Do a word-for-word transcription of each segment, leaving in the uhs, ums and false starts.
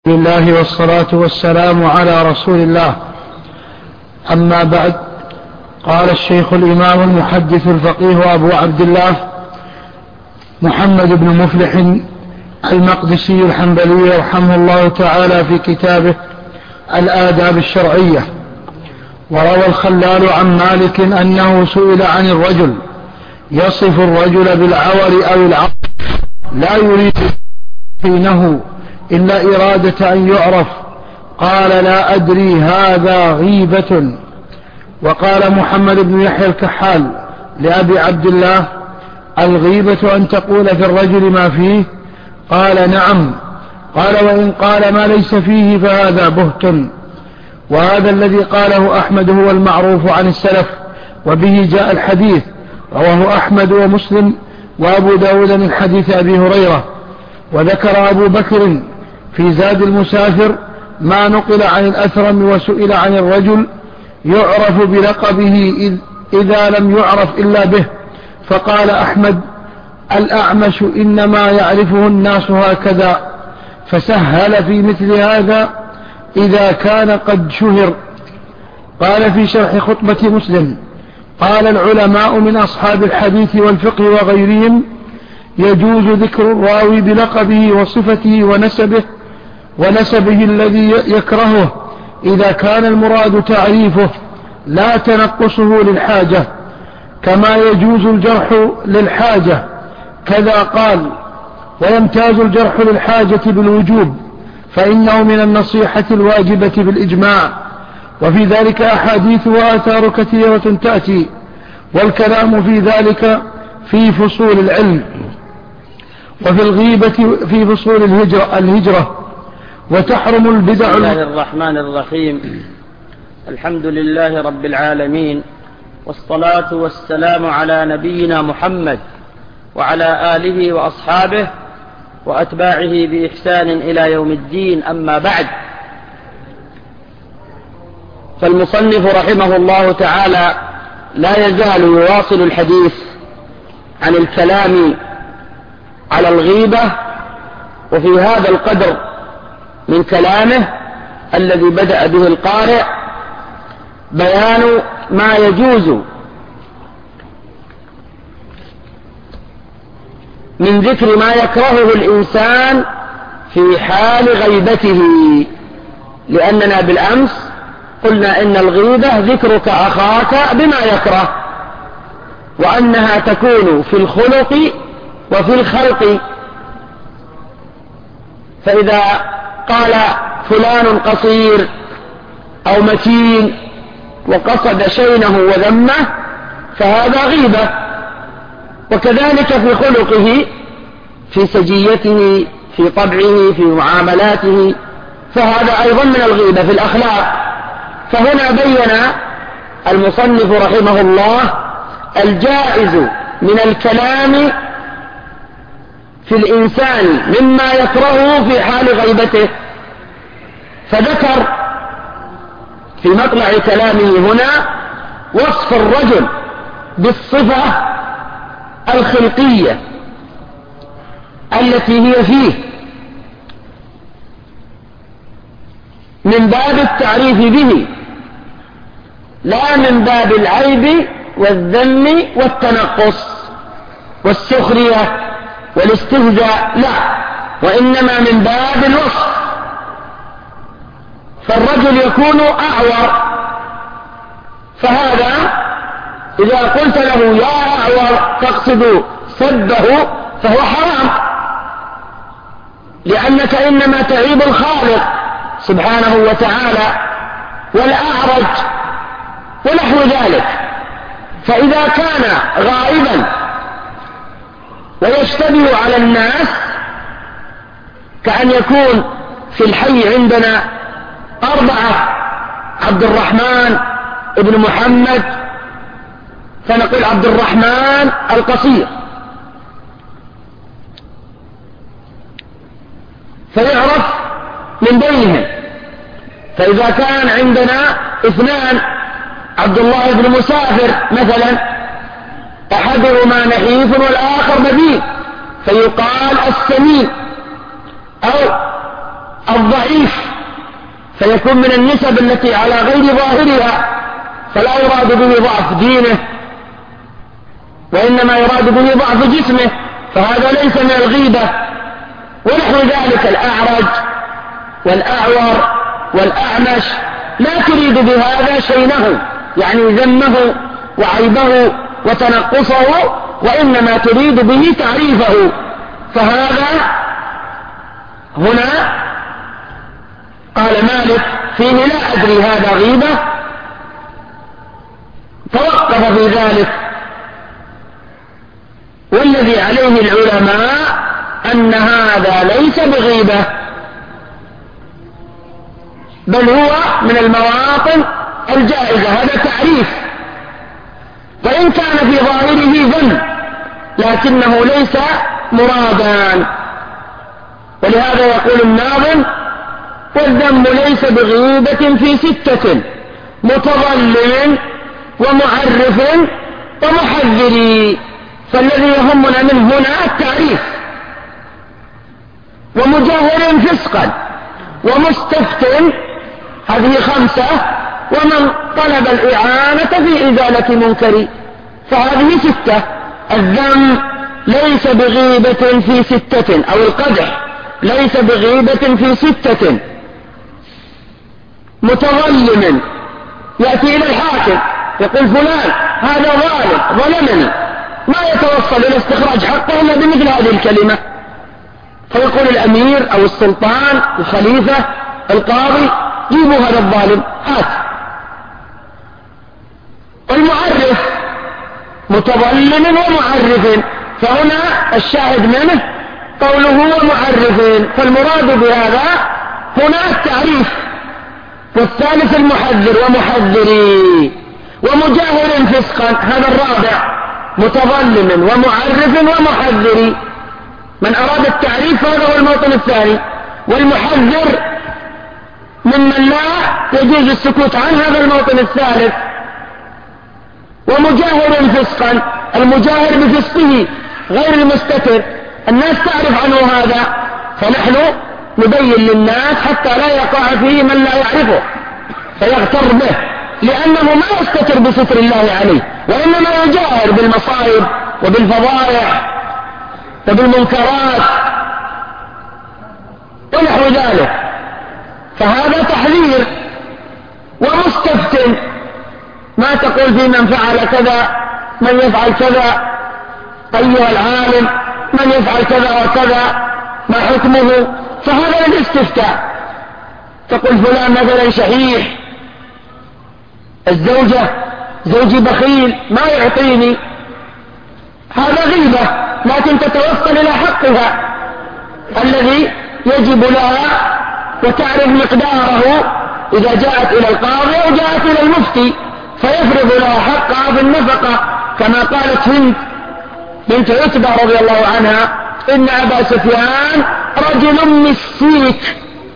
لله والصلاة والسلام على رسول الله. أما بعد، قال الشيخ الإمام المحدث الفقيه أبو عبد الله محمد بن مفلح المقدسي الحنبلي رحمه الله تعالى في كتابه الآداب الشرعية: وروى الخلال عن مالك أنه سئل عن الرجل يصف الرجل بالعور أو العور لا يريد حينه إلا إرادة أن يعرف، قال: لا أدري، هذا غيبة. وقال محمد بن يحيى الكحال لأبي عبد الله: الغيبة أن تقول في الرجل ما فيه؟ قال: نعم. قال: وإن قال ما ليس فيه فهذا بهت. وهذا الذي قاله أحمد هو المعروف عن السلف، وبه جاء الحديث، رواه أحمد ومسلم وأبو داود من حديث أبي هريرة. وذكر أبو بكر في زاد المسافر ما نقل عن الأثرم وسئل عن الرجل يعرف بلقبه إذ إذا لم يعرف إلا به، فقال أحمد: الأعمش إنما يعرفه الناس هكذا. فسهل في مثل هذا إذا كان قد شهر. قال في شرح خطبة مسلم: قال العلماء من أصحاب الحديث والفقه وغيرهم: يجوز ذكر الراوي بلقبه وصفته ونسبه ونسبه الذي يكرهه إذا كان المراد تعريفه لا تنقصه للحاجة، كما يجوز الجرح للحاجة. كذا قال: ويمتاز الجرح للحاجة بالوجوب، فإنه من النصيحة الواجبة بالإجماع. وفي ذلك أحاديث وآثار كثيرة تأتي، والكلام في ذلك في فصول العلم. وفي الغيبة في فصول الهجرة, الهجرة وتحرم البدع. بسم الله الرحمن الرحيم. الحمد لله رب العالمين، والصلاة والسلام على نبينا محمد وعلى آله وأصحابه وأتباعه بإحسان إلى يوم الدين. أما بعد، فالمصنف رحمه الله تعالى لا يزال يواصل الحديث عن الكلام على الغيبة، وفي هذا القدر من كلامه الذي بدأ به القارئ بيان ما يجوز من ذكر ما يكرهه الإنسان في حال غيبته، لأننا بالأمس قلنا إن الغيبة ذكرك أخاك بما يكره، وأنها تكون في الخلق وفي الخلق. فإذا قال فلان قصير أو متين وقصد شينه وذمه فهذا غيبة، وكذلك في خلقه، في سجيته، في طبعه، في معاملاته، فهذا أيضا من الغيبة في الأخلاق. فهنا بين المصنف رحمه الله الجائز من الكلام في الإنسان مما يكرهه في حال غيبته، فذكر في مطلع كلامه هنا وصف الرجل بالصفة الخلقية التي هي فيه من باب التعريف به، لا من باب العيب والذم والتنقص والسخرية والاستهزاء، لا، وإنما من باب الوصف. فالرجل يكون أعور، فهذا إذا قلت له يا أعور تقصد سبه فهو حرام، لأنك إنما تعيب الخالق سبحانه وتعالى والأعرج ونحو ذلك. فإذا كان غائبا ويشتبه على الناس، كأن يكون في الحي عندنا أربعة عبد الرحمن ابن محمد، فنقول عبد الرحمن القصير، فيعرف من بينهم. فإذا كان عندنا اثنان، عبد الله بن مسافر مثلا، أحدهما نحيف والآخر نبيل، فيقال السمين. أو الضعيف، فيكون من النسب التي على غير ظاهرها، فلا يراد به ضعف دينه وإنما يراد به ضعف جسمه، فهذا ليس من الغيبة. ونحو ذلك الأعرج والأعور والأعمش لا تريد بهذا شينه، يعني ذمه وعيبه وتنقصه، وإنما تريد به تعريفه. فهذا هنا قال مالك فيه لا أدري هذا غيبة، توقف في ذلك. والذي عليه العلماء أن هذا ليس بغيبة، بل هو من المواطن الجائزة، هذا تعريف، وإن كان في ظاهره ذم لكنه ليس مرادا. ولهذا يقول الناظم: والذم ليس بغيبة في ستة، متظلم ومعرف ومحذر. فالذي يهمنا منه هنا التعريف، ومجاهر فسقا ومستفت، هذه خمسة، ومن طلب الإعانة في إزالة منكر، فهذه ستة. الذم ليس بغيبة في ستة، أو القدح ليس بغيبة في ستة. متظلم يأتي إلى الحاكم يقول فلان هذا ظالم ظلمني، ما يتوصل إلى استخراج حقه إلا بمثل هذه الكلمة، فيقول الأمير أو السلطان الخليفة القاضي: جيبوا هذا الظالم هات. والمعرف متظلم ومعرف، فهنا الشاهد منه قوله ومعرف، فالمراد بهذا هنا التعريف. والثالث المحذر ومحذري، ومجاهر فسقا، هذا الرابع، متظلم ومعرف ومحذري. من أراد التعريف هذا هو الموطن الثاني. والمحذر ممن لا يجوز السكوت عنه، هذا الموطن الثالث. ومجاهر فسقا، المجاهر بفسقه غير المستتر، الناس تعرف عنه هذا، فنحن نبين للناس حتى لا يقع فيه من لا يعرفه فيغتر به، لأنه ما يستتر بستر الله عليه، وإنما يجاهر بالمصائب وبالفضائح وبالمنكرات ونحو ذلك، فهذا تحذير. ومستفت، ما تقول في من فعل كذا، من يفعل كذا، أيها العالم من يفعل كذا وكذا ما حكمه، فهذا الاستفتاء. تقول فلان مثلا شحيح، الزوجة زوجي بخيل ما يعطيني، هذا غيبة، لكن تتوصل إلى حقها الذي يجب لها وتعرف مقداره إذا جاءت إلى القاضي أو جاءت إلى المفتي، فيفرض لها حقها في النفقة، كما قالت هند بنت عتبة رضي الله عنها: إن أبا سفيان رجل مسيك،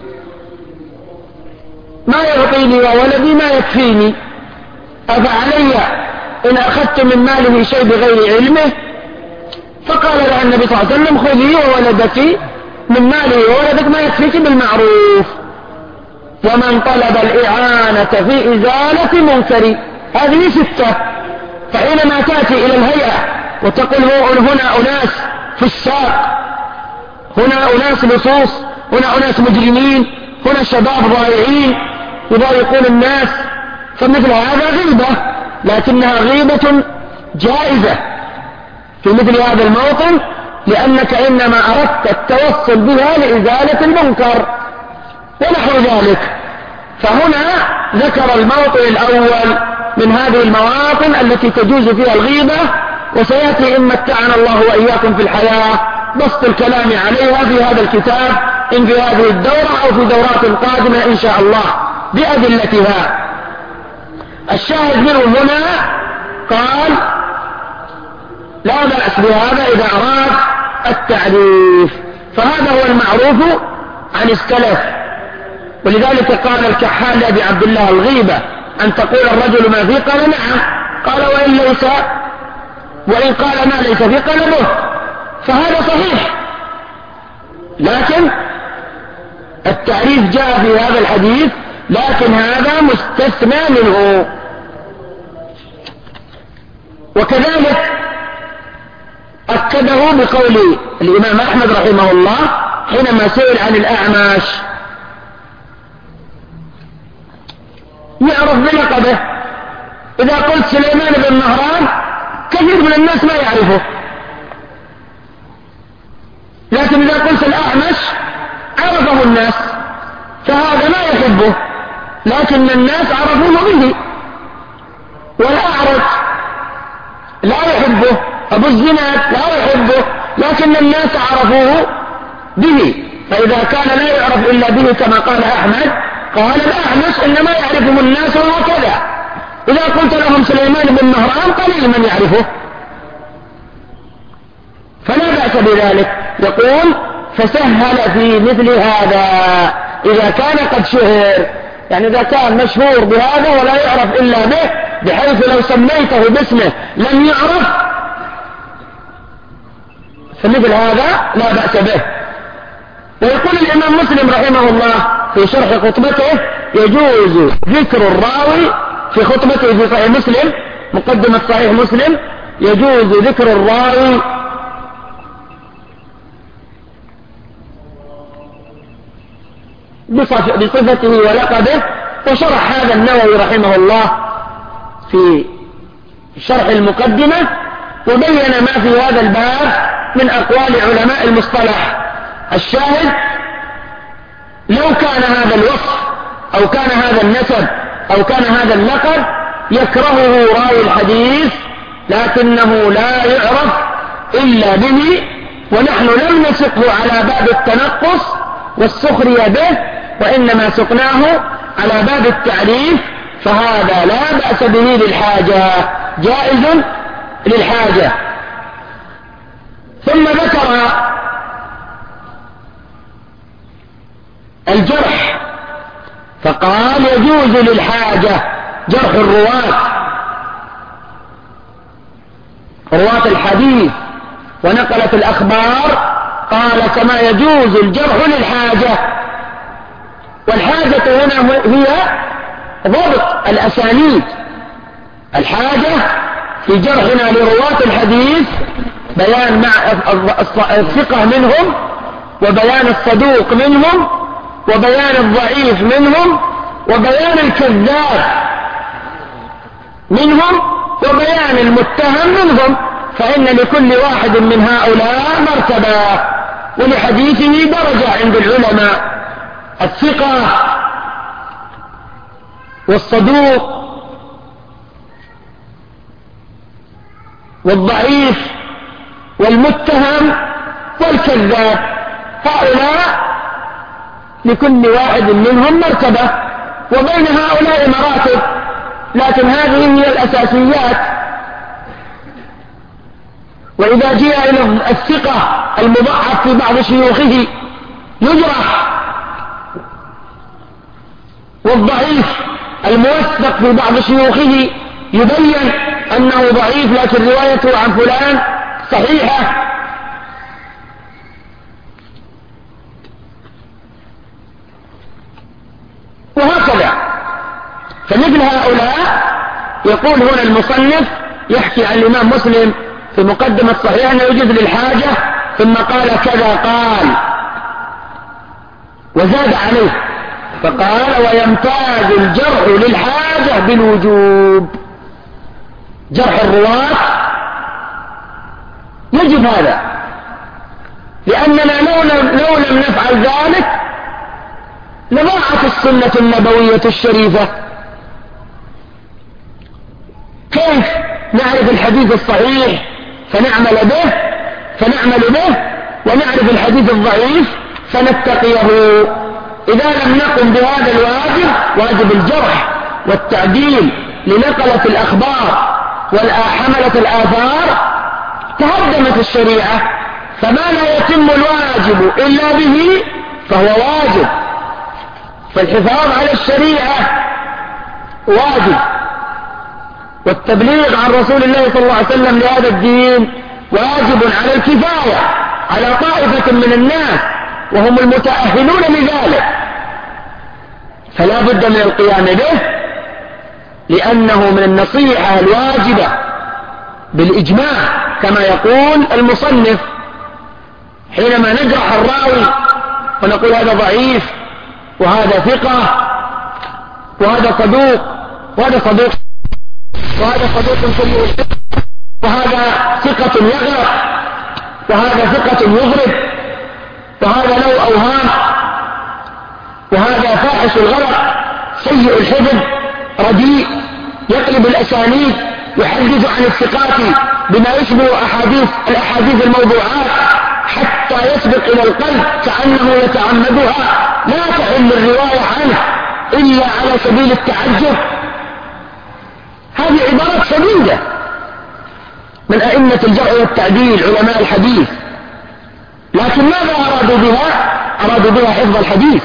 ما يعطيني وولدي ما يكفيني، أفعلي إن أخذت من ماله شيء بغير علمه؟ فقال لها النبي صلى الله عليه وسلم: خذي وولدك من ماله وولدك ما يكفيك بالمعروف. ومن طلب الإعانة في إزالة منكر، هذه ستة. فحينما تأتي إلى الهيئة وتقول هنا أناس فساق، هنا أناس لصوص، هنا أناس مجرمين، هنا شباب ضائعين يضايقون الناس، فمثل هذا غيبة، لكنها غيبة جائزة في مثل هذا الموطن، لأنك إنما أردت التوصل بها لإزالة المنكر ونحو ذلك. فهنا ذكر الموطن الأول من هذه المواطن التي تجوز فيها الغيبة، وسيأتي إن متعنا الله وإياكم في الحياة بسط الكلام عليها في هذا الكتاب، إن في هذه الدورة أو في دورات قادمة إن شاء الله بأدلتها. الشاهد منه هنا قال: لا بأس بهذا إذا أراد التعريف، فهذا هو المعروف عن السلف. ولذلك قال الكحال لأبي عبد الله: الغيبة أن تقول الرجل ما فيه، قال نعم، قال وإن ليس، وإن قال ما ليس فيه قال به، فهذا صحيح. لكن التعريف جاء في هذا الحديث، لكن هذا مستثنى منه. وكذلك أكده بقول الإمام أحمد رحمه الله حينما سئل عن الأعمش يعرف بلقبه. إذا قلت سليمان بن مهران كثير من الناس ما يعرفه، لكن إذا قلت الأعمش عرفه الناس، فهذا ما يحبه، لكن الناس عرفوه به. والأعرج لا يحبه، أبو الزناد لا يحبه، لكن الناس عرفوه به. فإذا كان لا يعرف إلا به كما قال أحمد، قال الأعمش إنما يعرفه الناس وكذا. إذا قلت لهم سليمان بن مهران قليل من يعرفه، فلا بأس بذلك. يقول فسهل في مثل هذا إذا كان قد شهر، يعني إذا كان مشهور بهذا ولا يعرف إلا به، بحيث لو سميته باسمه لم يعرف، فمثل هذا لا بأس به. ويقول الإمام مسلم رحمه الله في شرح خطبته يجوز ذكر الراوي في خطبته في صحيح مسلم، مقدمة صحيح مسلم، يجوز ذكر الراوي بصفته ولقبه. وشرح هذا النووي رحمه الله في شرح المقدمة، وبين ما في هذا الباب من أقوال علماء المصطلح. الشاهد لو كان هذا الوصف أو كان هذا النسب أو كان هذا اللقب يكرهه راوي الحديث، لكنه لا يعرف إلا به، ونحن لم نسقه على باب التنقص والسخرية به، وإنما سقناه على باب التعريف، فهذا لا بأس به للحاجة، جائز للحاجة. ثم ذكر الجرح فقال يجوز للحاجة جرح الرواة، رواة الحديث ونقلة الأخبار، قال كما يجوز الجرح للحاجة. والحاجة هنا هي ضبط الأسانيد. الحاجة في جرحنا لرواة الحديث بيان مع الثقة منهم، وبيان الصدوق منهم، وبيان الضعيف منهم، وبيان الكذاب منهم، وبيان المتهم منهم. فإن لكل واحد من هؤلاء مرتبة، ولحديثه درجة عند العلماء: الثقة والصدوق والضعيف والمتهم والكذاب. هؤلاء لكل واحد منهم مرتبة، وبين هؤلاء مراتب، لكن هذه هي الأساسيات. وإذا جاء إلى الثقة المضعف في بعض شيوخه يجرح، والضعيف الموثق في بعض شيوخه يبين أنه ضعيف لكن روايته عن فلان صحيحة. وهكذا. فمثل هؤلاء يقول هنا المصنف يحكي عن الإمام مسلم في مقدمة صحيح أنه يجوز للحاجة، ثم قال كذا قال، وزاد عليه فقال ويمتاز الجرح للحاجة بالوجوب. جرح الرواة يجب هذا، لأننا لو لم, لو لم نفعل ذلك لضاعت السنة النبوية الشريفة. كيف نعرف الحديث الصحيح فنعمل به فنعمل به ونعرف الحديث الضعيف فنتقيه؟ إذا لم نقم بهذا الواجب، واجب الجرح والتعديل لنقلة الأخبار والحملة الآثار، تهدمت الشريعة. فما لا يتم الواجب إلا به فهو واجب. فالحفاظ على الشريعة واجب، والتبليغ عن رسول الله صلى الله عليه وسلم لهذا الدين واجب على الكفاية، على طائفة من الناس، وهم المتأهلون لذلك، فلا بد من القيام به، لأنه من النصيحة الواجبة بالإجماع كما يقول المصنف، حينما نجرح الراوي ونقول هذا ضعيف وهذا ثقة وهذا صدوق وهذا صدوق وهذا صدوق سيء الحفظ وهذا ثقة يغلط وهذا ثقة يضرب وهذا له أوهام وهذا فاحش الغلط سيء الحفظ رديء يقلب الأسانيد يحدث عن الثقات بما يشبه أحاديث الأحاديث الموضوعات حتى يسبق إلى القلب كأنه يتعمدها، لا تحل الرواية عنه إلا على سبيل التعجب. هذه عبارات شديدة من أئمة الجرح والتعديل علماء الحديث، لكن ماذا أرادوا بها؟ أرادوا بها حفظ الحديث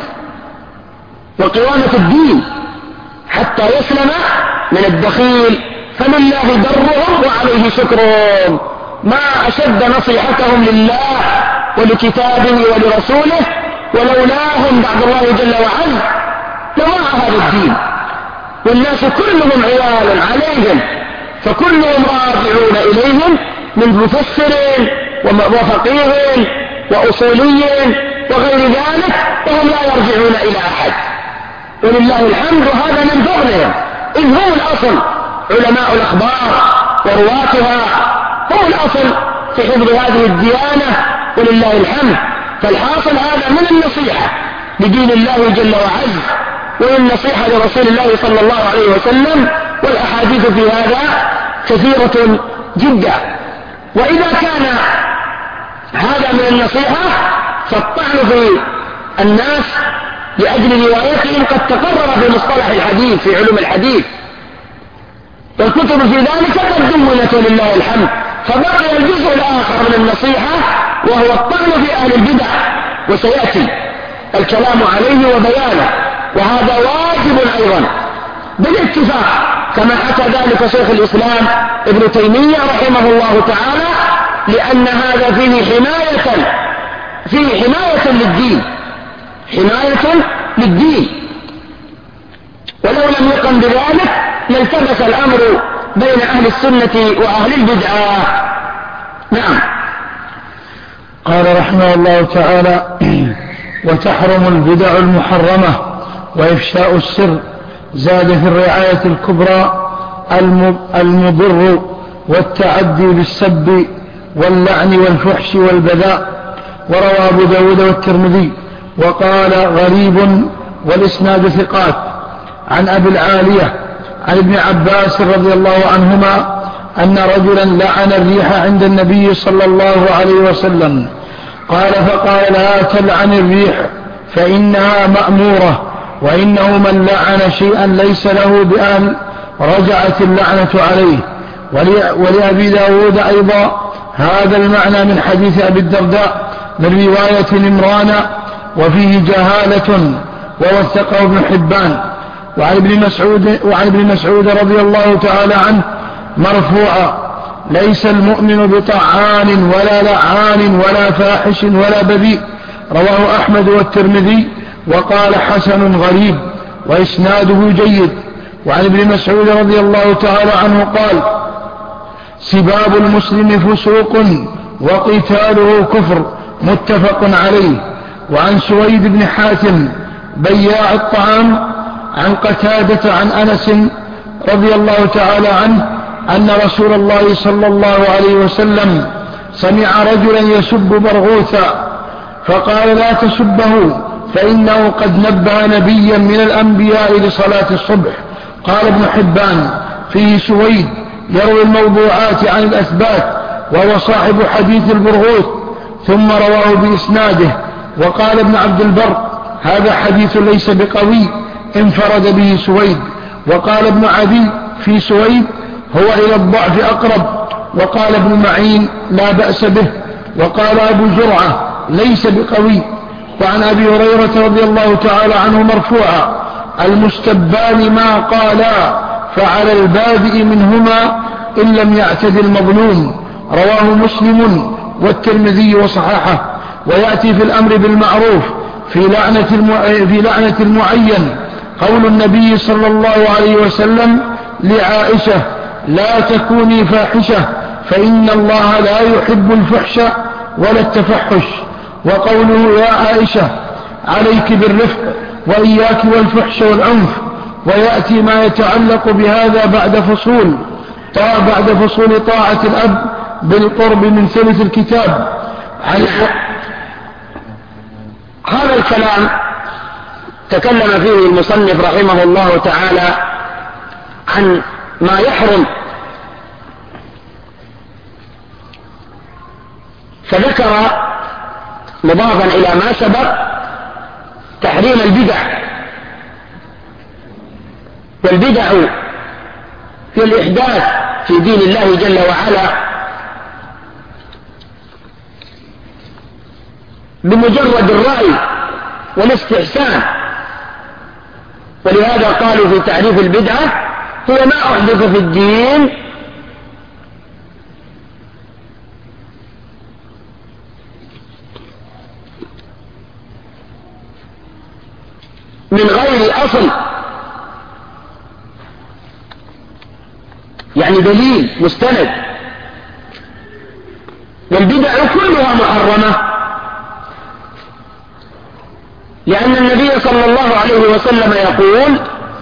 وقوامة الدين حتى يسلم من الدخيل، فلله برهم وعليه شكرهم. ما أشد نصيحتهم لله ولكتابه ولرسوله، ولولاهم بعد الله جل وعز لضاع هذا الدين، والناس كلهم عيال عليهم، فكلهم راجعون إليهم من مفسرين وفقيهين وأصوليين وغير ذلك، وهم لا يرجعون إلى أحد، ولله الحمد. هذا من فضلهم، إذ هم الأصل، علماء الأخبار ورواتها هم الأصل في حفظ هذه الديانة، ولله الحمد. فالحاصل هذا من النصيحة لدين الله جل وعز، والنصيحة لرسول الله صلى الله عليه وسلم، والأحاديث في هذا كثيرة جدا. وإذا كان هذا من النصيحة، فالطعن في الناس لأجل روايتهم قد تقرر في مصطلح الحديث في علوم الحديث، والكتب في ذلك قد دونت ولله الحمد. فبقي الجزء الآخر من النصيحة وهو الطعن في أهل البدع، وسيأتي الكلام عليه وبيانه، وهذا واجب أيضا بالاتفاق كما حكى ذلك شيخ الإسلام ابن تيمية رحمه الله تعالى، لأن هذا فيه حماية فيه حماية للدين حماية للدين ولو لم يقم بذلك لالتبس الأمر بين أهل السنة وأهل البدعة. نعم. قال رحمه الله تعالى: وتحرم البدع المحرمة وإفشاء السر. زاد في الرعاية الكبرى المضر والتعدي بالسب واللعن والفحش والبذاء. وروى أبو داود والترمذي وقال غريب والإسناد ثقات عن أبي العالية عن ابن عباس رضي الله عنهما أن رجلا لعن الريح عند النبي صلى الله عليه وسلم، قال فقال: لا تلعن الريح فإنها مأمورة، وإنه من لعن شيئا ليس له بأهل رجعت اللعنة عليه. ولأبي داود أيضا هذا المعنى من حديث أبي الدرداء من رواية نمران وفيه جهالة، ووثقه ابن حبان. وعن ابن مسعود, وعن ابن مسعود رضي الله تعالى عنه مرفوعا: ليس المؤمن بطعان ولا لعان ولا فاحش ولا بذيء. رواه أحمد والترمذي وقال حسن غريب وإسناده جيد. وعن ابن مسعود رضي الله تعالى عنه قال: سباب المسلم فسوق وقتاله كفر، متفق عليه. وعن سويد بن حاتم بياع الطعام عن قتادة عن أنس رضي الله تعالى عنه أن رسول الله صلى الله عليه وسلم سمع رجلا يسب برغوثا فقال: لا تسبه فإنه قد نبه نبيا من الأنبياء لصلاة الصبح. قال ابن حبان: فيه سويد يروي الموضوعات عن الأثبات، وهو صاحب حديث البرغوث. ثم رواه بإسناده. وقال ابن عبد البر: هذا حديث ليس بقوي، انفرد به سويد. وقال ابن عدي في سويد: هو إلى الضعف أقرب. وقال ابن معين: لا بأس به. وقال أبو زرعة: ليس بقوي. وعن أبي هريرة رضي الله تعالى عنه مرفوعا: المستبان ما قالا فعلى البادئ منهما إن لم يعتد المظلوم. رواه مسلم والترمذي وصححه. ويأتي في الأمر بالمعروف في لعنة, المع... في لعنة المعين قول النبي صلى الله عليه وسلم لعائشة: لا تكوني فاحشة فإن الله لا يحب الفحش ولا التفحش. وقوله: يا عائشة عليك بالرفق وإياك والفحش والعنف. ويأتي ما يتعلق بهذا بعد فصول بعد فصول طاعة الأب بالقرب من ثلث الكتاب. هذا الكلام تكلم فيه المصنف رحمه الله تعالى عن ما يحرم، فذكر مضافا إلى ما سبق تحريم البدع، والبدع في الإحداث في دين الله جل وعلا بمجرد الرأي والاستحسان. ولهذا قالوا في تعريف البدعة: هي ما أحدث في الدين من غير أصل، يعني دليل مستند. والبدع كلها محرمة، لأن النبي صلى الله عليه وسلم يقول: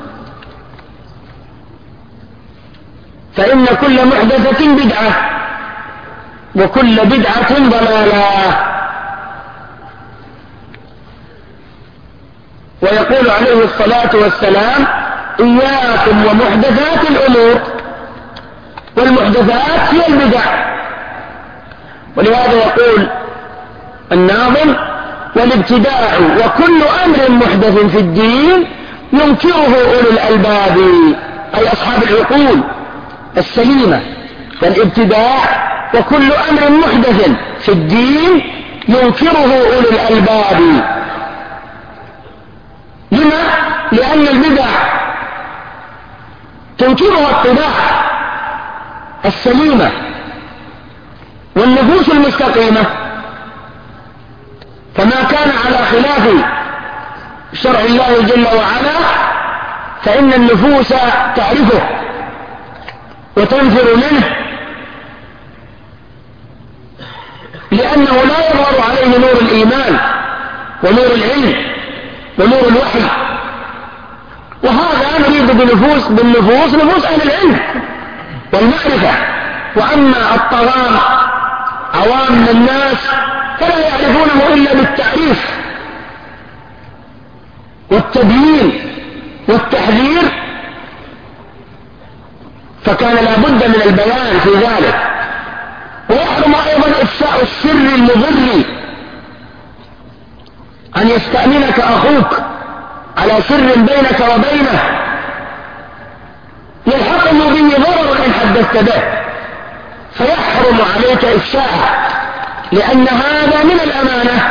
فإن كل محدثة بدعة وكل بدعة ضلالة. ويقول عليه الصلاة والسلام: إياكم ومحدثات الأمور، والمحدثات هي البدع. ولهذا يقول الناظم: والابتداع وكل أمر محدث في الدين ينكره أولو الألباب، أي أصحاب العقول السليمة. والابتداع وكل أمر محدث في الدين ينكره أولو الألباب. لما؟ لأن البدع تنكرها الطباع السليمة والنفوس المستقيمة، فما كان على خلاف شرع الله جل وعلا فإن النفوس تعرفه وتنفر منه، لأنه لا يظهر عليه نور الإيمان ونور العلم ونور الوحي. وهذا نريد بنفوس بالنفوس نفوس أهل العلم والمعرفة. وأما الطغام عوام الناس فلا يعرفونه إلا بالتعريف والتبيين والتحذير، فكان لا بد من البيان في ذلك. ويحرم أيضا إفشاء السر المضر، أن يستأمنك أخوك على سر بينك وبينه يلحقه به ضرر إن حدثت به، فيحرم عليك إفشاءه، لأن هذا من الأمانة.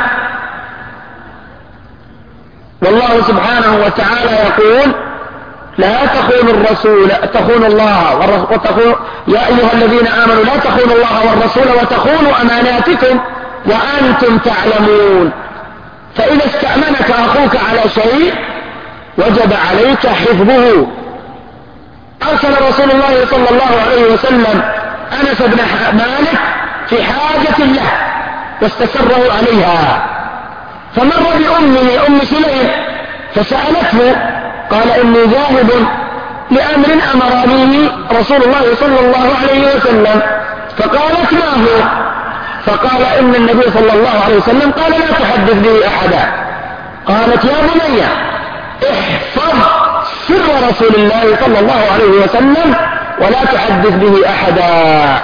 والله سبحانه وتعالى يقول: لا تخونوا الرسول تخونوا الله وتخونوا يا أيها الذين آمنوا لا تخونوا الله والرسول وتخونوا أماناتكم وأنتم تعلمون. فإذا استأمنك أخوك على شيء وجب عليك حفظه. أرسل رسول الله صلى الله عليه وسلم أنس بن مالك في حاجة له واستسره عليها، فمر بأمه أم سليم فسألته، قال: إني ذاهب لأمر أمرني رسول الله صلى الله عليه وسلم. فقالت: ما هو؟ فقال: إن النبي صلى الله عليه وسلم قال: لا تحدث به أحدا. قالت: يا بني احفظ سر رسول الله صلى الله عليه وسلم ولا تحدث به أحدا.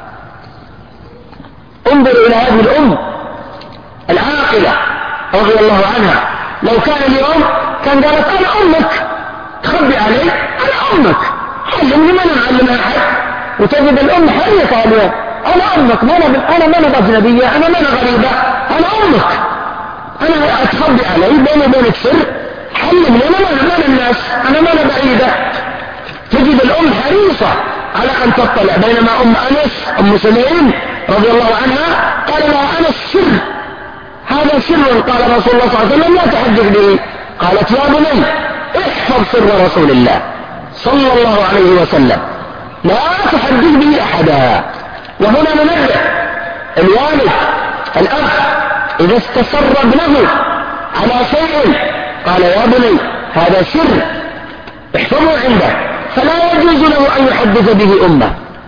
انظر إلى هذه الأم العاقلة رضي الله عنها، لو كان اليوم كان قالت: أنا أمك، تخبي علي، أنا أمك، علمني ما نعلم أحد. وتجد الأم حريصة اليوم: أنا أمك، ما أنا أنا ما أنا أجنبية، أنا ما أنا غريبة، أنا أمك، أنا أتخبي علي بيني وبينك سر، علمني، أنا ما أنا الناس، أنا ما أنا بعيدة. تجد الأم حريصة على أن تطلع، بينما أم أنس أم سليم رضي الله عنها قال لها: أنا السر هذا سر قال رسول الله صلى الله عليه وسلم لا تحدث به. قالت يا بني احفظ سر رسول الله صلى الله عليه وسلم لا تحدث به أحدا. وهنا ننبه الوالد الأب إذا استسر ابنه على شيء قال يا بني هذا سر احفظه عنده، فلا يجوز له أن يحدث به أمه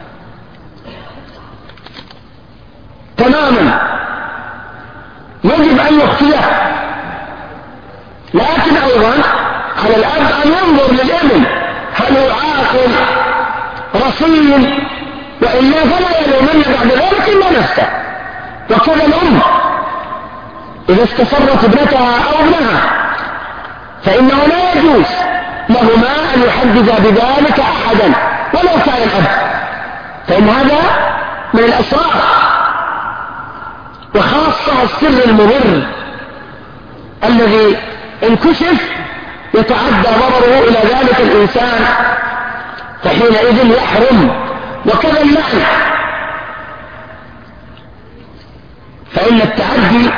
تماما، يجب أن يخفيه. لكن أيضا على الأب أن ينظر للابن هل هو عاقل رصين، وإلا فلا يلومن بعد ذلك إلا نفسه. وكذا الأم إذا استسرت ابنتها أو ابنها فإنه لا يجوز لهما أن يحدث بذلك أحدا ولو كان الأب، فإن هذا من الأسرار، وخاصة السر المضر الذي انكشف يتعدى ضرره إلى ذلك الإنسان، فحينئذ يحرم. وكذا اللعن، فإن التعدي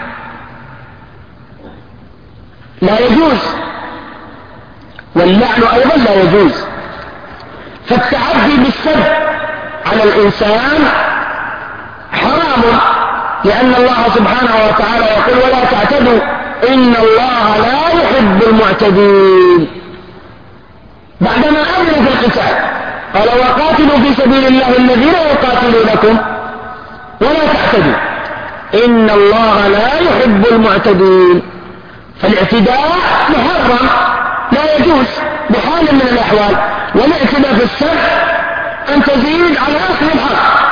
لا يجوز واللعن أيضا لا يجوز. فالتعدي بالسب على الإنسان حرام، لأن الله سبحانه وتعالى يقول ولا تعتدوا إن الله لا يحب المعتدين، بعدما أمر في القتال قال وقاتلوا في سبيل الله الذين يقاتلونكم ولا تعتدوا إن الله لا يحب المعتدين. فالاعتداء محرم لا يجوز بحال من الأحوال، والاعتداء في السب أن تزيد على أخذ الحق.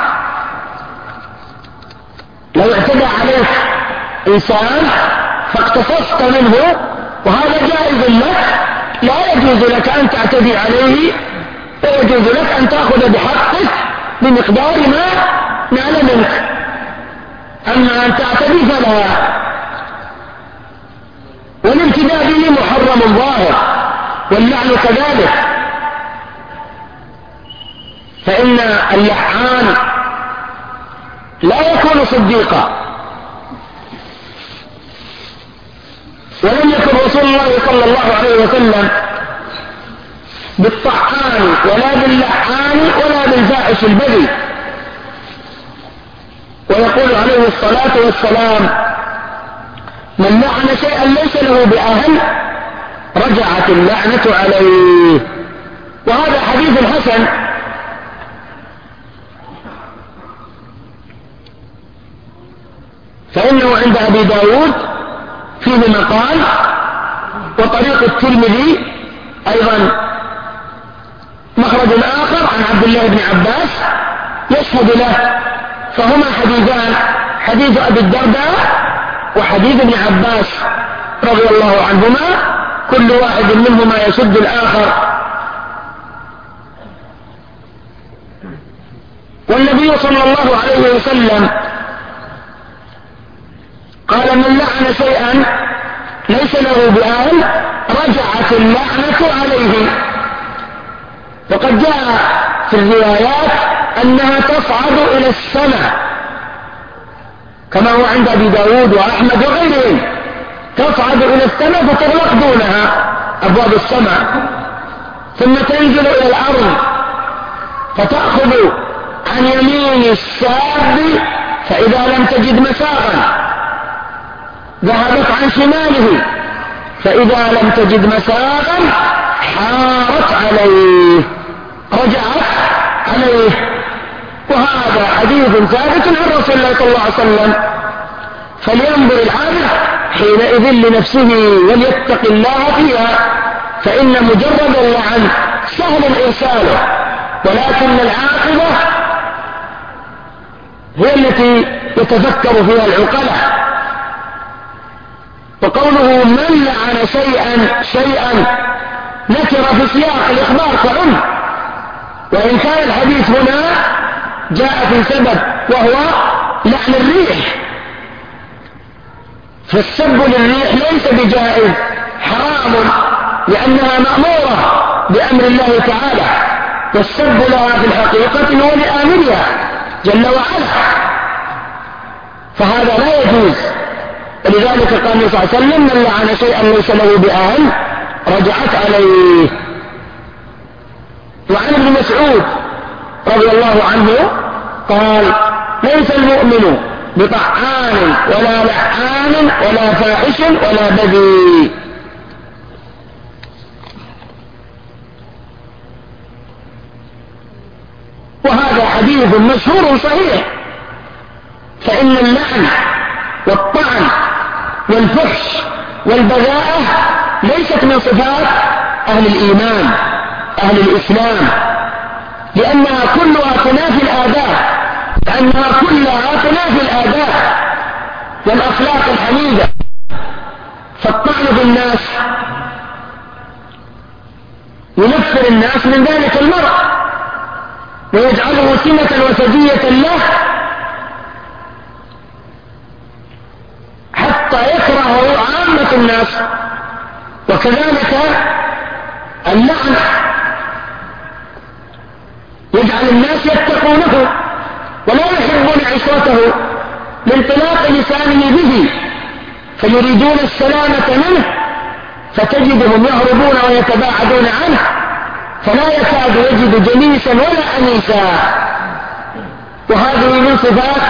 لو اعتدى عليك إنسان فاقتصصت منه وهذا جائز لك، لا يجوز لك أن تعتدي عليه، ويجوز لك أن تأخذ بحقك بمقدار ما نال منك. أما أن تعتدي فلا. والابتداء به محرم ظاهر، واللعن كذلك، فإن اللعان لا يكون صديقا. ولم يكن رسول الله صلى الله عليه وسلم بالطعان ولا باللعان ولا بالفاحش البذيء. ويقول عليه الصلاة والسلام من لعن شيئا ليس له بأهل رجعت اللعنة عليه. وهذا حديث حسن، فإنه عند أبي داود فيه مقال، وطريق الترمذي أيضا مخرج آخر عن عبد الله بن عباس يشهد له، فهما حديثان، حديث أبي الدرداء وحديث ابن عباس رضي الله عنهما، كل واحد منهما يشد الآخر. والنبي صلى الله عليه وسلم قال من لعن شيئا ليس له بأهل رجعت اللعنة عليه. وقد جاء في الروايات أنها تصعد إلى السماء كما هو عند أبي داود وأحمد وغيرهم، تصعد إلى السماء فتغلق دونها أبواب السماء، ثم تنزل إلى الأرض فتأخذ عن يمين الشاب فإذا لم تجد مساغا ذهبت عن شماله، فإذا لم تجد مساغا حارت عليه رجعت عليه. وهذا حديث ثابت عن رسول الله صلى الله عليه وسلم. فلينظر العابد حينئذ لنفسه وليتق الله فيها، فإن مجرد اللعن سهل إرساله، ولكن العاقبة هي التي يتفكر فيها العقلاء. وقوله من لعن شيئا شيئا نكر في سياق الإخبار كعم، وإن كان الحديث هنا جاء في سبب وهو لعن الريح، فالسب للريح ليس بجائز، حرام، لأنها مأمورة بأمر الله تعالى، والسب لها في الحقيقة هو لآمرها جل وعلا، فهذا لا يجوز. ولذلك قال النبي صلى الله عليه وسلم: من لعن شيئا ليس له بأهل رجعت عليه. وعن ابن مسعود رضي الله عنه قال: ليس المؤمن بطعان ولا لعان ولا فاحش ولا بذيء. وهذا حديث مشهور صحيح، فإن اللعن والطعن والفحش والبذاءة ليست من صفات أهل الإيمان أهل الإسلام، لأنها كلها تنافي الآداب لأنها كلها تنافي الآداب والأخلاق الحميدة. فالطعن بالناس ينفر الناس من ذلك المرء ويجعله سمة وسجية له حتى يكرهه عامة الناس. وكذلك اللعن يجعل الناس يتقونه ولا يحبون عشرته لانطلاق لسانه به، فيريدون السلامة منه، فتجدهم يهربون ويتباعدون عنه، فلا يكاد يجد جليسا ولا أنيسا. وهذه من صفات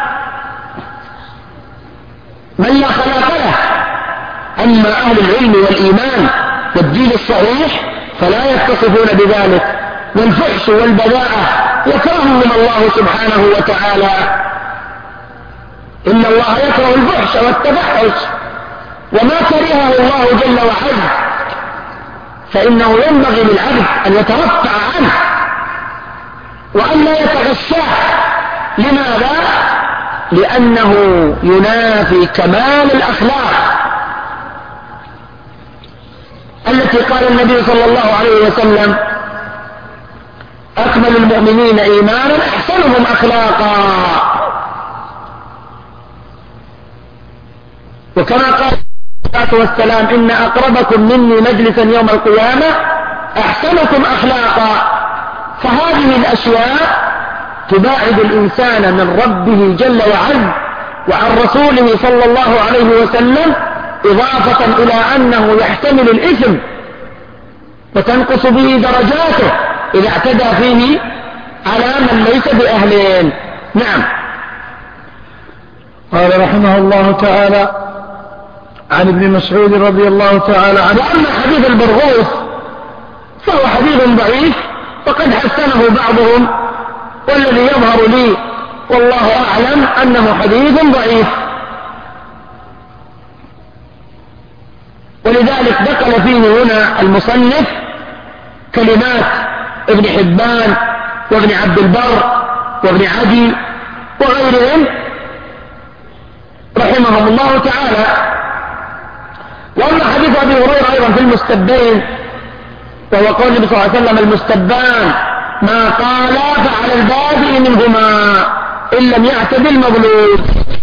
من لا خلاق له. أما أهل العلم والإيمان والدين الصحيح فلا يتصفون بذلك. والفحش والبذاءة يكرههم الله سبحانه وتعالى. إن الله يكره الفحش والتفحش، وما كرهه الله جل وعز، فإنه ينبغي للعبد أن يترفع عنه وأن لا يتغشاه. لماذا؟ لأنه ينافي كمال الأخلاق التي قال النبي صلى الله عليه وسلم: أكمل المؤمنين إيمانا أحسنهم أخلاقا. وكما قال عليه الصلاة والسلام: إن أقربكم مني مجلسا يوم القيامة أحسنكم أخلاقا. فهذه الأشياء تباعد الإنسان من ربه جل وعز وعن رسوله صلى الله عليه وسلم، إضافة إلى أنه يحتمل الإثم وتنقص به درجاته إذا اعتدى فيه على من ليس بأهلين. نعم. قال رحمه الله تعالى: عن ابن مسعود رضي الله تعالى عنه. وأما حديث البرغوث فهو حديث ضعيف وقد حسنه بعضهم، والذي يظهر لي والله أعلم أنه حديث ضعيف. ولذلك ذكر فيه هنا المصنف كلمات ابن حبان وابن عبد البر وابن عدي وغيرهم رحمهم الله تعالى. وأما حديث أبي هريرة أيضا في المستبين، وهو قول النبي صلى الله عليه وسلم: المستبان ما قال فعلى البادئ منهما إن لم يعتد المظلوم.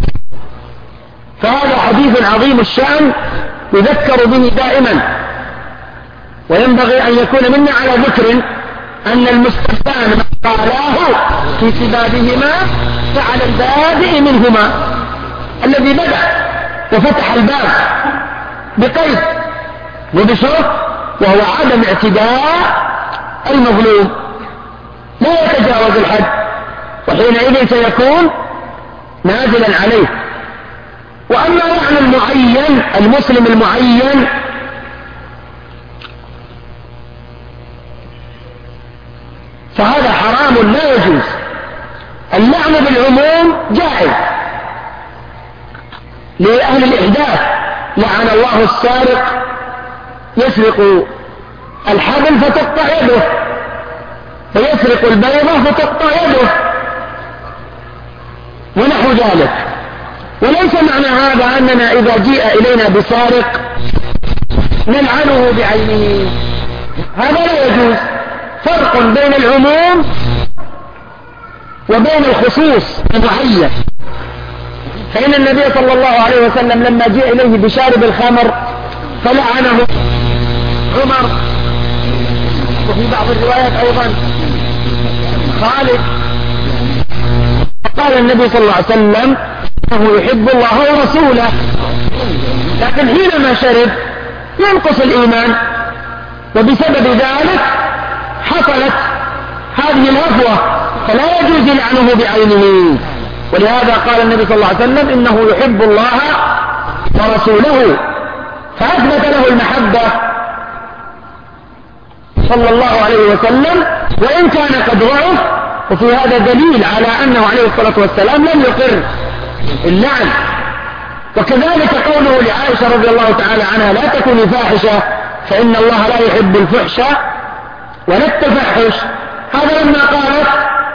فهذا حديث عظيم الشأن يذكر به دائما، وينبغي أن يكون منا على ذكر أن المستبان ما قالاه في سبابهما فعلى البادئ منهما، الذي بدأ وفتح الباب بقيد وبشرط، وهو عدم اعتداء المظلوم، لا يتجاوز الحد، وحينئذ سيكون نازلا عليه. وأما لعن المعين المسلم المعين فهذا حرام لا يجوز. اللعن بالعموم جائز لأهل الإحداث: لعن الله السارق يسرق الحبل فتقطع يده، ويسرق البيضة فتقطع يده، ونحو ذلك. وليس معنى هذا أننا إذا جيء إلينا بسارق نلعنه بعينه، هذا لا يجوز. فرق بين العموم وبين الخصوص المعين. فإن النبي صلى الله عليه وسلم لما جاء إليه بشارب الخمر فلعنه عمر، وفي بعض الروايات أيضا خالد. قال النبي صلى الله عليه وسلم: إنه يحب الله ورسوله لكن حينما شرب ينقص الإيمان، وبسبب ذلك حصلت هذه الهفوة، فلا يجوز لعنه بعينه. ولهذا قال النبي صلى الله عليه وسلم إنه يحب الله ورسوله، فأثبت له المحبة صلى الله عليه وسلم، وإن كان قد ضعف. وفي هذا دليل على أنه عليه الصلاة والسلام لم يقر اللعن. وكذلك قوله لعائشة رضي الله تعالى عنها لا تكوني فاحشة فإن الله لا يحب الفحش ولا التفحش، هذا لما قالت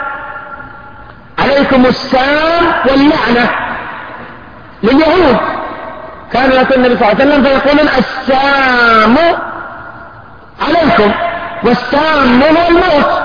عليكم السام واللعنة لليهود، كان يقول النبي صلى الله عليه وسلم فيقولون السام عليكم والسام هو الموت.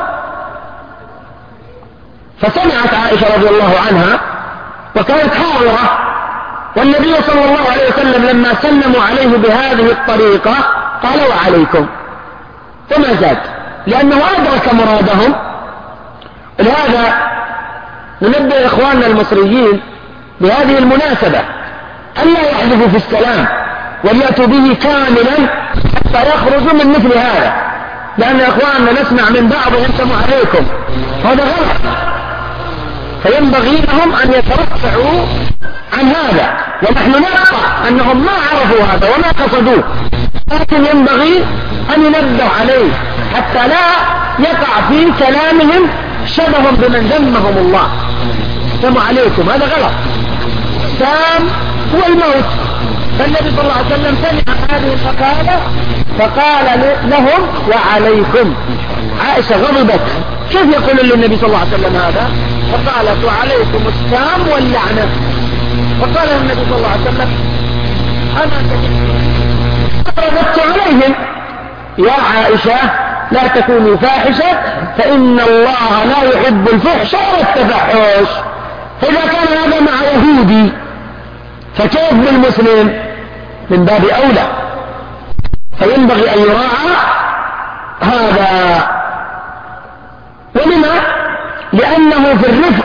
فسمعت عائشة رضي الله عنها وكانت حاضرة، والنبي صلى الله عليه وسلم لما سلموا عليه بهذه الطريقة قال وعليكم، وما زاد، لأنه أدرك مرادهم. لهذا ننبه إخواننا المصريين بهذه المناسبة ألا يحذفوا في السلام وليأتوا به كاملا حتى يخرجوا من مثل هذا، لأن إخواننا نسمع من بعضهم السلام عليكم، هذا غلط. فينبغي لهم أن يترفعوا عن هذا، ونحن نقطع أنهم ما عرفوا هذا وما قصدوه، لكن ينبغي أن ينبه عليه حتى لا يقع في كلامهم شبه بمن ذمهم الله. السلام عليكم هذا غلط، السام هو الموت. فالنبي صلى الله عليه وسلم سمع هذه المقالة فقال لهم وعليكم. عائشة غضبت، كيف يقول للنبي صلى الله عليه وسلم هذا؟ فقالت وعليكم السام واللعنة. فقال النبي صلى الله عليه وسلم أنا رددت عليهم يا عائشة لا تكوني فاحشة فإن الله لا يحب الفحش والتفحش. فإذا كان هذا مع يهودي فكيف بالمسلم؟ من باب أولى. فينبغي أن يراعى هذا. ولما؟ لأنه في الرفق،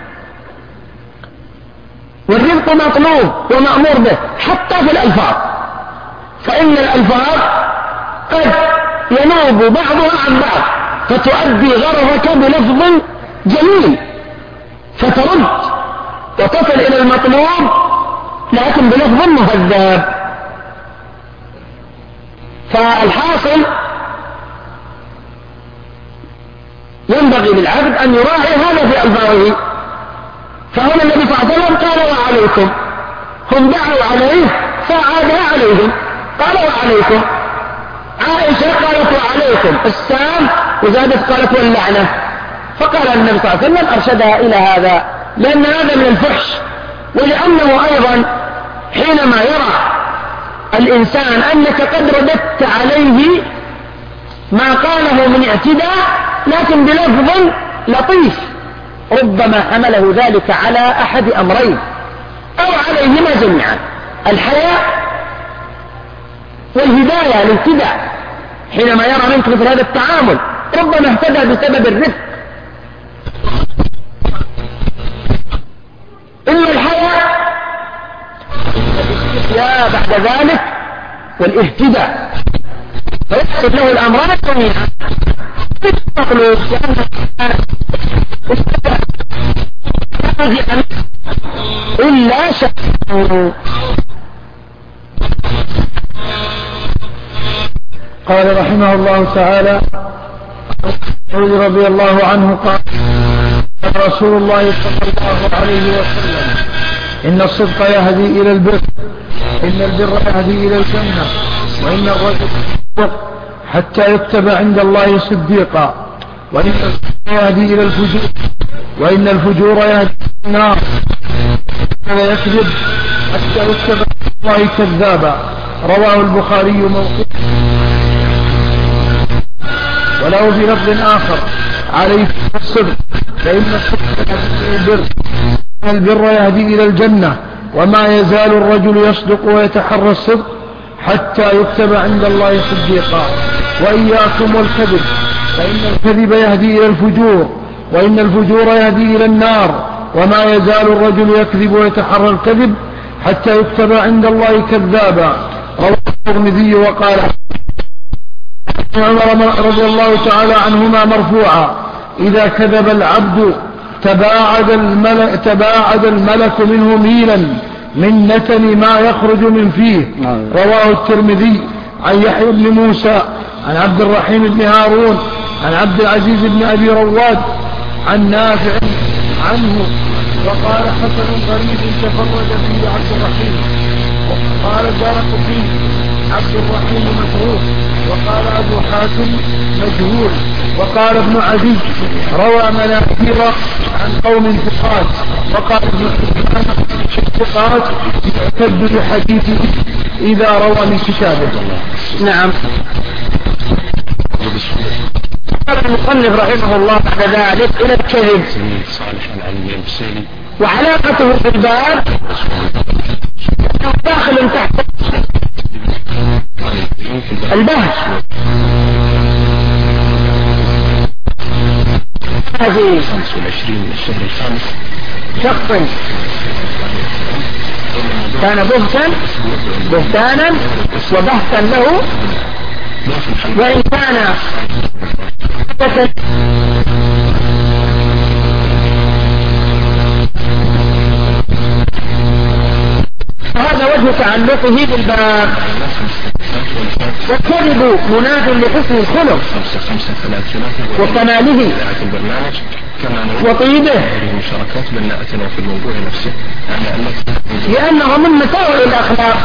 والرفق مطلوب ومأمور به حتى في الألفاظ، فإن الألفاظ قد ينوب بعضها عن بعض فتؤدي غرضك بلفظ جميل فترد وتصل إلى المطلوب لكن بلفظ مهذب. فالحاصل ينبغي للعبد أن يراعي هذا في ألفاظه. فهنا النبي صلى الله عليه وسلم قال وعليكم، هم دعوا عليه فعاد عليهم قال وعليكم. عائشة قالت وعليكم السام وزادت قالت واللعنة. فقال النبي صلى الله عليه وسلم أرشدها إلى هذا، لأن هذا من الفحش، ولأنه أيضا حينما يرى الإنسان أنك قد رددت عليه ما قاله من اعتداء لكن بلفظ لطيف، ربما حمله ذلك على أحد أمرين أو عليهما جميعا، الحياء والهداية الابتداء. حينما يرى منك مثل هذا التعامل ربما اهتدى بسبب الرفق، إما الحياء يا بعد ذلك والاهتداء، فيحصل له الأمران جميعا. مطلوب إلا شك. قال رحمه الله تعالى رضي الله عنه قال قال رسول الله صلى الله عليه وسلم إن الصدق يهدي إلى البر، إن البر يهدي إلى الجنة، وإن الرجل يصدق حتى يكتب عند الله صديقا، وإن الصدق يهدي إلى الفجور، وإن الفجور يهدي إلى النار، ولا يكذب حتى يكتب عند الله كذابا. رواه البخاري موقوفا. وله في لفظ آخر عليكم الصدق فإن الصدق يهدي إلى البر، وإن البر يهدي إلى الجنة، وما يزال الرجل يصدق ويتحرى الصدق حتى يكتب عند الله صديقا. وإياكم والكذب فإن الكذب يهدي إلى الفجور، وإن الفجور يهدي إلى النار، وما يزال الرجل يكذب ويتحرى الكذب حتى يكتب عند الله كذابا. رواه الترمذي. وقال عمر رضي الله تعالى عنهما مرفوعا: إذا كذب العبد تباعد الملك, تباعد الملك منه ميلا من نتن ما يخرج من فيه. رواه الترمذي. عن يحيى بن موسى عن عبد الرحيم بن هارون عن عبد العزيز بن أبي رواد عن نافع عنه. وقال حسن غريب تفرد فيه عبد الرحيم. وقال الدارقطني عبد الرحيم متروك. وقال أبو حاتم مجهول. وقال ابن عدي روى مناكير عن قوم ثقات. وقال ابن حبان ثقات يعتد بحديثه إذا روى من كتابه. نعم. قال المصنف رحمه الله بعد ذلك إلى الكذب وعلاقته بالباب داخل تحت البحث. هذه شخص كان بهتا بهتانا وبحثا له، وإن كان هذا وجه تعلقه بالباب. والكذب مناد لحسن الخلق وكماله وطيبه، لأنه من مساوئ الأخلاق.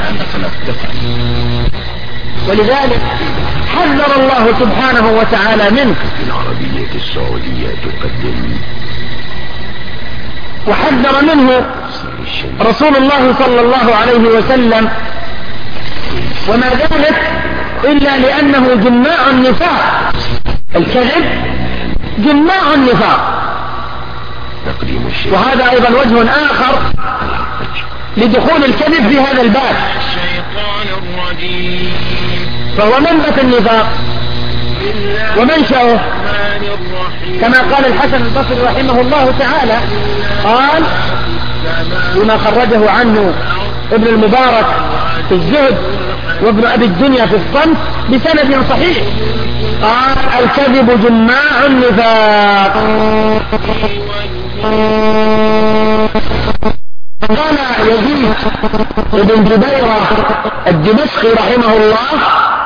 ولذلك حذر الله سبحانه وتعالى منه. وحذر منه رسول الله صلى الله عليه وسلم، وما ذلك إلا لأنه جماع النفاق. الكذب جماع النفاق. وهذا أيضا وجه آخر لدخول الكذب في هذا الباب، فهو منبت النفاق ومنشأه، كما قال الحسن البصري رحمه الله تعالى، قال لما خرجه عنه ابن المبارك في الزهد وابن أبي الدنيا في الصمت بسند صحيح، قال الكذب جماع النفاق. قال يزيد بن جبيرة الدمشقي رحمه الله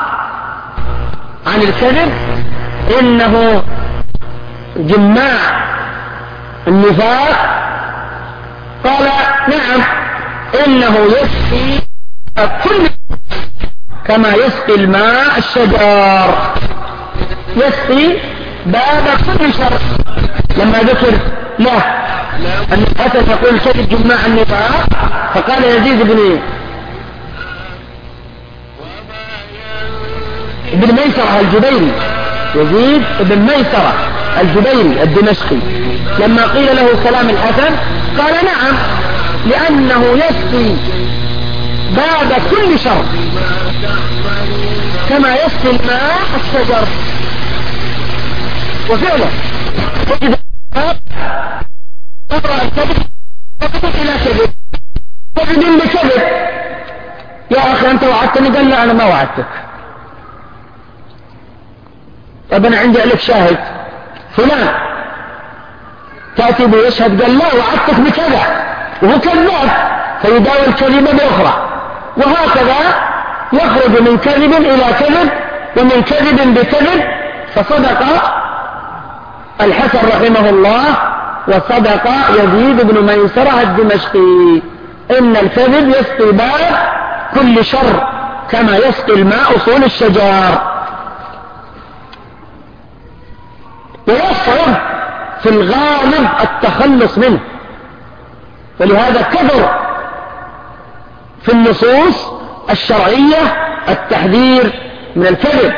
عن الكذب إنه جماع النفاق. قال نعم، إنه يسقي كل كما يسقي الماء الشجر، يسقي باب كل شر. لما ذكر له أن الحسن يقول كذب جماع النفاق، فقال يزيد بن ابن ميسرة الجبيري، يزيد بن ميسرة الجبيري الدمشقي، لما قيل له كلام الحسن قال نعم، لأنه يسقي باب كل شر كما يسقي الماء الشجر. وفعلا وإذا أقرأ الكذب فقط إلى كذب كذب بكذب. يا أخي أنت وعدتني، قال لا أنا ما وعدتك. طب أنا عندي عليك شاهد فلان، تأتي بيشهد قال لا وعدتك بكذا وهو كذاب، فيداول كذبة بأخرى، وهكذا يخرج من كذب إلى كذب ومن كذب بكذب. فصدق الحسن رحمه الله وصدق يزيد بن ميسرة الدمشقي، إن الكذب يسقي باب كل شر كما يسقي الماء أصول الشجار. ويصعب في الغالب التخلص منه، ولهذا كثر في النصوص الشرعية التحذير من الكذب.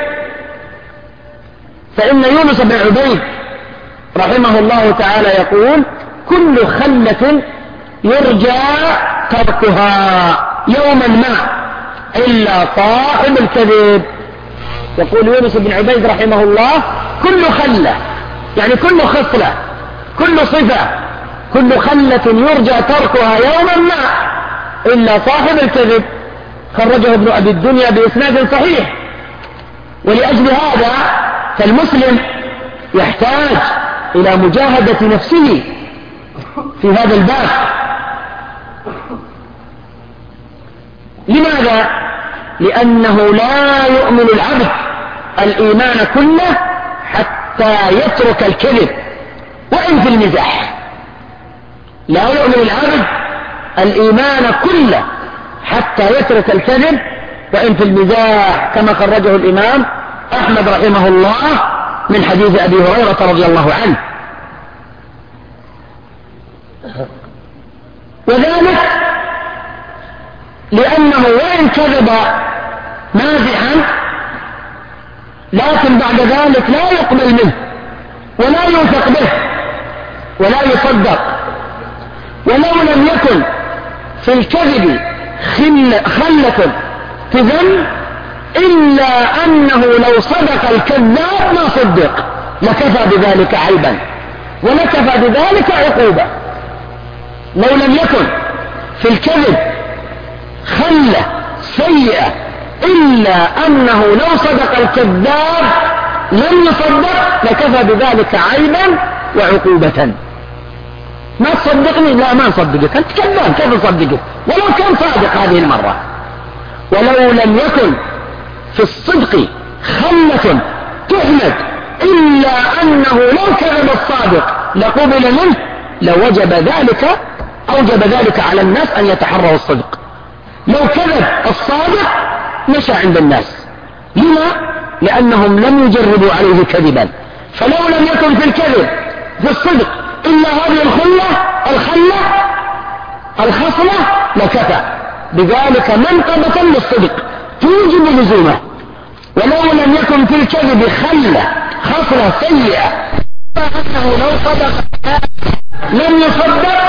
فإن يونس بن عبيد رحمه الله تعالى يقول كل خلة يرجى تركها يوما ما إلا صاحب الكذب. يقول يونس بن عبيد رحمه الله كل خلة يعني كل خصلة، كل صفة، كل خلة يرجى تركها يوما ما إلا صاحب الكذب، خرجه ابن أبي الدنيا بإسناد صحيح. ولأجل هذا فالمسلم يحتاج إلى مجاهدة نفسه في هذا الباب. لماذا؟ لأنه لا يؤمن العبد الإيمان كله حتى يترك الكذب وإن في المزاح. لا يؤمن العبد الإيمان كله حتى يترك الكذب وإن في المزاح، كما خرجه الإمام أحمد رحمه الله من حديث أبي هريرة رضي الله عنه. وذلك لأنه وإن كذب مازحا لكن بعد ذلك لا يقبل منه ولا يوثق به ولا يصدق. ولو لم يكن في الكذب خلة تذم إلا أنه لو صدق الكذاب ما صدق لكفى بذلك عيبا ولكفى بذلك عقوبة. لو لم يكن في الكذب خلة سيئة إلا أنه لو صدق الكذاب لم يصدق لكفى بذلك عيبا وعقوبة. ما تصدقني؟ لا ما نصدقك، أنت كذاب، كيف نصدقك ولو كان صادق هذه المرة. ولو لم يكن في الصدق خلة تحمد إلا أنه لو كذب الصادق لقبل منه لوجب ذلك أوجب ذلك على الناس أن يتحروا الصدق. لو كذب الصادق مشى عند الناس. لما؟ لأنهم لم يجربوا عليه كذبا. فلو لم يكن في الكذب في الصدق إلا هذه الخلة الخلة الخصلة لكفى بذلك منقبة للصدق توجب لزومه. ولو لم يكن في الكذب خلة خصلة سيئة فأنه لو صدق لم يصدق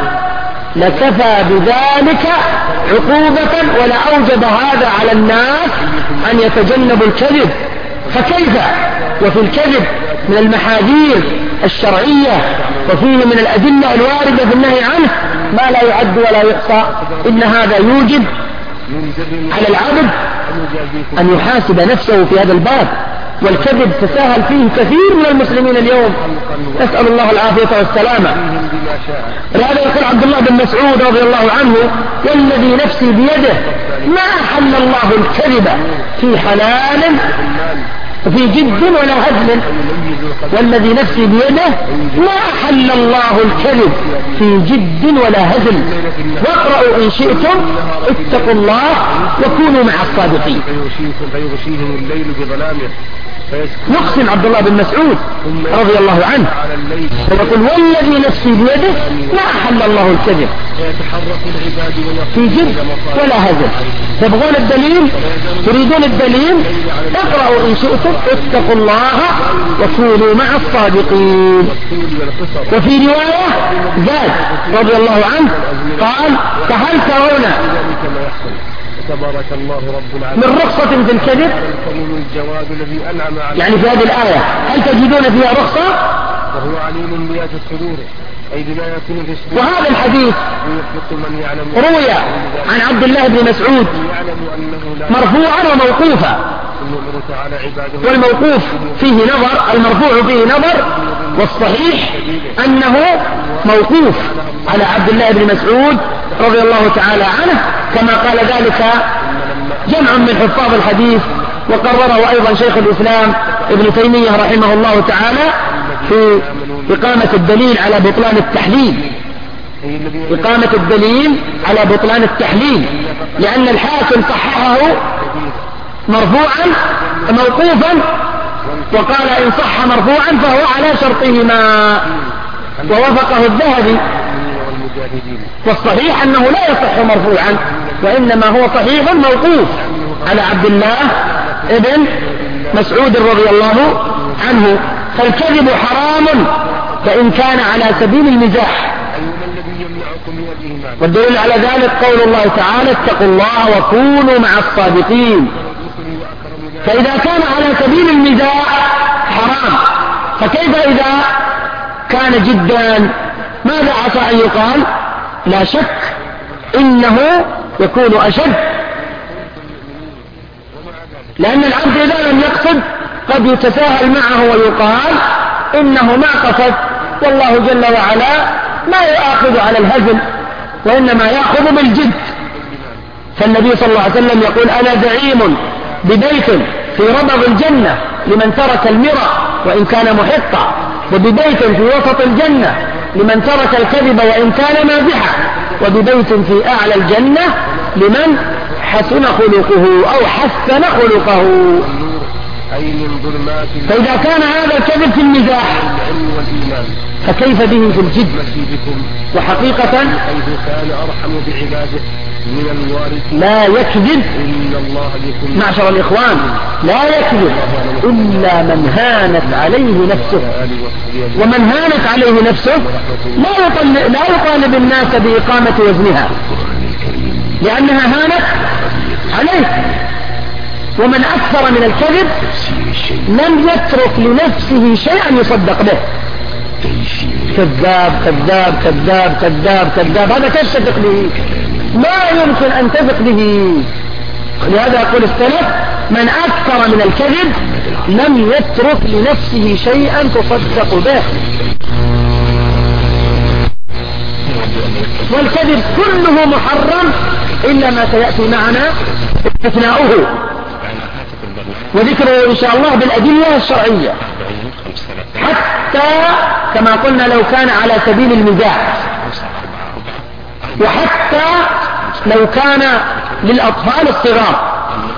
لكفى بذلك عقوبة ولا أوجب هذا على الناس أن يتجنبوا الكذب. فكيف وفي الكذب من المحاذير الشرعية وفيه من الأدلة الواردة في النهي عنه ما لا يعد ولا يحصى. إن هذا يوجب على العبد أن يحاسب نفسه في هذا الباب. والكذب تساهل فيه كثير من المسلمين اليوم، نسأل الله العافية والسلامة. لهذا يقول عبد الله بن مسعود رضي الله عنه: والذي نفسي بيده ما أحل الله الكذب في حلال في جد ولا هزل. والذي نفسي بيده ما أحل الله الكذب في جد ولا هزل. واقرأوا إن شئتم اتقوا الله وكونوا مع الصادقين. فيغشيهم الليل بظلامه. يقسم عبد الله بن مسعود رضي الله عنه ويقول: والذي نفسي بيده ما أحل الله الكذب في جد ولا هزل. تبغون الدليل؟ تريدون الدليل؟ اقرأوا إن شئتم اتقوا الله وكونوا مع الصادقين. وفي رواية زاد رضي الله عنه قال: فهل ترون تبارك الله رب العالمين من رخصة في الكذب؟ الجواد الذي أنعم على يعني في هذه الآية هل تجدون فيها رخصة؟ وهو عليم بذات الصدور أي بما يكون في الصدور. وهذا الحديث من يعلم روي عن عبد الله بن مسعود مرفوعا وموقوفا. والموقوف فيه نظر، المرفوع فيه نظر، والصحيح أنه موقوف على عبد الله بن مسعود رضي الله تعالى عنه، كما قال ذلك جمع من حفاظ الحديث، وقرره أيضا شيخ الإسلام ابن تيمية رحمه الله تعالى في إقامة الدليل على بطلان التحليل. إقامة الدليل على بطلان التحليل، لأن الحاكم صححه مرفوعا موقوفا، وقال إن صح مرفوعا فهو على شرطهما، ووافقه الذهبي. والصحيح أنه لا يصح مرفوعا، وإنما هو صحيح موقوف على عبد الله ابن مسعود رضي الله عنه. فالكذب حرام فإن كان على سبيل المزاح. والدليل على ذلك قول الله تعالى: اتقوا الله وكونوا مع الصادقين. فإذا كان على سبيل المزاح حرام، فكيف إذا كان جدا؟ ماذا عسى أن يقال؟ لا شك إنه يكون أشد، لأن العبد إذا لم يقصد قد يتساهل معه ويقال إنه ما قصد، والله جل وعلا ما يؤاخذ على الهزل وإنما يأخذ بالجد. فالنبي صلى الله عليه وسلم يقول أنا زعيم ببيت في ربض الجنة لمن ترك المرى وإن كان محقا، وببيت في وسط الجنة لمن ترك الكذب وإن كان مازحا، وببيت في أعلى الجنة لمن حسن خلقه أو حسن خلقه. فإذا كان هذا الكذب في المزاح فكيف به في الجد؟ وحقيقة لا يكذب معشر الإخوان، لا يكذب إلا من هانت عليه نفسه، ومن هانت عليه نفسه لا يطالب, لا يطالب الناس بإقامة وزنها لأنها هانت عليه. ومن أكثر من الكذب لم يترك لنفسه شيئا يصدق به. كذاب كذاب كذاب كذاب كذاب، هذا كيف تثق به؟ لا يمكن أن تثق به. لهذا يقول السلف من أكثر من الكذب لم يترك لنفسه شيئا تصدق به. والكذب كله محرم إلا ما سيأتي معنا استثناؤه وذكره إن شاء الله بالأدلة الشرعية، حتى كما قلنا لو كان على سبيل المزاح، وحتى لو كان للأطفال الصغار.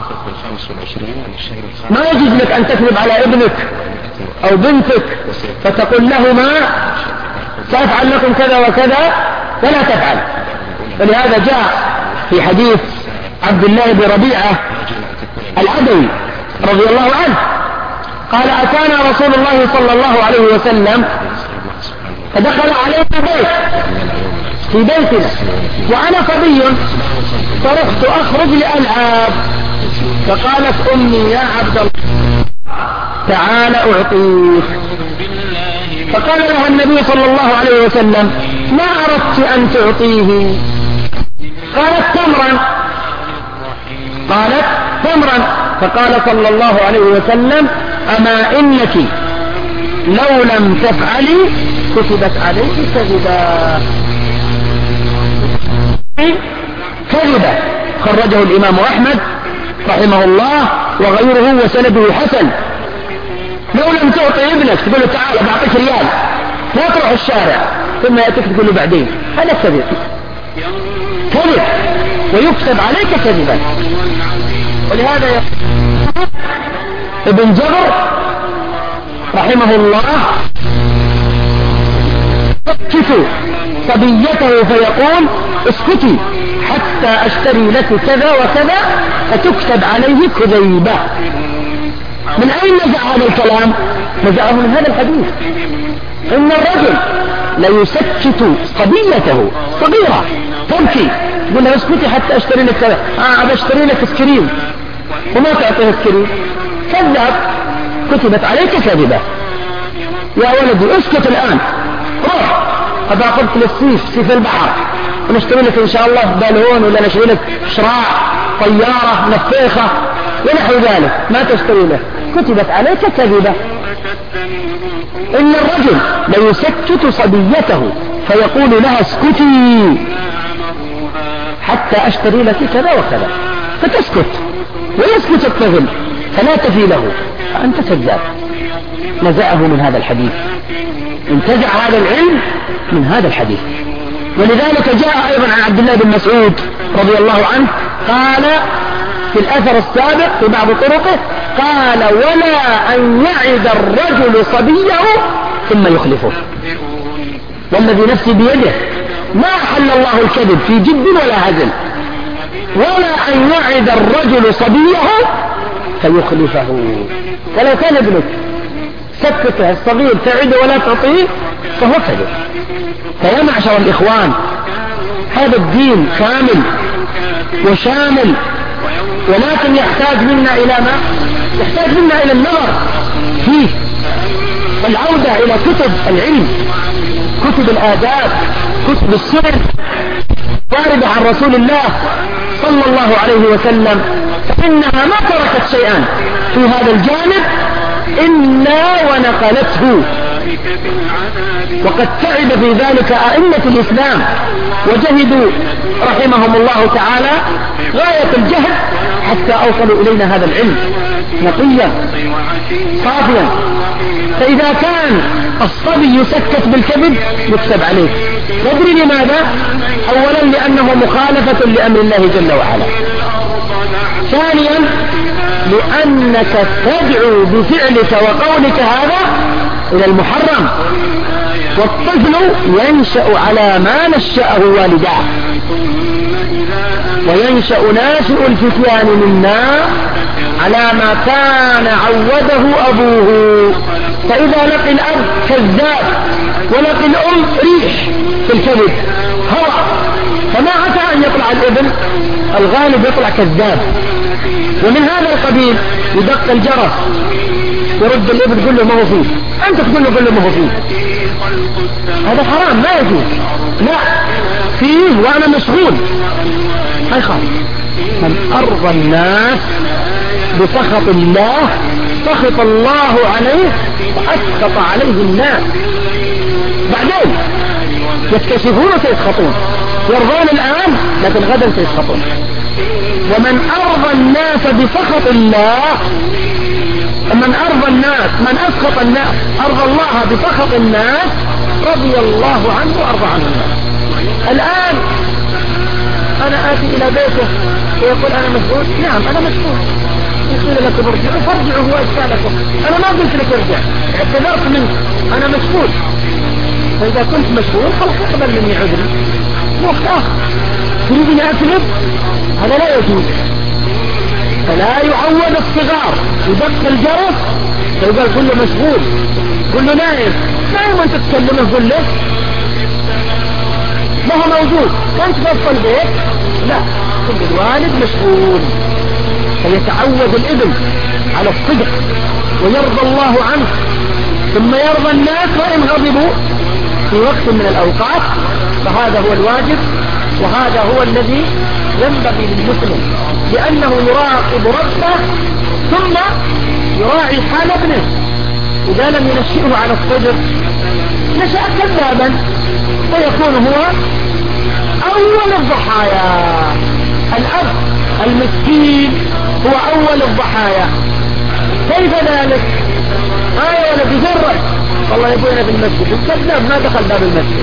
ما يجوز لك أن تكذب على ابنك أو بنتك فتقول لهما سأفعل لكم كذا وكذا ولا تفعل. ولهذا جاء في حديث عبد الله بن ربيعة العدوي رضي الله عنه قال أتانا رسول الله صلى الله عليه وسلم فدخل علينا بيت في بيتنا وأنا صبي فرحت أخرج لألعاب، فقالت أمي يا عبد الله تعال أعطيك، فقال لها النبي صلى الله عليه وسلم ما أردت أن تعطيه؟ قالت تمرا، قالت تمرا، فقال صلى الله عليه وسلم أما إنك لو لم تفعلي كتبت عليك كذبا. كذبا خرجه الإمام أحمد رحمه الله وغيره وسنده حسن. لو لم تعطي ابنك تقول له تعال بعطيك ريال لا تروح الشارع ثم يأتيك تقول له بعدين، هذا كذب، كذب ويكتب عليك كذبا. ولهذا ابن جبر رحمه الله يسكت صبيته فيقول اسكتي حتى اشتري لك كذا وكذا فتكتب عليه كذيبة. من اين نزع هذا الكلام؟ نزعه من هذا الحديث. ان الرجل ليسكت صبيته صغيرة تبكي يقول لها اسكتي حتى اشتري لك كذا، اه اشتري لك اسكرين وما تعطيه اسكرين، كذب، كتبت عليك كذبة. يا ولدي اسكت الآن، روح أبا أخذت للسيف سيف البحر ونشتري لك إن شاء الله بالون ولا نشتري لك شراع طيارة نفيخة ونحو ذلك، ما تشتري له، كتبت عليك كذبة. إن الرجل ليسكت صبيته فيقول لها اسكتي حتى أشتري لك كذا وكذا فتسكت ويسكت الطفل فلا تفي له، فأنت كذاب. نزعه من هذا الحديث، انتزع هذا العلم من هذا الحديث. ولذلك جاء أيضا عن عبد الله بن مسعود رضي الله عنه قال في الأثر السابق في بعض طرقه قال ولا أن يعد الرجل صبيه ثم يخلفه، والذي نفسي بيده ما أحل الله الكذب في جد ولا هزل، ولا أن يعد الرجل صبيه فيخلفه. فلو كان ابنك سكته الصغير تعد ولا تعطيه فهو كذب. فيا معشر الإخوان هذا الدين كامل وشامل، ولكن يحتاج منا إلى ما؟ يحتاج منا إلى النظر فيه والعودة إلى كتب العلم، كتب الآداب، كتب السنن، المتقاربة عن رسول الله صلى الله عليه وسلم، فإنها ما تركت شيئا في هذا الجانب إلا ونقلته. وقد تعب في ذلك أئمة الإسلام وجهدوا رحمهم الله تعالى غاية الجهد حتى أوصلوا إلينا هذا العلم نقيا صافيا. فإذا كان الصبي يسكت بالكذب يكتب عليه. تدري لماذا؟ أولا لأنه مخالفة لأمر الله جل وعلا. ثانيا لأنك تدعو بفعلك وقولك هذا إلى المحرم، والطفل ينشأ على ما نشأه والداه، وينشأ ناشئ الفتيان منا على ما كان عوده أبوه. فإذا لقي الأب كذاب ولقي الأم ريح في الكذب هوى، فما عسى أن يطلع الابن، الغالب يطلع كذاب. ومن هذا القبيل يدق الجرس يرد الابن تقول له ما هو فيه، أنت تقول له قل له ما هو فيه، هذا حرام ما يجوز. لا فيه وأنا مشغول ما يخاف. من أرضى الناس بسخط الله سخط الله عليه وأسخط عليه الناس. بعدين يكتشفون سيسخطون، يرضون الآن لكن غدا سيسخطون. ومن أرضى الناس بسخط الله، من أرضى الناس من أسخط الناس أرضى الله بسخط الناس رضي الله عنه وأرضى عنه الناس. الآن أنا آتي إلى بيته ويقول أنا مسؤول، نعم أنا مسؤول، يقول لك ارجعوا فارجعوا هو إشكالكم، أنا ما قلت لك ارجع، اعتذرت منك، أنا مسؤول. فإذا كنت مسؤول خلاص اقبل مني عذري، وقت آخر تريدني أكذب، هذا لا يجوز. فلا يعود الصغار، يدق الجرس فيقول كله مشغول، كله نائم، نائم وانت تكلمه قل له ما هو موجود وانت في البيت، لا كل الوالد مشغول. فيتعود الابن على الصدق ويرضى الله عنه، ثم يرضى الناس وإن غضبوا في وقت من الأوقات. فهذا هو الواجب، وهذا هو الذي ينبغي للمسلم، لأنه يراقب ربه ثم يراعي حال ابنه. إذا لم ينشئه على الصدق نشأ كذابا ويكون هو أول الضحايا. الأب المسكين هو أول الضحايا. كيف ذلك؟ آية ولا بجرد والله يبوينا في المسجد، الكذاب ما دخل باب المسجد.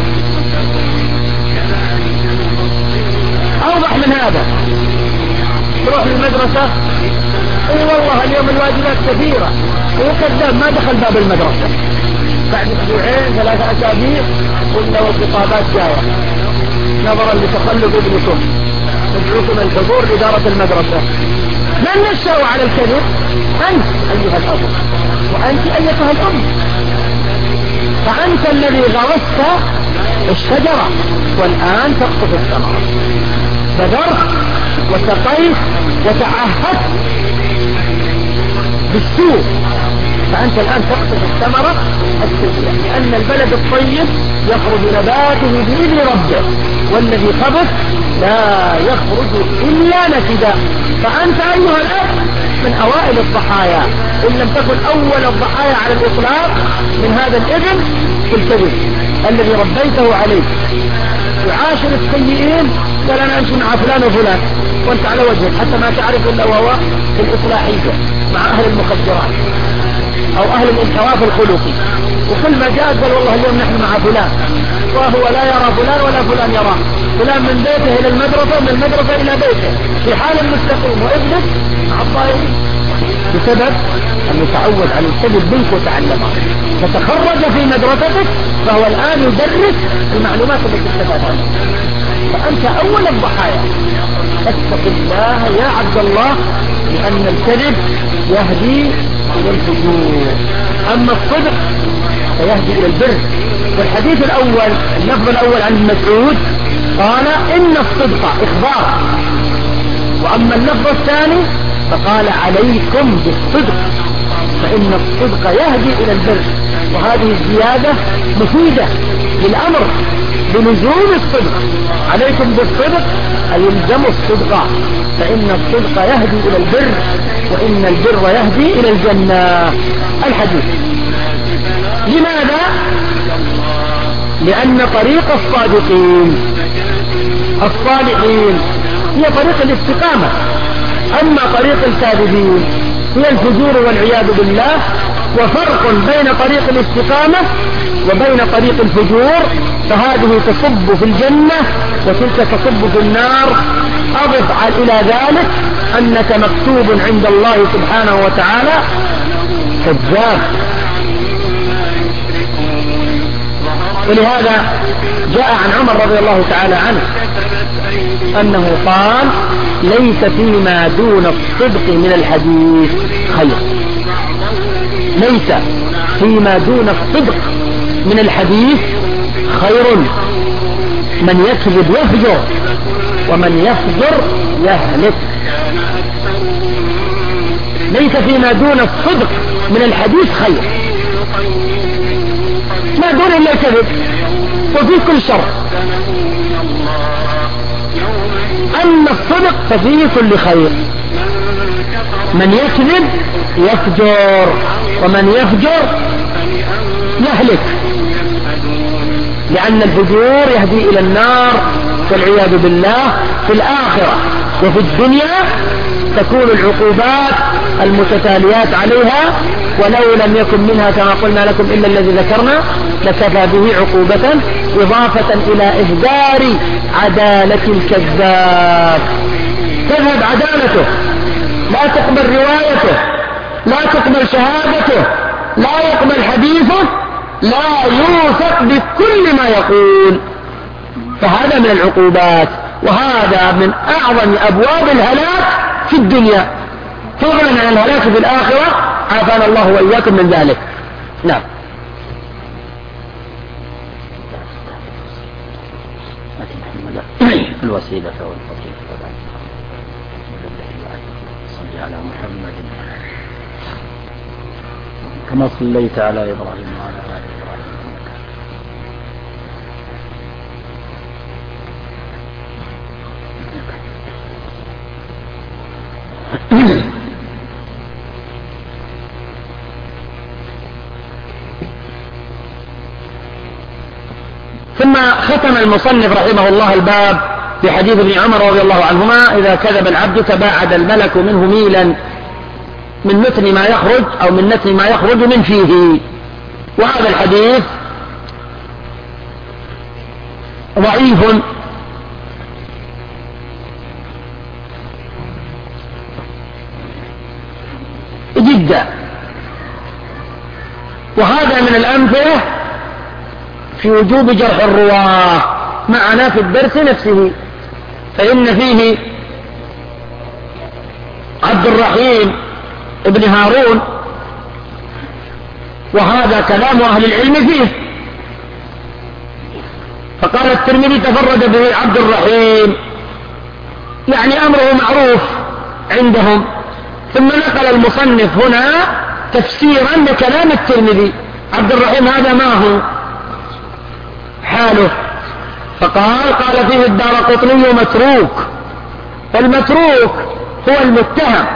أوضح من هذا، تروح للمدرسة اي والله اليوم الواجبات كثيرة، هو كذاب ما دخل باب المدرسة. بعد اسبوعين ثلاثة اسابيع قلنا والخطابات جاية نظرا لتخلف ابنكم ندعوكم الحضور إدارة المدرسة. من نشأوا على الكذب؟ أنت أيها الأب وأنت أيتها الأم. فأنت الذي غرست الشجرة والآن تقطف الثمرة. بذرت وسقيت وتعهدت بالسوء، فأنت الآن تقطف الثمرة السيئة، لأن البلد الطيب يخرج نباته بإذن ربه، والذي خبث لا يخرج إلا نكدا. فأنت أيها الأب من أوائل الضحايا، إن لم تكن أول الضحايا على الإطلاق من هذا الابن في الكذب الذي ربيته عليه. يعاشر السيئين قال أنا أمشي مع فلان وفلان وأنت على وجهك حتى ما تعرف إلا وهو في الإصلاحية مع أهل المخدرات أو أهل الانحراف الخلقي، وكل ما جاء قال والله اليوم نحن مع فلان، وهو لا يرى فلان ولا فلان يراه. فلان من بيته إلى المدرسة ومن المدرسة إلى بيته في حال مستقيم، وابنك مع الضائعين بسبب أن يتعود على الكذب منك وتعلمه. فتخرج في مدرستك فهو الآن يدرس المعلومات التي استفادها. فأنت أول الضحايا. اتق الله يا عبد الله، لأن الكذب يهدي إلى الفجور، أما الصدق فيهدي إلى البر. والحديث الأول اللفظ الأول عن مسعود قال إن الصدق إخبار، وأما اللفظ الثاني فقال عليكم بالصدق فإن الصدق يهدي إلى البر. وهذه الزيادة مفيدة للأمر بلزوم الصدق. عليكم بالصدق أي الزموا الصدق، فإن الصدق يهدي إلى البر، وإن البر يهدي إلى الجنة. الحديث. لماذا؟ لأن طريق الصادقين الصالحين هي طريق الاستقامة، أما طريق الكاذبين هي الفجور والعياذ بالله. وفرق بين طريق الاستقامة وبين طريق الفجور، فهذه تصب في الجنة وتلك تصب في النار. أضف إلى ذلك أنك مكتوب عند الله سبحانه وتعالى كذاب. ولهذا جاء عن عمر رضي الله تعالى عنه أنه قال: ليس فيما دون الصدق من الحديث خير. ليس فيما دون الصدق من الحديث خير. من يكذب يفجر، ومن يفجر يهلك. ليس فيما دون الصدق من الحديث خير. ما دون إلا الكذب، وفيه كل شر. أما الصدق ففيه كل خير. من يكذب يفجر، ومن يفجر يهلك، لأن الفجور يهدي إلى النار والعياذ بالله في الآخرة. وفي الدنيا تكون العقوبات المتتاليات عليها، ولو لم يكن منها كما قلنا لكم إلا الذي ذكرنا لكفى به عقوبة، إضافة إلى إهدار عدالة الكذاب. تذهب عدالته، لا تقبل روايته، لا تقبل شهادته، لا يقبل حديثه، لا يوثق بكل ما يقول. فهذا من العقوبات، وهذا من أعظم أبواب الهلاك في الدنيا، فضلا عن الهلاك في الآخرة. عافانا الله وإياكم من ذلك. نعم. الوسيلة والفضيلة صل على محمد كما صليت على إبراهيم وعلى آل إبراهيم إنك ثم ختم المصنف رحمه الله الباب في حديث ابن عمر رضي الله عنهما: إذا كذب العبد تباعد الملك منه ميلا من نتن ما يخرج أو من نتن ما يخرج من فيه. وهذا الحديث ضعيف جدا، وهذا من الأمثلة في وجوب جرح الرواة معنا في الدرس نفسه. فإن فيه عبد الرحيم ابن هارون، وهذا كلام أهل العلم فيه. فقال الترمذي: تفرد به عبد الرحيم، يعني أمره معروف عندهم. ثم نقل المصنف هنا تفسيرا لكلام الترمذي. عبد الرحيم هذا ما هو حاله؟ فقال: قال فيه الدارقطني متروك. فالمتروك هو المتهم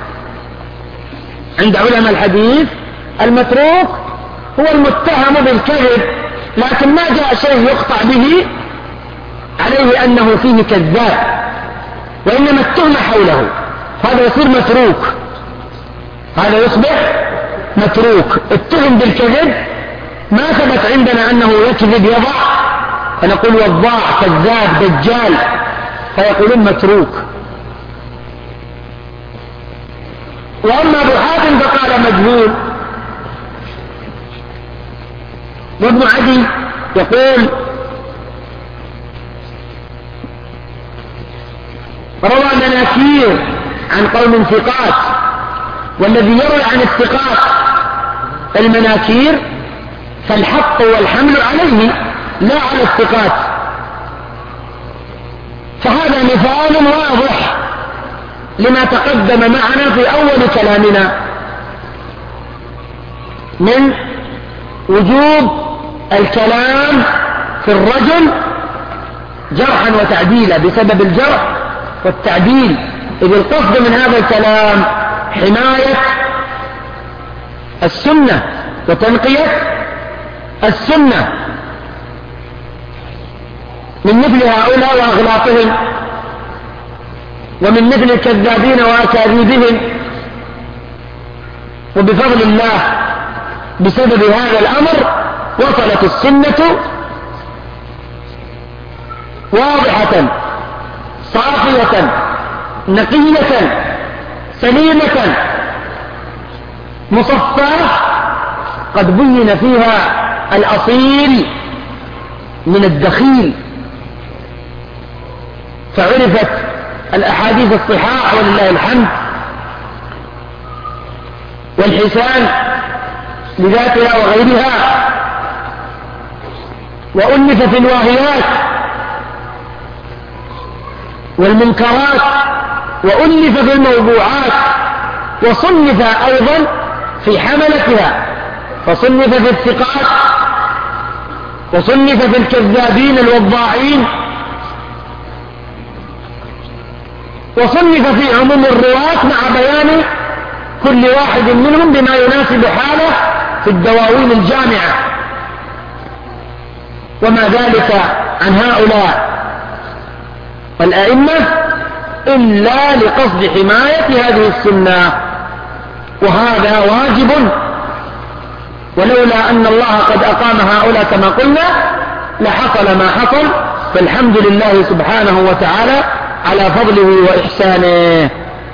عند علماء الحديث. المتروك هو المتهم بالكذب، لكن ما جاء شيء يقطع به عليه أنه فيه كذاب، وإنما التهم حوله، هذا يصير متروك، هذا يصبح متروك. التهم بالكذب ما ثبت عندنا أنه يكذب يضع، فنقول وضاع كذاب دجال، فيقولون متروك. وأما أبو حاتم فقال مجهول. وابن عدي يقول: روى مناكير عن قوم ثقات، والذي يروي عن الثقات المناكير فالحق والحمل عليه لا على الثقات. فهذا مثال واضح لما تقدم معنا في أول كلامنا من وجوب الكلام في الرجل جرحا وتعديلا بسبب الجرح والتعديل، إذ القصد من هذا الكلام حماية السنة وتنقية السنة من مثل هؤلاء وأغلاطهم، ومن مثل الكذابين وأكاذيبهم. وبفضل الله بسبب هذا الأمر وصلت السنة واضحة صافية نقية سليمة مصفاة، قد بين فيها الأصيل من الدخيل، فعرفت الأحاديث الصحاح ولله الحمد، والحسان لذاتها وغيرها، وألف في الواهيات والمنكرات، وألف في الموضوعات، وصنف أيضا في حملتها، فصنف في الثقات، وصنف في الكذابين الوضاعين، وصنف في عموم الرواة مع بيان كل واحد منهم بما يناسب حاله في الدواوين الجامعة. وما ذلك عن هؤلاء الأئمة إلا لقصد حماية هذه السنة، وهذا واجب، ولولا أن الله قد أقام هؤلاء كما قلنا لحصل ما حصل، فالحمد لله سبحانه وتعالى على فضله وإحسانه.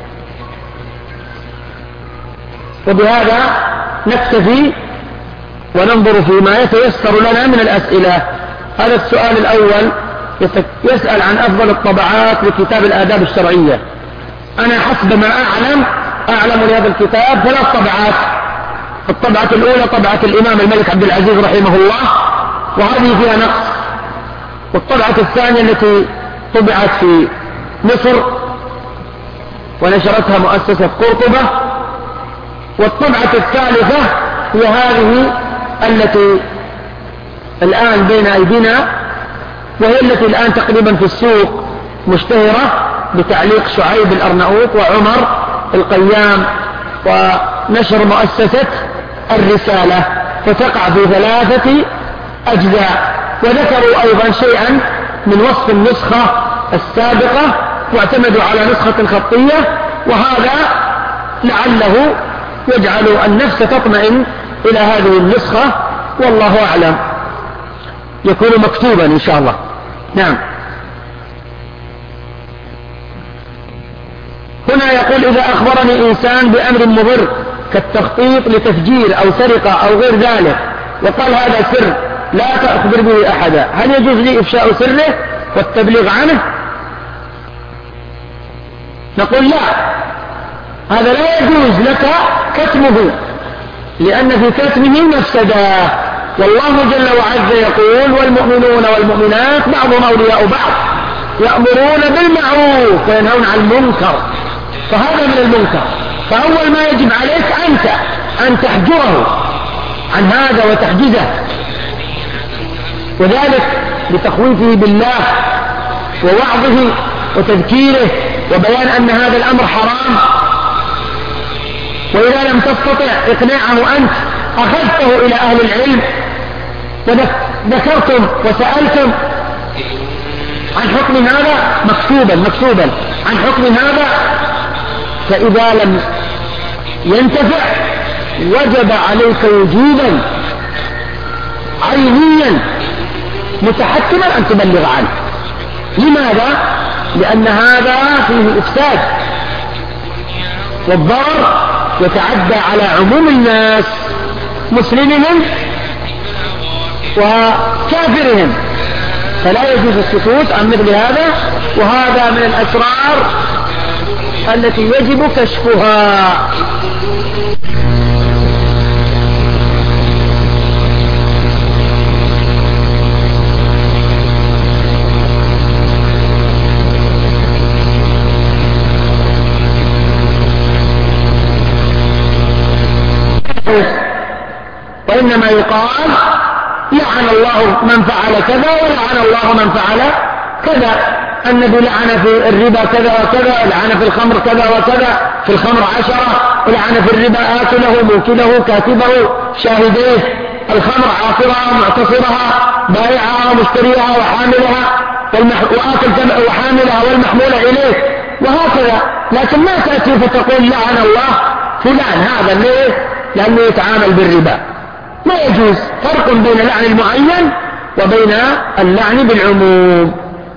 وبهذا نكتفي وننظر فيما يتيسر لنا من الأسئلة. هذا السؤال الأول يسأل عن أفضل الطبعات لكتاب الآداب الشرعية. أنا حسب ما أعلم أعلم لهذا الكتاب ثلاث طبعات. الطبعة الأولى طبعة الإمام الملك عبد العزيز رحمه الله، وهذه فيها نقص. والطبعة الثانية التي طبعت في مصر ونشرتها مؤسسة قرطبة. والطبعة الثالثة هي هذه التي الآن بين أيدينا، وهي التي الآن تقريبا في السوق مشتهرة بتعليق شعيب الأرناؤوط وعمر القيام، ونشر مؤسسة الرسالة، فتقع في ثلاثة أجزاء. وذكروا أيضا شيئا من وصف النسخة السابقة، واعتمدوا على نسخة خطية، وهذا لعله يجعل النفس تطمئن إلى هذه النسخة، والله أعلم، يكون مكتوبا إن شاء الله. نعم. هنا يقول إذا أخبرني إنسان بأمر مضر كالتخطيط لتفجير أو سرقة أو غير ذلك، وقال هذا سر لا تأخبر به أحدا، هل يجوز لي إفشاء سره والتبليغ عنه؟ نقول لا، هذا لا يجوز لك كتمه، لأن في كتمه مفسدة. والله جل وعز يقول والمؤمنون والمؤمنات بعضهم أولياء بعض يأمرون بالمعروف وينهون عن المنكر، فهذا من المنكر. فأول ما يجب عليك أنت أن تحجره عن هذا وتحجزه، وذلك بتخويفه بالله ووعظه وتذكيره وبيان أن هذا الأمر حرام. وإذا لم تستطع إقناعه أنت أخذته إلى أهل العلم وذكرتم وسألتم عن حكم هذا مكتوبا مكتوبا عن حكم هذا، فإذا لم ينتفع وجب عليك وجوبا عينيا متحتما أن تبلغ عنه. لماذا؟ لأن هذا فيه إفساد، والضرر يتعدى على عموم الناس مسلمهم وكافرهم، فلا يجوز السكوت عن مثل هذا، وهذا من الأسرار التي يجب كشفها. وإنما يقال لعن الله من فعل كذا ولعن الله من فعل كذا، النبي لعن في الربا كذا وكذا، لعن في الخمر كذا وكذا، في الخمر عشرة، ولعن في الربا آكله موكله كاتبه شاهديه، الخمر عاصرها معتصرها بائعها ومشتريها وحاملها وآكل وحاملها والمحمولة إليه، وهكذا. لكن ما تأتي فتقول لعن الله فلان، هذا ليه؟ لأنه يتعامل بالربا. ما يجوز. فرق بين لعن المعين وبين اللعن بالعموم.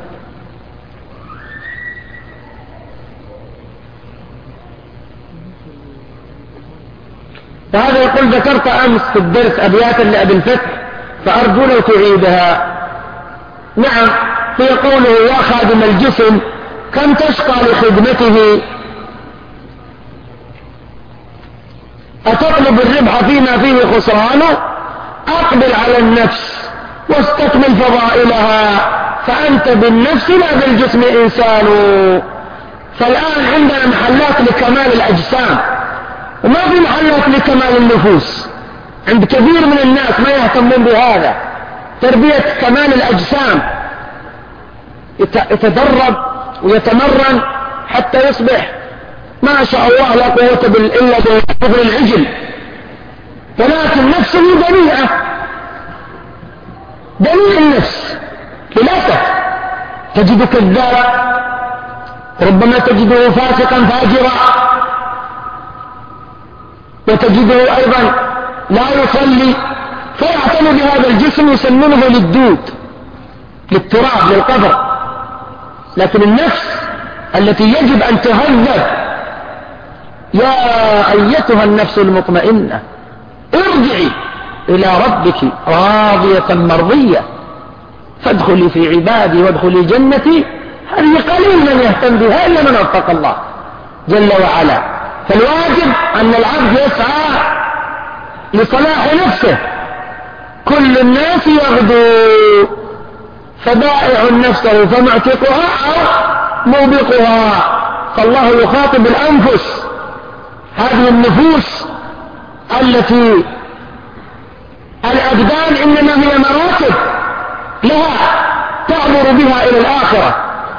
وهذا يقول ذكرت أمس في الدرس أبياتا لأبي الفتح فأرجو لو تعيدها. نعم، في قوله يا خادم الجسم كم تشقى لخدمته، أتطلب الربح فيما فيه خسرانه، أقبل على النفس واستكمل فضائلها، فأنت بالنفس لا بالجسم إنسان. فالآن عندنا محلات لكمال الأجسام وما في محلات لكمال النفوس. عند كثير من الناس ما يهتمون بهذا، تربية كمال الأجسام، يتدرب ويتمرن حتى يصبح ما شاء الله لا قوة إلا بالكبر العجل، ولكن نفسه دنيئة، دنيء النفس للأسف. تجد كذاب، ربما تجده فاسقا فاجرا، وتجده أيضا لا يصلي، فيعتني بهذا الجسم يسمونه للدود، للتراب، للقبر. لكن النفس التي يجب أن تهذب، يا أيتها النفس المطمئنة ارجعي إلى ربك راضية مرضية فادخلي في عبادي وادخلي جنتي. هذه قليل من يهتم بها إلا من وفق الله جل وعلا. فالواجب أن العبد يسعى لصلاح نفسه. كل الناس يغدو، فبائع نفسه فمعتقها أو موبقها. فالله يخاطب الأنفس، هذه النفوس التي الأبدان إنما هي مراتب لها تعبر بها إلى الآخرة.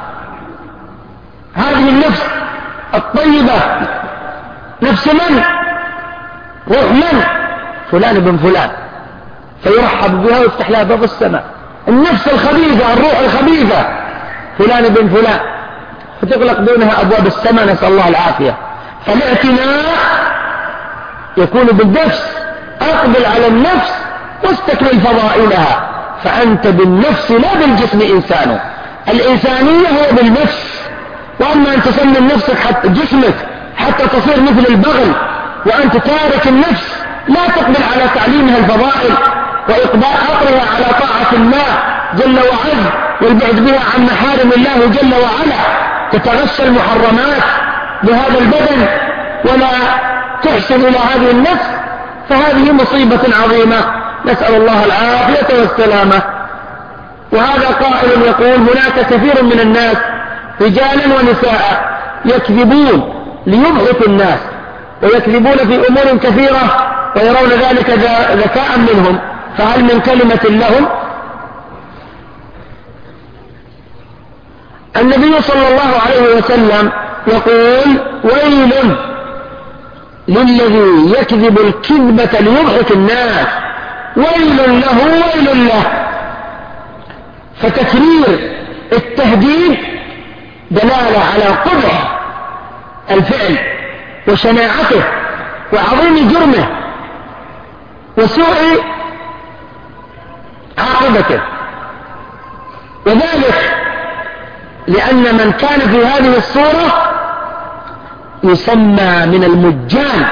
هذه النفس الطيبة نفس من؟ روح من؟ فلان بن فلان، فيرحب بها ويفتح لها باب السماء. النفس الخبيثة، الروح الخبيثة فلان بن فلان، فتغلق دونها أبواب السماء، نسأل الله العافية. فالاعتناء يكون بالنفس، أقبل على النفس واستكمل فضائلها، فأنت بالنفس لا بالجسم إنسان. الإنسانية هو بالنفس. وأما أن تسمي النفس حتى جسمك حتى تصير مثل البغل وأنت تارك النفس، لا تقبل على تعليمها الفضائل وإقبال أقرها على طاعة الله جل وعلا والبعد بها عن محارم الله جل وعلا، تتغشى المحرمات بهذا البدن ولا تحسن إلى هذه النفس، فهذه مصيبة عظيمة، نسأل الله العافية والسلامة. وهذا قائل يقول هناك كثير من الناس رجالا ونساء يكذبون ليضحكوا الناس، ويكذبون في أمور كثيرة ويرون ذلك ذكاء منهم، فهل من كلمة لهم؟ النبي صلى الله عليه وسلم يقول ويل للذي يكذب الكذبة ليضحك الناس، ويل له ويل له. فتكرير التهديد دلالة على قبح الفعل وشناعته وعظيم جرمه وسوء عاقبته، وذلك لأن من كان في هذه الصورة يسمى من المجان،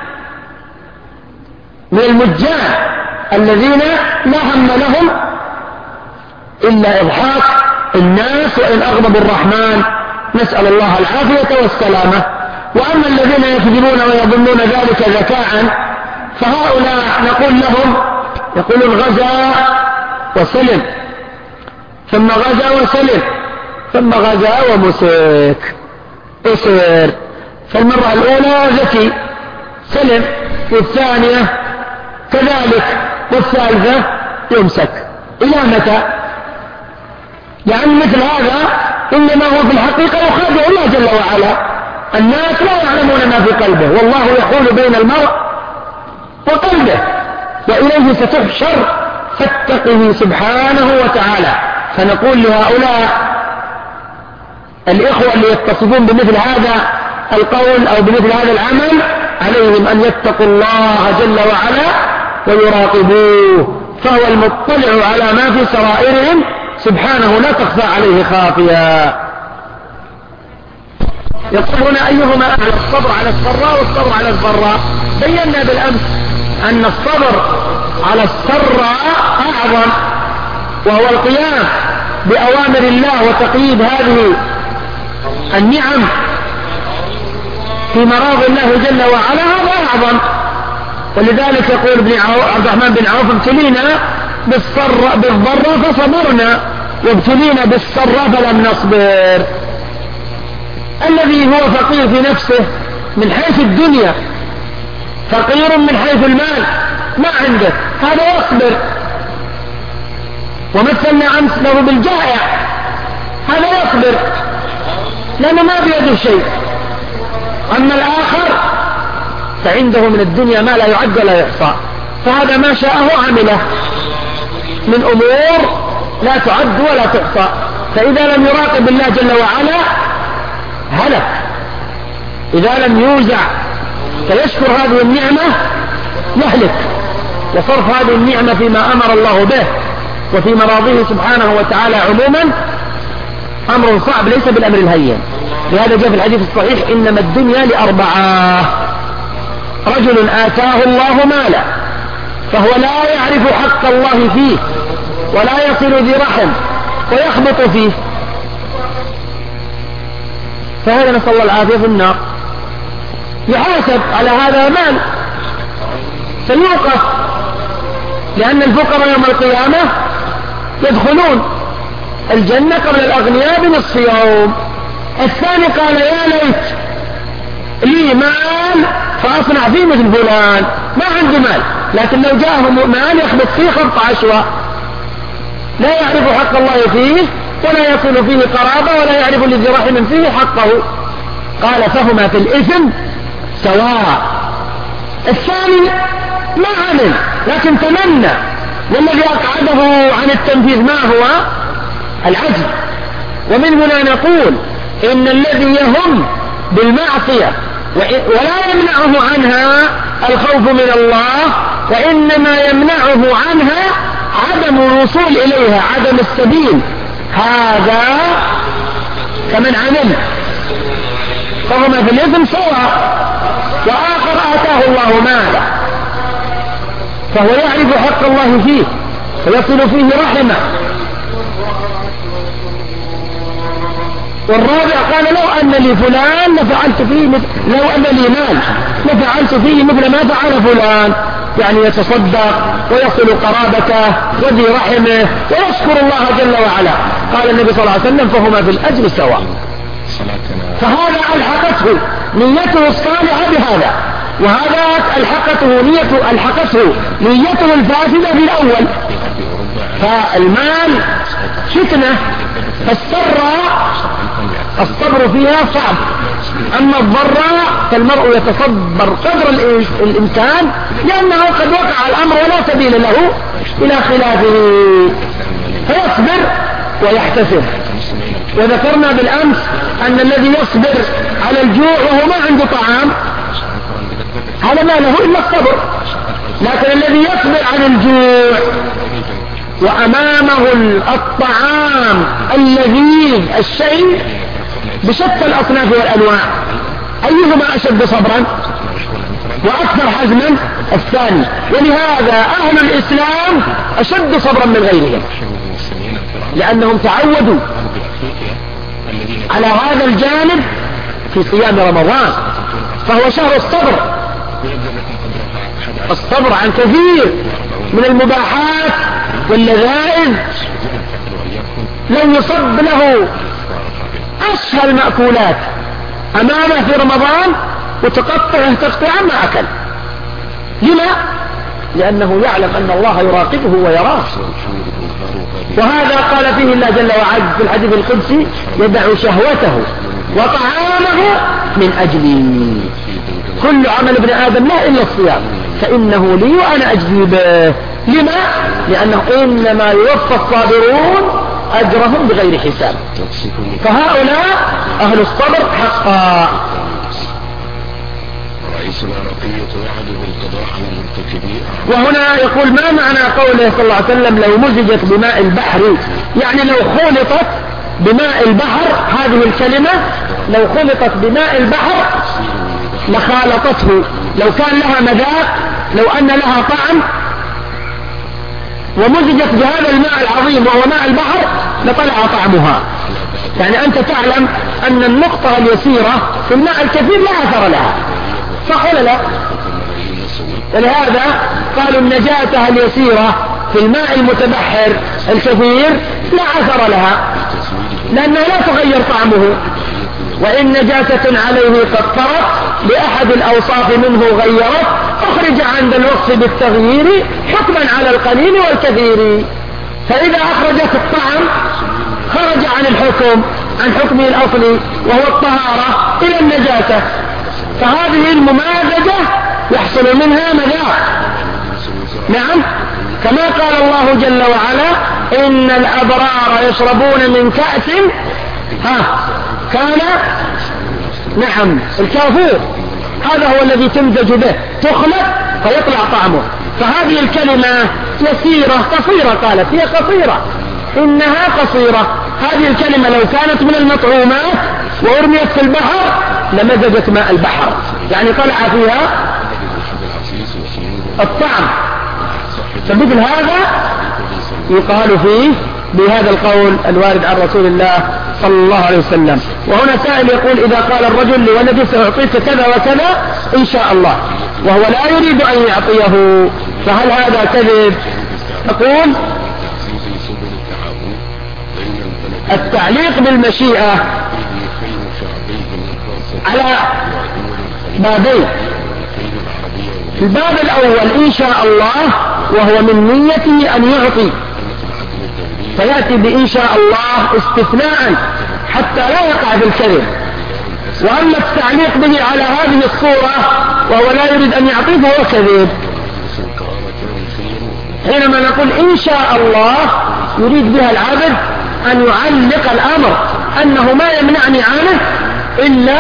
من المجان الذين لا هم لهم إلا إضحاك الناس وإن أغضب الرحمن، نسأل الله العافية والسلامة. وأما الذين يكذبون ويظنون ذلك ذكاء فهؤلاء نقول لهم، يقولون غزا وسلم، ثم غزا وسلم، ثم غزا ومسك أسر. فالمرة الأولى ذكي سلم، والثانية كذلك، والثالثة يمسك. إلى متى؟ لأن مثل هذا إنما هو في الحقيقة يخادع الله جل وعلا. الناس لا يعلمون ما في قلبه، والله يحول بين المرء وقلبه، وإليه ستحشر فاتقه سبحانه وتعالى. فنقول لهؤلاء الإخوة اللي يتصفون بمثل هذا القول أو بمثل هذا العمل عليهم أن يتقوا الله جل وعلا ويراقبوه، فهو المطلع على ما في سرائرهم سبحانه لا تخفى عليه خافية. يقولون أيهما أعلى، الصبر على السراء والصبر على الضراء. بينا بالأمس أن الصبر على السراء أعظم، وهو القيام بأوامر الله وتقييد هذه النعم في مراض الله جل وعلا، هذا أعظم. ولذلك يقول ابن عبد الرحمن بن عوف: ابتلينا بالضراء فصبرنا، وابتلينا بالسراء فلم نصبر. الذي هو فقير في نفسه من حيث الدنيا، فقير من حيث المال، ما عنده، هذا يصبر. ومثلنا أمس له بالجائع، هذا يصبر لأنه ما بيده شيء. أما الآخر فعنده من الدنيا ما لا يعد ولا يحصى، فهذا ما شاءه عمله من أمور لا تعد ولا تحصى. فإذا لم يراقب الله جل وعلا هلك، إذا لم يوزع فيشكر هذه النعمة يهلك. وصرف هذه النعمة فيما أمر الله به وفي مراضيه سبحانه وتعالى عموما أمر صعب ليس بالأمر الهين. لهذا جاء في الحديث الصحيح: إنما الدنيا لأربعة: رجل آتاه الله مالا فهو لا يعرف حق الله فيه ولا يصل ذي رحم ويخبط فيه، فهذا نسأل الله العافية في النار، يحاسب على هذا مال سيوقف، لأن الفقراء يوم القيامة يدخلون الجنة قبل الأغنياء بنصف يوم. الثاني قال: يا ليت لي مال فأصنع فيه مثل فلان، ما عنده مال، لكن لو جاءه مال يخبط فيه خبط عشوة، لا يعرف حق الله فيه ولا يصل فيه قرابة ولا يعرف لذي رحم فيه حقه. قال: فهما في الإثم سواء. الثاني ما عمل لكن تمنى، والذي أقعده عن التنفيذ ما هو؟ العجز. ومن هنا نقول إن الذي يهم بالمعصية ولا يمنعه عنها الخوف من الله، وإنما يمنعه عنها عدم الوصول إليها، عدم السبيل، هذا كمن عمل، فهما في الإثم سواء. وآخر آتاه الله مالا فهو يعرف حق الله فيه ويصل فيه رحمه. والرابع قال: لو أن لي فلان لفعلت فيه مثل، لو أن لي مال لفعلت فيه مثل ما فعل فلان، يعني يتصدق ويصل قرابته وذي رحمه ويشكر الله جل وعلا. قال النبي صلى الله عليه وسلم: فهما في الأجر سواء. فهذا ألحقته نيته الصالحة بهذا، وهذا ألحقته نيته ألحقته نيته الفاسدة بالأول. فالمال فتنة، فالسراء الصبر فيها صعب، أما الضراء فالمرء يتصبر قدر الإمكان، لأنه قد وقع الأمر ولا سبيل له إلى خلافه، فيصبر ويحتسب. وذكرنا بالأمس أن الذي يصبر على الجوع وهو ما عنده طعام هذا ما له إلا الصبر، لكن الذي يصبر عن الجوع وأمامه الطعام اللذيذ الشيء بشتى الأصناف والأنواع، أيهما أشد صبرا وأكثر حزما؟ الثاني. ولهذا أهل الإسلام أشد صبرا من غيرهم، لأنهم تعودوا على هذا الجانب في صيام رمضان، فهو شهر الصبر، الصبر عن كثير من المباحات واللذائذ لن يصب له أسهل المأكولات أمامه في رمضان وتقطعه تقطيعا ما أكل. لما؟ لأنه يعلم أن الله يراقبه ويراه. وهذا قال فيه الله جل وعلا في الحديث القدسي: يدع شهوته وطعامه من أجلي. كل عمل ابن آدم لا إلا الصيام فإنه لي وأنا أجزي به. لما؟ لأنه إنما يوفى الصابرون أجرهم بغير حساب. فهؤلاء أهل الصبر حقا. وهنا يقول: ما معنى قوله صلى الله عليه وسلم: لو مزجت بماء البحر؟ يعني لو خلطت بماء البحر. هذه الكلمة لو خلطت بماء البحر لخالطته، لو كان لها مذاق، لو أن لها طعم ومزجت بهذا الماء العظيم وهو ماء البحر لطلع طعمها. يعني أنت تعلم أن النقطة اليسيرة في الماء الكثير لا أثر لها، صح ولا لا؟ ولهذا قالوا النجاة اليسيرة في الماء المتبحر الكثير لا أثر لها، لأنها لا تغير طعمه. وإن نجاسة عليه قد طرت بأحد الأوصاف منه غيرت، أخرج عند الوصف بالتغيير حكما على القليل والكثير. فإذا أخرجت الطعم خرج عن الحكم، عن حكمه الأصلي وهو الطهارة، إلى النجاسة. فهذه الممازجة يحصل منها مذاق. نعم، كما قال الله جل وعلا: إن الأبرار يشربون من كأس ها كان نعم الكافور، هذا هو الذي تمزج به، تخلط فيطلع طعمه. فهذه الكلمة يسيرة قصيرة، قالت هي قصيرة، إنها قصيرة. هذه الكلمة لو كانت من المطعومات وأرميت في البحر لمزجت ماء البحر، يعني طلع فيها الطعم. فمثل هذا يقال فيه بهذا القول الوارد عن رسول الله صلى الله عليه وسلم. وهنا سائل يقول: إذا قال الرجل لولده سأعطيك كذا وكذا إن شاء الله، وهو لا يريد أن يعطيه، فهل هذا كذب؟ أقول: التعليق بالمشيئة على بابين. في الباب الأول إن شاء الله، وهو من نيته أن يعطي، فيأتي بإن شاء الله استثناء حتى لا يقع بالكذب. وأما التعليق به على هذه الصورة وهو لا يريد أن يعطيه فهو كذب. حينما نقول إن شاء الله يريد بها العبد أن يعلق الأمر، أنه ما يمنعني عنه إلا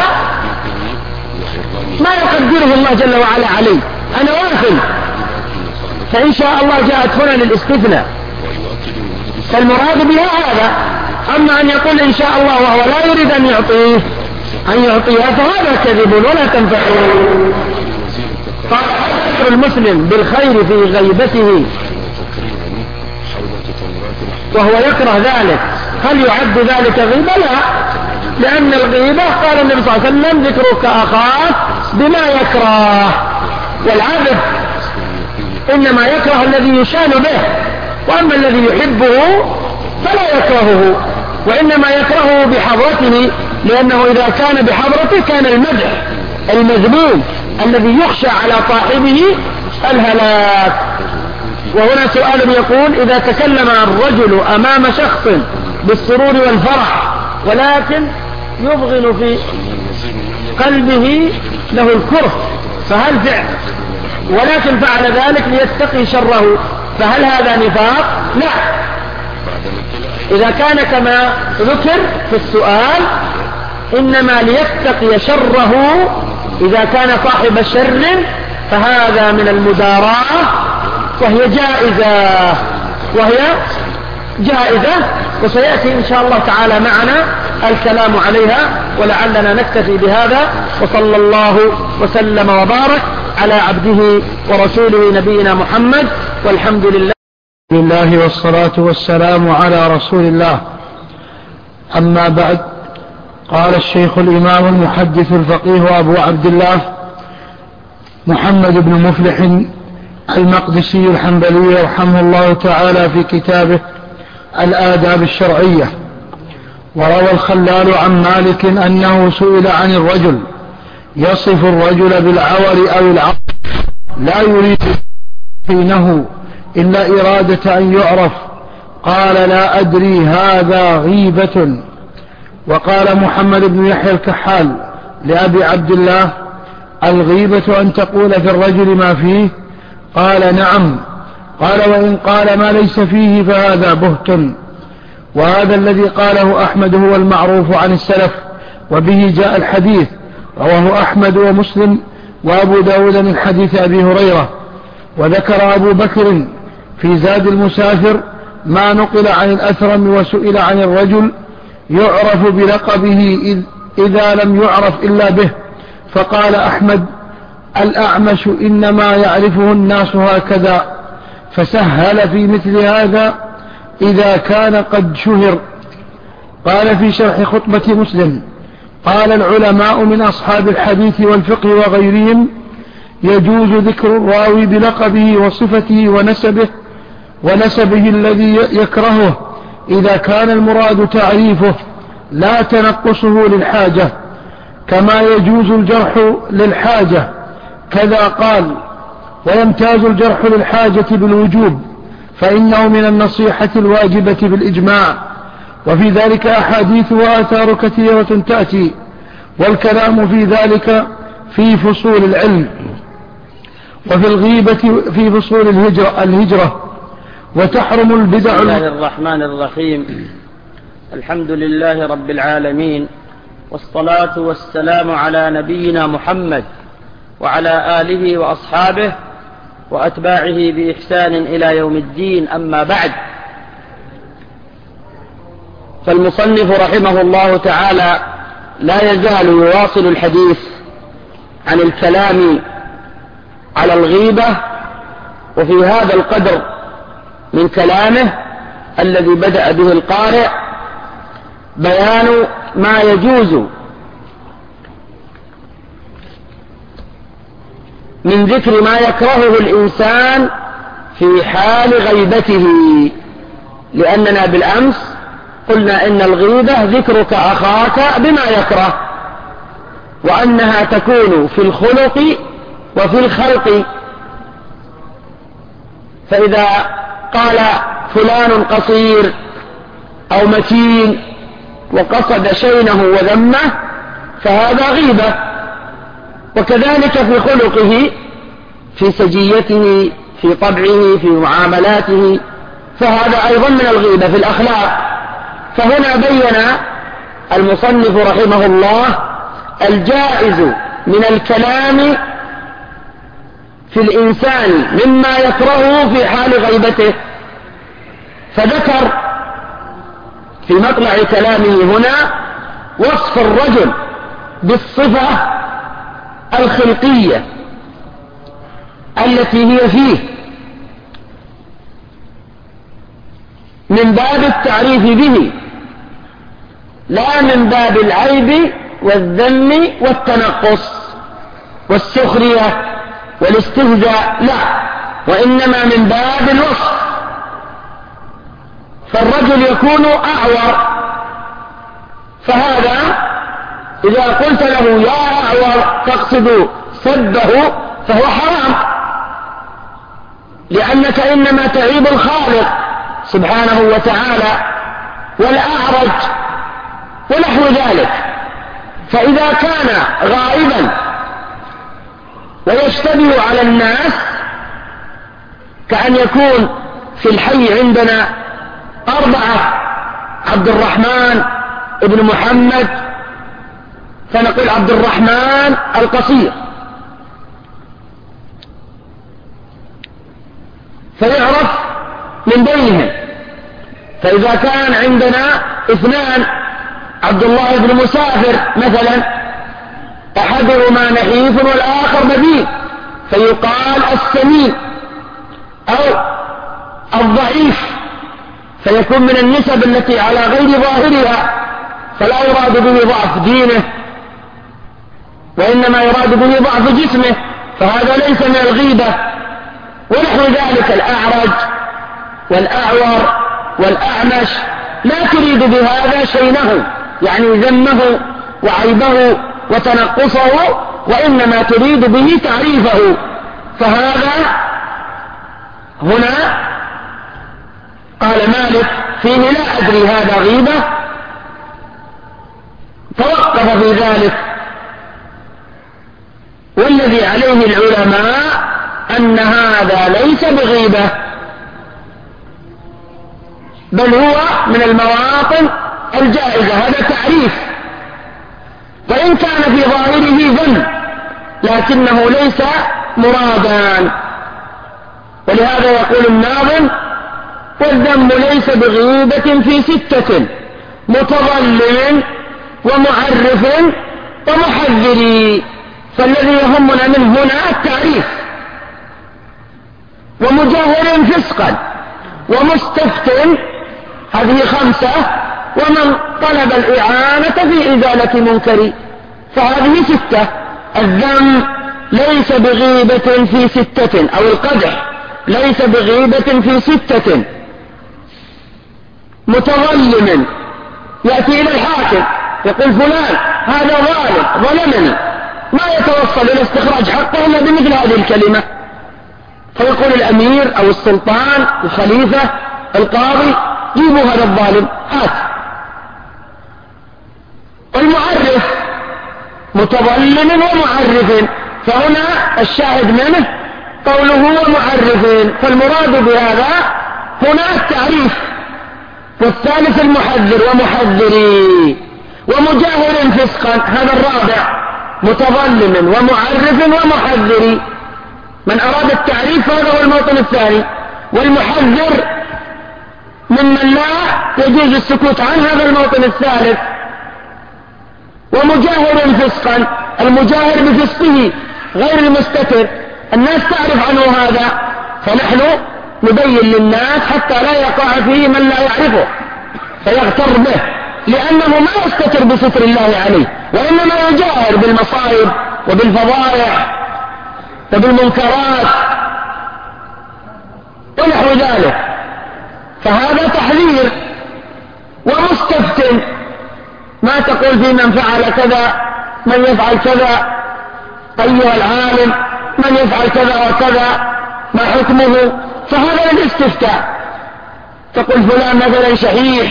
ما يقدره الله جل وعلا عليه، أنا واخل. فإن شاء الله جاءت هنا للاستثناء، فالمراد بها هذا. أما أن يقول إن شاء الله وهو لا يريد أن يعطيه أن يعطيها فهذا كذب ولا تنفعه. فذكر المسلم بالخير في غيبته وهو يكره ذلك، هل يعد ذلك غيبة؟ لا، لأن الغيبة قال النبي صلى الله عليه وسلم: ذكرك أخاك بما يكره. والعبد إنما يكره الذي يشان به، وأما الذي يحبه فلا يكرهه، وإنما يكرهه بحضرته، لأنه إذا كان بحضرته كان المدح المذموم الذي يخشى على صاحبه الهلاك. وهنا سؤال يقول: إذا تكلم الرجل أمام شخص بالسرور والفرح ولكن يبغن في قلبه له الكره، فهل فعل ولكن فعل ذلك ليتقي شره، فهل هذا نفاق؟ لا. إذا كان كما ذكر في السؤال إنما ليتقي شره، إذا كان صاحب الشر فهذا من المداراة وهي جائزة، وهي جائزة وسيأتي إن شاء الله تعالى معنا الكلام عليها. ولعلنا نكتفي بهذا، وصلى الله وسلم وبارك على عبده ورسوله نبينا محمد، والحمد لله لله والصلاة والسلام على رسول الله. أما بعد، قال الشيخ الإمام المحدث الفقيه أبو عبد الله محمد بن مفلح المقدسي الحنبلي رحمه الله تعالى في كتابه الآداب الشرعية: وروى الخلال عن مالك أنه سئل عن الرجل يصف الرجل بالعور أو العور لا يريد حينه إلا إرادة أن يعرف. قال لا أدري هذا غيبة. وقال محمد بن يحيى الكحال لأبي عبد الله الغيبة أن تقول في الرجل ما فيه؟ قال نعم. قال وإن قال ما ليس فيه فهذا بهت. وهذا الذي قاله أحمد هو المعروف عن السلف، وبه جاء الحديث، رواه أحمد ومسلم وأبو داود من حديث أبي هريرة. وذكر أبو بكر في زاد المسافر ما نقل عن الأثرم وسئل عن الرجل يعرف بلقبه إذ إذا لم يعرف إلا به، فقال أحمد الأعمش إنما يعرفه الناس هكذا، فسهل في مثل هذا إذا كان قد شهر. قال في شرح خطبة مسلم قال العلماء من أصحاب الحديث والفقه وغيرهم يجوز ذكر الراوي بلقبه وصفته ونسبه ونسبه الذي يكرهه إذا كان المراد تعريفه لا تنقصه للحاجة، كما يجوز الجرح للحاجة. كذا قال ويمتاز الجرح للحاجة بالوجوب، فإنه من النصيحة الواجبة بالإجماع، وفي ذلك أحاديث وآثار كثيرة تأتي، والكلام في ذلك في فصول العلم، وفي الغيبة في فصول الهجرة, الهجرة وتحرم البدع. بسم الله الرحمن الرحيم. الحمد لله رب العالمين، والصلاة والسلام على نبينا محمد وعلى آله وأصحابه وأتباعه بإحسان إلى يوم الدين. أما بعد، فالمصنف رحمه الله تعالى لا يزال يواصل الحديث عن الكلام على الغيبة، وفي هذا القدر من كلامه الذي بدأ به القارئ بيان ما يجوز من ذكر ما يكرهه الإنسان في حال غيبته، لأننا بالأمس قلنا إن الغيبة ذكرك أخاك بما يكره، وأنها تكون في الخلق وفي الخلق. فإذا قال فلان قصير أو متين وقصد شينه وذمه فهذا غيبة، وكذلك في خلقه، في سجيته، في طبعه، في معاملاته، فهذا أيضا من الغيبة في الأخلاق. فهنا بين المصنف رحمه الله الجائز من الكلام في الإنسان مما يكرهه في حال غيبته، فذكر في مطلع كلامه هنا وصف الرجل بالصفة الخلقية التي هي فيه من باب التعريف به، لا من باب العيب والذم والتنقص والسخرية والاستهزاء، لا، وإنما من باب الوصف. فالرجل يكون أعور، فهذا إذا قلت له يا أعور تقصد سبه فهو حرام، لأنك إنما تعيب الخالق سبحانه وتعالى والأعرج ونحو ذلك. فإذا كان غائبا ويشتبه على الناس، كأن يكون في الحي عندنا أربعة عبد الرحمن ابن محمد، فنقول عبد الرحمن القصير، فيعرف من بينهم. فإذا كان عندنا اثنان عبد الله بن مسافر مثلا، أحدهما نحيف والآخر نبيل، فيقال السمين أو الضعيف، فيكون من النسب التي على غير ظاهرها، فلا يراد به ضعف دينه وإنما يراد به ضعف جسمه، فهذا ليس من الغيبة. ونحو ذلك الأعرج والأعور والأعمش لا تريد بهذا شينه، يعني ذمه وعيبه وتنقصه، وإنما تريد به تعريفه، فهذا هنا قال مالك فيه لا أدري هذا غيبة، توقف في ذلك. والذي عليه العلماء أن هذا ليس بغيبة، بل هو من المواطن الجائزة، هذا تعريف، وإن كان في ظاهره ذم لكنه ليس مرادا. ولهذا يقول الناظم: والذم ليس بغيبة في ستة، متظلم ومعرف ومحذر. فالذي يهمنا منه هنا التعريف، ومجاهر فسقا ومستفت، هذه خمسة، ومن طلب الإعانة في إزالة منكر، فهذه ستة. الذم ليس بغيبة في ستة، أو القدح ليس بغيبة في ستة. متظلم يأتي إلى الحاكم يقول فلان هذا ظالم ظلمني، ما يتوصل إلى استخراج حقه إلا بمثل هذه الكلمة، فيقول الأمير أو السلطان الخليفة القاضي: جيبوا هذا الظالم هات. والمعرف متظلم ومعرف، فهنا الشاهد منه قوله ومعرف، فالمراد بهذا هنا التعريف. والثالث المحذر ومحذري، ومجاهر فسقا، هذا الرابع، متظلم ومعرف ومحذري. من أراد التعريف هذا هو الموطن الثاني. والمحذر ممن لا يجوز السكوت عنه، هذا الموطن الثالث. ومجاهر فسقا، المجاهر بفسقه غير المستتر، الناس تعرف عنه هذا، فنحن نبين للناس حتى لا يقع فيه من لا يعرفه فيغتر به، لأنه ما يستتر بستر الله عليه، وإنما يجاهر بالمصائب وبالفضائح وبالمنكرات ونحو ذلك، فهذا تحذير. ومستفتن، ما تقول في من فعل كذا، من يفعل كذا، أيها العالم من يفعل كذا وكذا ما حكمه، فهذا الاستفتاء. تقول فلان مثلا شحيح،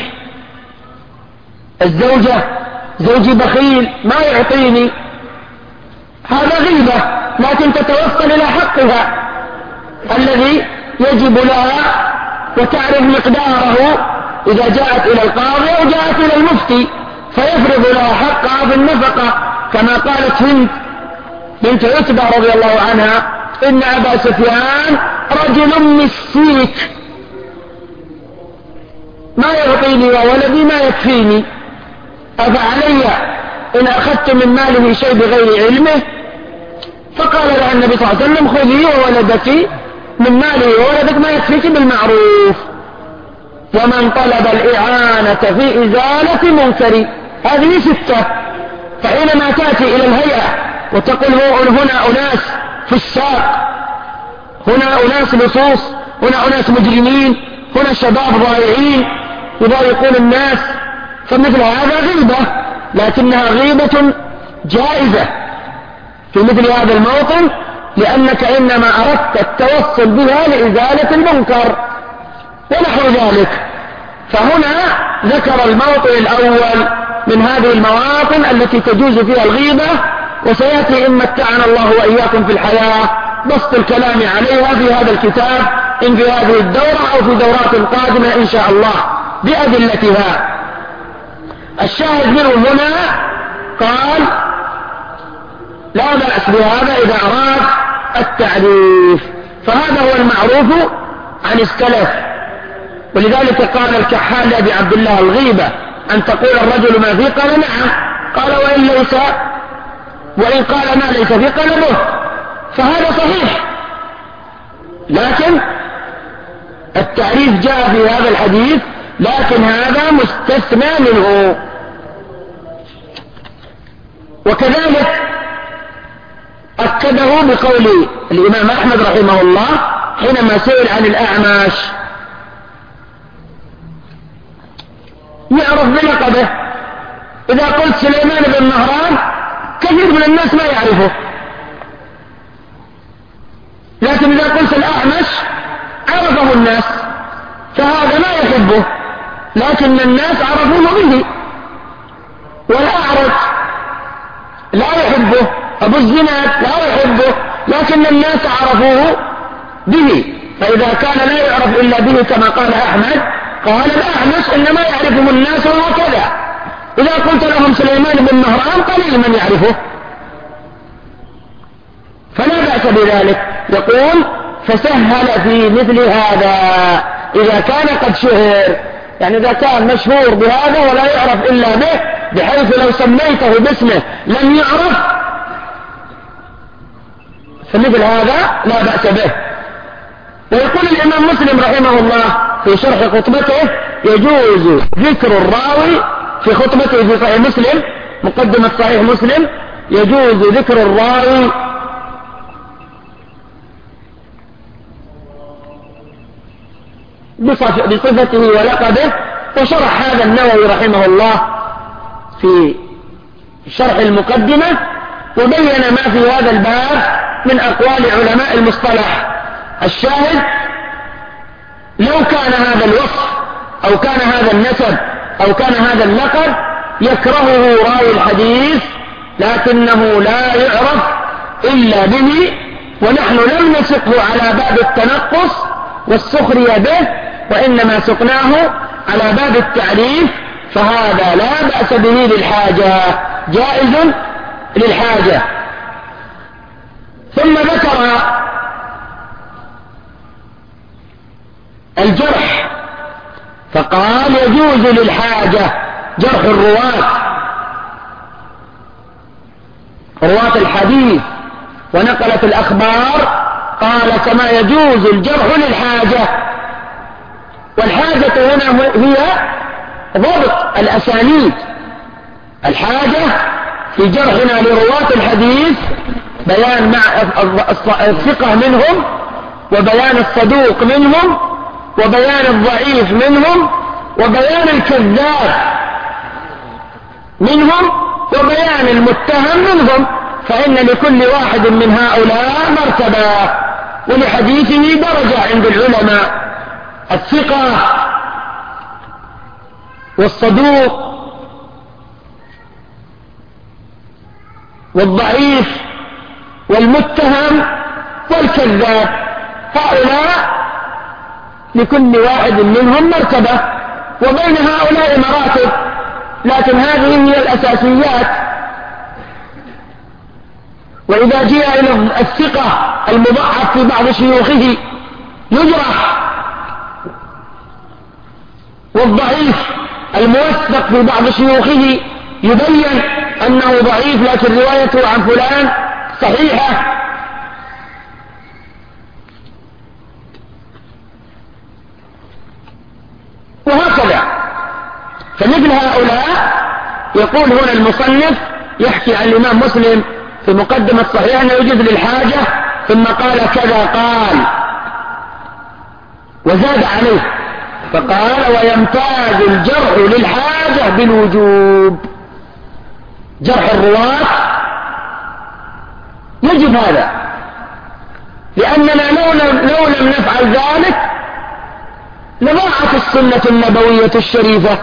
الزوجة زوجي بخيل ما يعطيني، هذا غيبة، لكن تتوصل إلى حقها الذي يجب لها وتعرف مقداره إذا جاءت إلى القاضي أو جاءت إلى المفتي، فيفرض لها حقها في النفقة، كما قالت هند بنت عتبة رضي الله عنها: إن أبا سفيان رجل مسيك، ما يعطيني وولدي ما يكفيني، أفعلي إن أخذت من ماله شيء بغير علمه؟ فقال لها النبي صلى الله عليه وسلم: خذي وولدك من ماله وولدك ما يكفيك بالمعروف. ومن طلب الإعانة في إزالة منكر، هذه ستة. فحينما تأتي إلى الهيئة وتقول هنا أناس فساق، هنا أناس لصوص، هنا أناس مجرمين، هنا شباب ضائعين يضايقون الناس، فمثل هذا غيبة، لكنها غيبة جائزة في مثل هذا الموطن، لأنك إنما أردت التوصل بها لإزالة المنكر ونحو ذلك. فهنا ذكر الموطن الأول من هذه المواطن التي تجوز فيها الغيبة، وسيأتي إن متعنا الله وإياكم في الحياة بسط الكلام عليها في هذا الكتاب، إن في هذه الدورة أو في دورات قادمة إن شاء الله بأدلتها. الشاهد منه هنا قال: لا بأس بهذا إذا أراد التعريف، فهذا هو المعروف عن السلف. ولذلك قال الكحال لأبي عبد الله: الغيبة أن تقول الرجل ما فيه، قال نعم، قال وإن ليس، وإن قال ما ليس فيه قال به، فهذا صحيح. لكن التعريف جاء في هذا الحديث، لكن هذا مستثنى منه. وكذلك أكده بقول الإمام أحمد رحمه الله حينما سئل عن الأعمش: يعرف بلقبه، إذا قلت سليمان بن مهران كثير من الناس ما يعرفه، لكن إذا قلت الأعمش عرفه الناس، فهذا ما يحبه، لكن الناس عرفوه به. والأعرج لا يحبه، أبو الزناد لا يحبه، لكن الناس عرفوه به. فإذا كان لا يعرف إلا به كما قال أحمد، قال الأعمش إنما يعرفه الناس وهكذا. إذا قلت لهم سليمان بن مهران قليل من يعرفه، فلا بأس بذلك. يقول فسهل في مثل هذا إذا كان قد شهر، يعني إذا كان مشهور بهذا ولا يعرف إلا به، بحيث لو سميته باسمه لم يعرف، فمثل هذا لا بأس به. ويقول الإمام مسلم رحمه الله في شرح خطبته: يجوز ذكر الراوي في خطبته في صحيح مسلم، مقدمة صحيح مسلم، يجوز ذكر الراوي بصفته ولقبه. وشرح هذا النووي رحمه الله في شرح المقدمة، وبين ما في هذا الباب من أقوال علماء المصطلح. الشاهد: لو كان هذا الوصف أو كان هذا النسب أو كان هذا اللقب يكرهه راوي الحديث، لكنه لا يعرف إلا به، ونحن لم نسقه على باب التنقص والسخرية به، وإنما سقناه على باب التعريف، فهذا لا بأس به للحاجة، جائز للحاجة. ثم ذكر الجرح فقال: يجوز للحاجة جرح الرواة، رواة الحديث ونقلة الأخبار، قال: كما يجوز الجرح للحاجة. والحاجة هنا هي ضبط الأسانيد. الحاجة في جرحنا لرواة الحديث بيان مع الثقة منهم، وبيان الصدوق منهم، وبيان الضعيف منهم، وبيان الكذاب منهم، وبيان المتهم منهم. فإن لكل واحد من هؤلاء مرتبة، ولحديثه درجة عند العلماء: الثقة والصدوق والضعيف والمتهم والكذاب. هؤلاء لكل واحد منهم مرتبة، وبين هؤلاء مراتب، لكن هذه هي الأساسيات. وإذا جاء إلى الثقة المضعف في بعض شيوخه يجرح، والضعيف الموثق في بعض شيوخه يبين أنه ضعيف لكن روايته عن فلان صحيحة. وهكذا. فمثل هؤلاء يقول هنا المصنف يحكي عن الإمام مسلم في مقدمة صحيح أنه يجوز للحاجة، ثم قال كذا قال، وزاد عليه فقال: ويمتاز الجرح للحاجة بالوجوب. جرح الرواة يجب هذا، لأننا لو لم, لو لم نفعل ذلك لضاعت السنة النبوية الشريفة.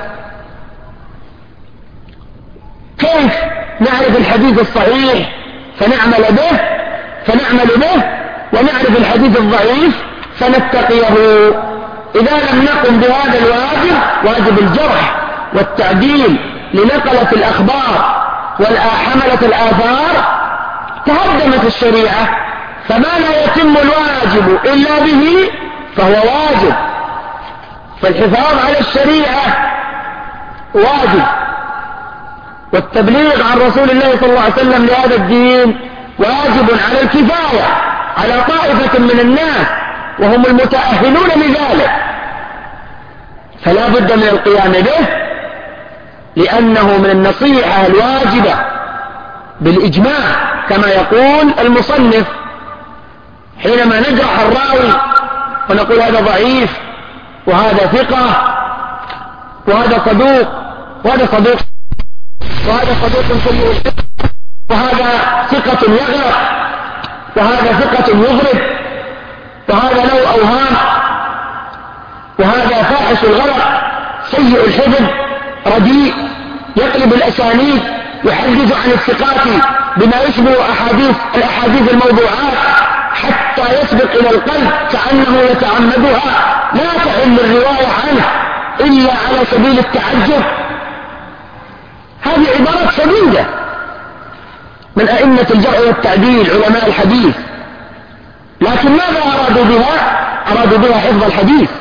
كيف نعرف الحديث الصحيح فنعمل به فنعمل به ونعرف الحديث الضعيف فنتقيه؟ إذا لم نقم بهذا الواجب، واجب الجرح والتعديل لنقلة الأخبار والحملة الآثار، تهدمت الشريعة. فما لا يتم الواجب إلا به فهو واجب. فالحفاظ على الشريعة واجب، والتبليغ عن رسول الله صلى الله عليه وسلم لهذا الدين واجب على الكفاية، على طائفة من الناس وهم المتأهلون لذلك، فلا بد من القيام به، لأنه من النصيحة الواجبة بالإجماع كما يقول المصنف. حينما نجرح الراوي ونقول هذا ضعيف وهذا ثقة وهذا صدوق وهذا صدوق وهذا صدوق سيء وهذا ثقة يغلط وهذا ثقة يغرب وهذا له أوهام وهذا فاحش الغلط سيء الحفظ رديء يقلب الأسانيد، يحدث عن الثقات بما يشبه أحاديث الأحاديث الموضوعات حتى يسبق إلى القلب كأنه يتعمدها، لا تحل الرواية عنه إلا على سبيل التعجب. هذه عبارات شديدة من أئمة الجرح والتعديل علماء الحديث، لكن ماذا أرادوا بها؟ أرادوا بها حفظ الحديث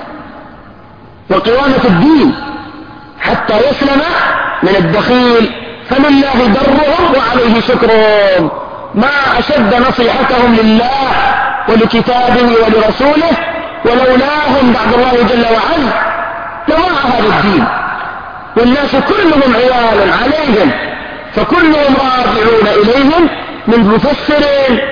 وقوامة الدين حتى يسلم من الدخيل، فلله درهم وعليه شكرهم. ما أشد نصيحتهم لله ولكتابه ولرسوله، ولولاهم بعد الله جل وعلا لضاع هذا الدين، والناس كلهم عيال عليهم، فكلهم راجعون إليهم من مفسر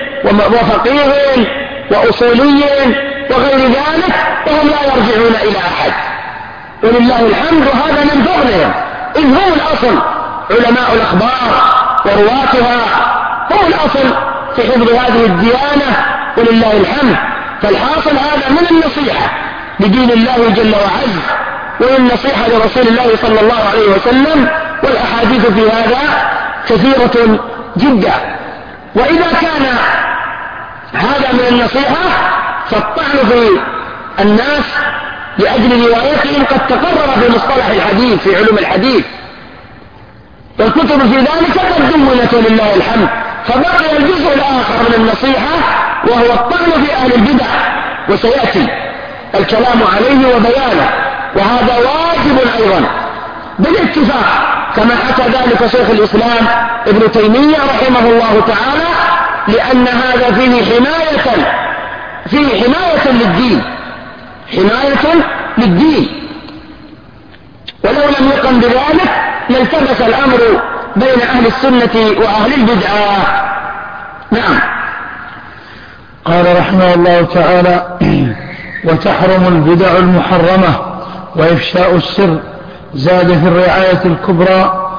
وفقيه وأصولي وغير ذلك، وهم لا يرجعون إلى أحد، ولله الحمد. هذا من فضلهم، إذ هم الأصل، علماء الأخبار ورواتها هم الأصل في حفظ هذه الديانة، ولله الحمد. فالحاصل هذا من النصيحة لدين الله جل وعلا، والنصيحة لرسول الله صلى الله عليه وسلم، والأحاديث في هذا كثيرة جدا. وإذا كان هذا من النصيحة، فالطعن في الناس لأجل روايتهم قد تقرر في مصطلح الحديث في علوم الحديث، والكتب في ذلك قد دونت ولله الحمد. فبقي الجزء الآخر من النصيحة وهو الطعن في أهل البدع، وسيأتي الكلام عليه وبيانه، وهذا واجب أيضا بالاتفاق، كما حكى ذلك شيخ الإسلام ابن تيمية رحمه الله تعالى، لأن هذا فيه حماية فيه حماية للدين حماية للدين ولو لم يقم بذلك لالتبس الأمر بين أهل السنة وأهل البدعة. نعم. قال رحمه الله تعالى: وتحرم البدع المحرمة وإفشاء السر. زاد في الرعاية الكبرى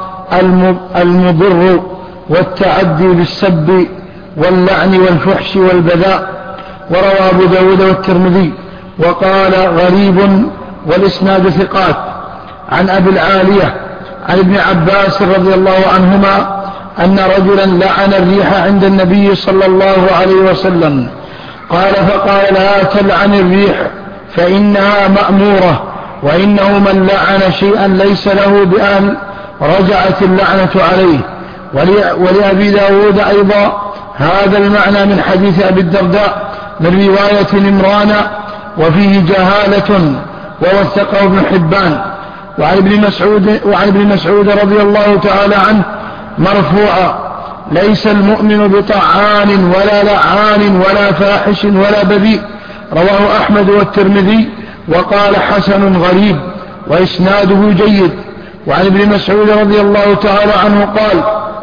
المضر والتعدي بالسب واللعن والفحش والبذاء. وروى أبو داود والترمذي وقال غريب والإسناد ثقات عن أبي العالية عن ابن عباس رضي الله عنهما أن رجلا لعن الريح عند النبي صلى الله عليه وسلم، قال فقال: لا تلعن الريح فإنها مأمورة، وإنه من لعن شيئا ليس له بأهل رجعت اللعنة عليه. ولأبي داود أيضا هذا المعنى من حديث أبي الدرداء من رواية نمران، وفيه جهالة ووثقه ابن حبان. وعن ابن مسعود, وعن ابن مسعود رضي الله تعالى عنه مرفوعا: ليس المؤمن بطعان ولا لعان ولا فاحش ولا بذيء. رواه أحمد والترمذي وقال حسن غريب وإسناده جيد. وعن ابن مسعود رضي الله تعالى عنه قال: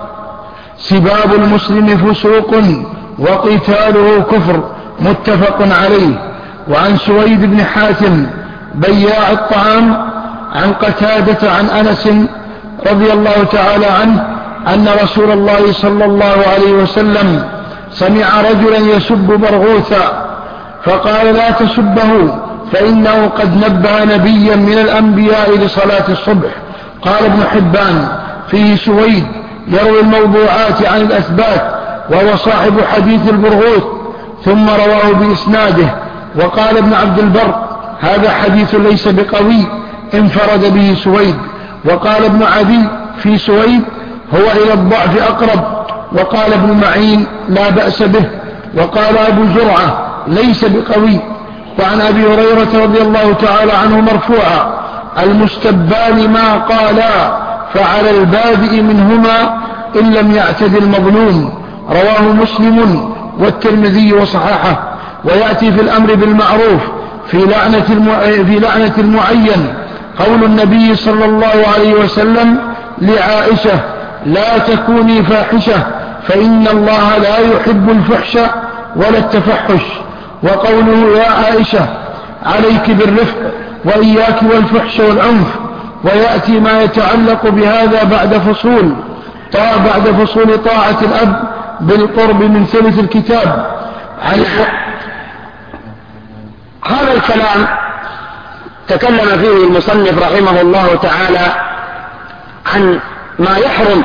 سباب المسلم فسوق وقتاله كفر، متفق عليه. وعن سويد بن حاتم بياع الطعام عن قتادة عن أنس رضي الله تعالى عنه أن رسول الله صلى الله عليه وسلم سمع رجلا يسب برغوثا فقال: لا تسبه فإنه قد نبه نبيا من الأنبياء لصلاة الصبح. قال ابن حبان: فيه سويد يروي الموضوعات عن الأثبات، وهو صاحب حديث البرغوث، ثم رواه بإسناده. وقال ابن عبد البر: هذا حديث ليس بقوي، انفرد به سويد. وقال ابن عدي في سويد: هو إلى الضعف أقرب. وقال ابن معين: لا بأس به. وقال أبو زرعة: ليس بقوي. وعن أبي هريرة رضي الله تعالى عنه مرفوعا: المستبان ما قالا، فعلى البادئ منهما إن لم يعتد المظلوم. رواه مسلم والترمذي وصححه. ويأتي في الأمر بالمعروف في لعنة, المع... في لعنة المعين قول النبي صلى الله عليه وسلم لعائشة: لا تكوني فاحشة فإن الله لا يحب الفحش ولا التفحش. وقوله: يا عائشة عليك بالرفق وإياك والفحش والعنف. ويأتي ما يتعلق بهذا بعد فصول بعد فصول طاعة الأب بالقرب من ثلث الكتاب. هذا الكلام تكلم فيه المصنف رحمه الله تعالى عن ما يحرم،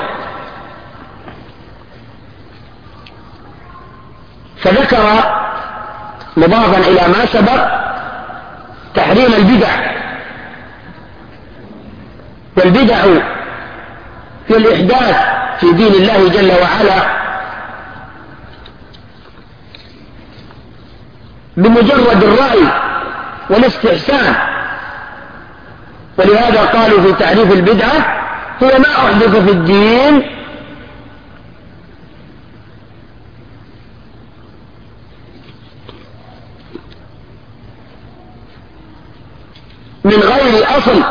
فذكر مضافا إلى ما سبق تحريم البدع، والبدع هي الإحداث في دين الله جل وعلا بمجرد الرأي والاستحسان، ولهذا قالوا في تعريف البدعة هو ما أحدث في الدين من غير أصل،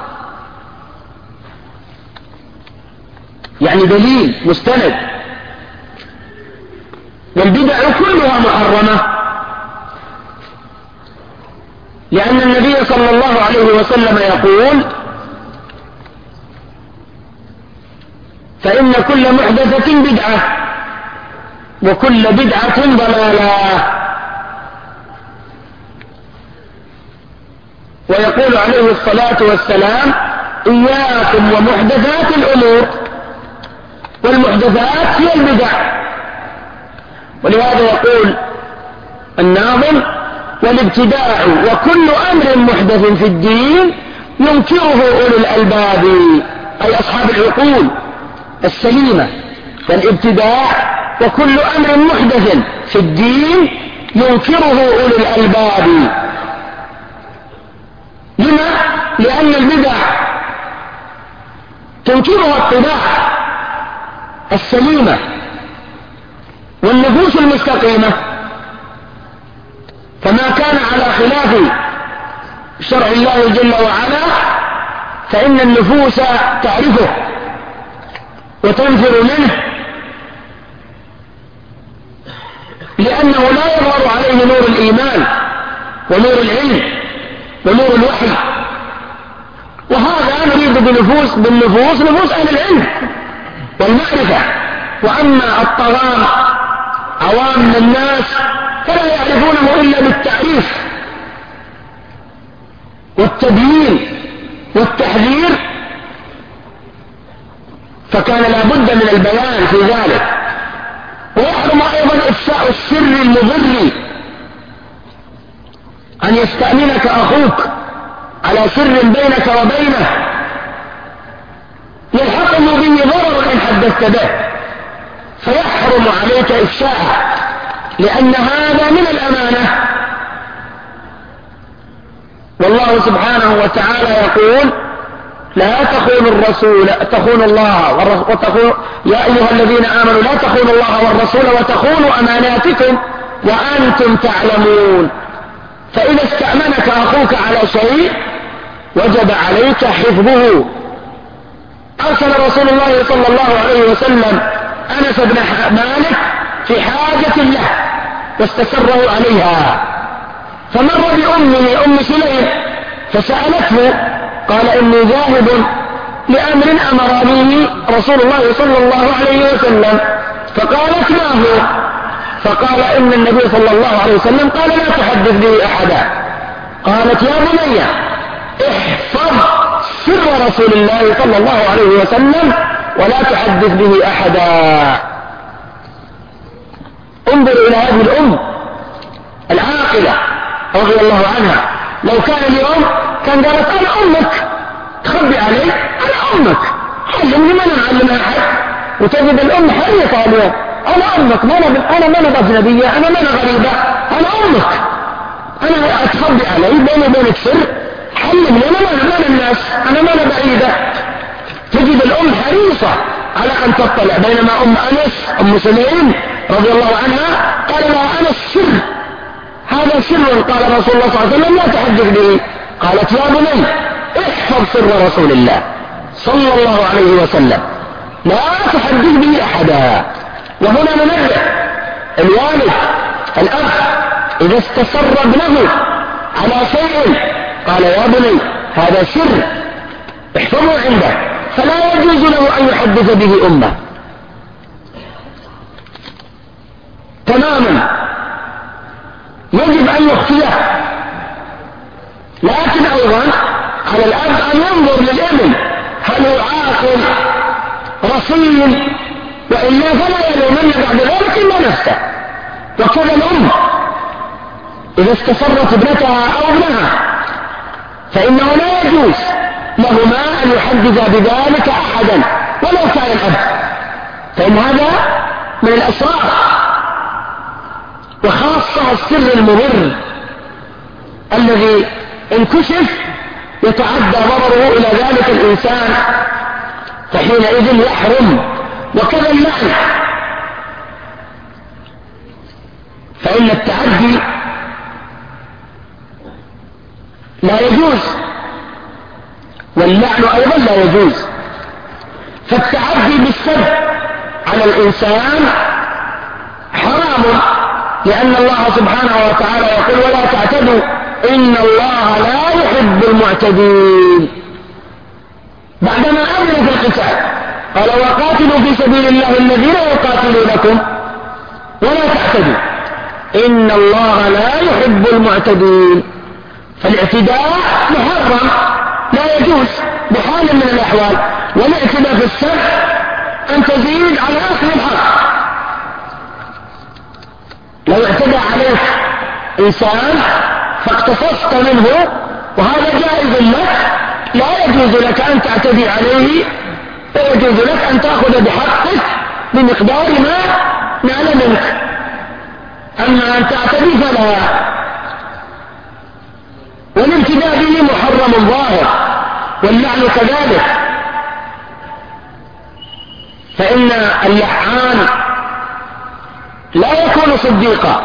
يعني دليل مستند. والبدع كلها محرمة، لأن النبي صلى الله عليه وسلم يقول: فإن كل محدثة بدعة وكل بدعة ضلالة. ويقول عليه الصلاة والسلام: إياكم ومحدثات الأمور، والمحدثات هي البدع. ولهذا يقول الناظم: والابتداع وكل أمر محدث في الدين ينكره أولو الألباب، أي أصحاب العقول السليمة. فالابتداع وكل أمر محدث في الدين ينكره أولو الألباب. لما؟ لأن البدع تنكرها الطباع السليمة والنفوس المستقيمة، فما كان على خلاف شرع الله جل وعلا فإن النفوس تعرفه وتنفر منه، لأنه لا يظهر عليه نور الإيمان ونور العلم ونور الوحي. وهذا نريد بنفوس بالنفوس نفوس أهل العلم والمعرفة. وأما الطغام عوام الناس فلا يعرفونه إلا بالتعريف والتبيين والتحذير، فكان لا بد من البيان في ذلك. ويحرم أيضا إفشاء السر المضر، أن يستأمنك أخوك على سر بينك وبينه يلحقه به ضرر إن حدثت به، فيحرم عليك إفشاءه، لأن هذا من الأمانة. والله سبحانه وتعالى يقول: لا تخونوا الرسول تخونوا الله وتخونوا يا أيها الذين آمنوا لا تخونوا الله والرسول وتخونوا أماناتكم وأنتم تعلمون. فإذا استأمنك أخوك على شيء وجب عليك حفظه. أرسل رسول الله صلى الله عليه وسلم أنس بن مالك في حاجة له واستسره عليها، فمر بأمه أم سليم فسألته، قال: إني ذاهب لأمر أمرني رسول الله صلى الله عليه وسلم. فقالت: ما هو؟ فقال: إن النبي صلى الله عليه وسلم قال: لا تحدث به أحدا. قالت: يا بني احفظ سر رسول الله صلى الله عليه وسلم ولا تحدث به أحدا. انظر إلى هذه الأم العاقلة رضي الله عنها، لو كان اليوم كان قالت: أنا أمك، تخبي علي، أنا أمك، علمني، ما نعلم أحد. وتجد الأم حريصة اليوم: أنا أمك، ما أنا أنا ما أنا أجنبية، أنا ما أنا غريبة، أنا أمك، أنا أتخبي علي بيني وبينك سر، علمني، أنا ما أنا الناس، أنا ما أنا بعيدة. تجد الأم حريصة على أن تطلع، بينما أم أنس أم سليم رضي الله عنها قال لها: أنا السر، هذا سر قال رسول الله صلى الله عليه وسلم لا تحدث به. قالت: يا بني احفظ سر رسول الله صلى الله عليه وسلم لا تحدث به أحدا. وهنا ننبه الوالد الأب إذا استسر ابنه على شيء قال: يا بني هذا سر احفظه عنده، فلا يجوز له أن يحدث به أمه تماما، يجب أن يخفيه لكن أيضا على الأب أن ينظر للابن هل هو عاقل رصين، وإلا فلا يلومن بعد ذلك إلا نفسه. وكذا الأم إذا استسرت ابنتها أو ابنها فإنه لا يجوز لهما أن يحدثا بذلك أحدا ولو كان الأب، فإن هذا من الأسرار، وخاصة السر المضر الذي إن كشف يتعدى ضرره إلى ذلك الإنسان، فحينئذ يحرم. وكذا اللعن، فإن التعدي لا يجوز واللعن أيضا لا يجوز. فالتعدي بالسب على الإنسان حرام، لأن الله سبحانه وتعالى يقول ولا تعتدوا إن الله لا يحب المعتدين، بعدما أمر في القتال قال وقاتلوا في سبيل الله الذين يقاتلونكم ولا تعتدوا إن الله لا يحب المعتدين. فالاعتداء محرم لا يجوز بحال من الأحوال، والاعتداء في السب أن تزيد على أخذ الحق. لو اعتدى عليك إنسان فاقتصصت منه وهذا جائز لك، لا يجوز لك أن تعتدي عليه، لا يجوز لك أن تأخذ بحقك بمقدار ما نال منك. أما أن تعتدي فلا. والابتداء به محرم ظاهر، واللعن كذلك، فإن اللعان لا يكون صديقا.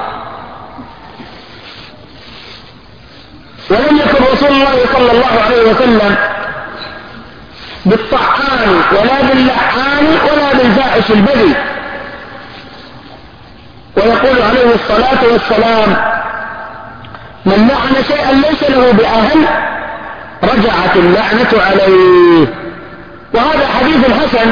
ولم يكن رسول الله صلى الله عليه وسلم بالطعان ولا باللعان ولا بالفاحش البذي. ويقول عليه الصلاة والسلام من لعن شيئا ليس له بأهل رجعت اللعنة عليه. وهذا حديث حسن،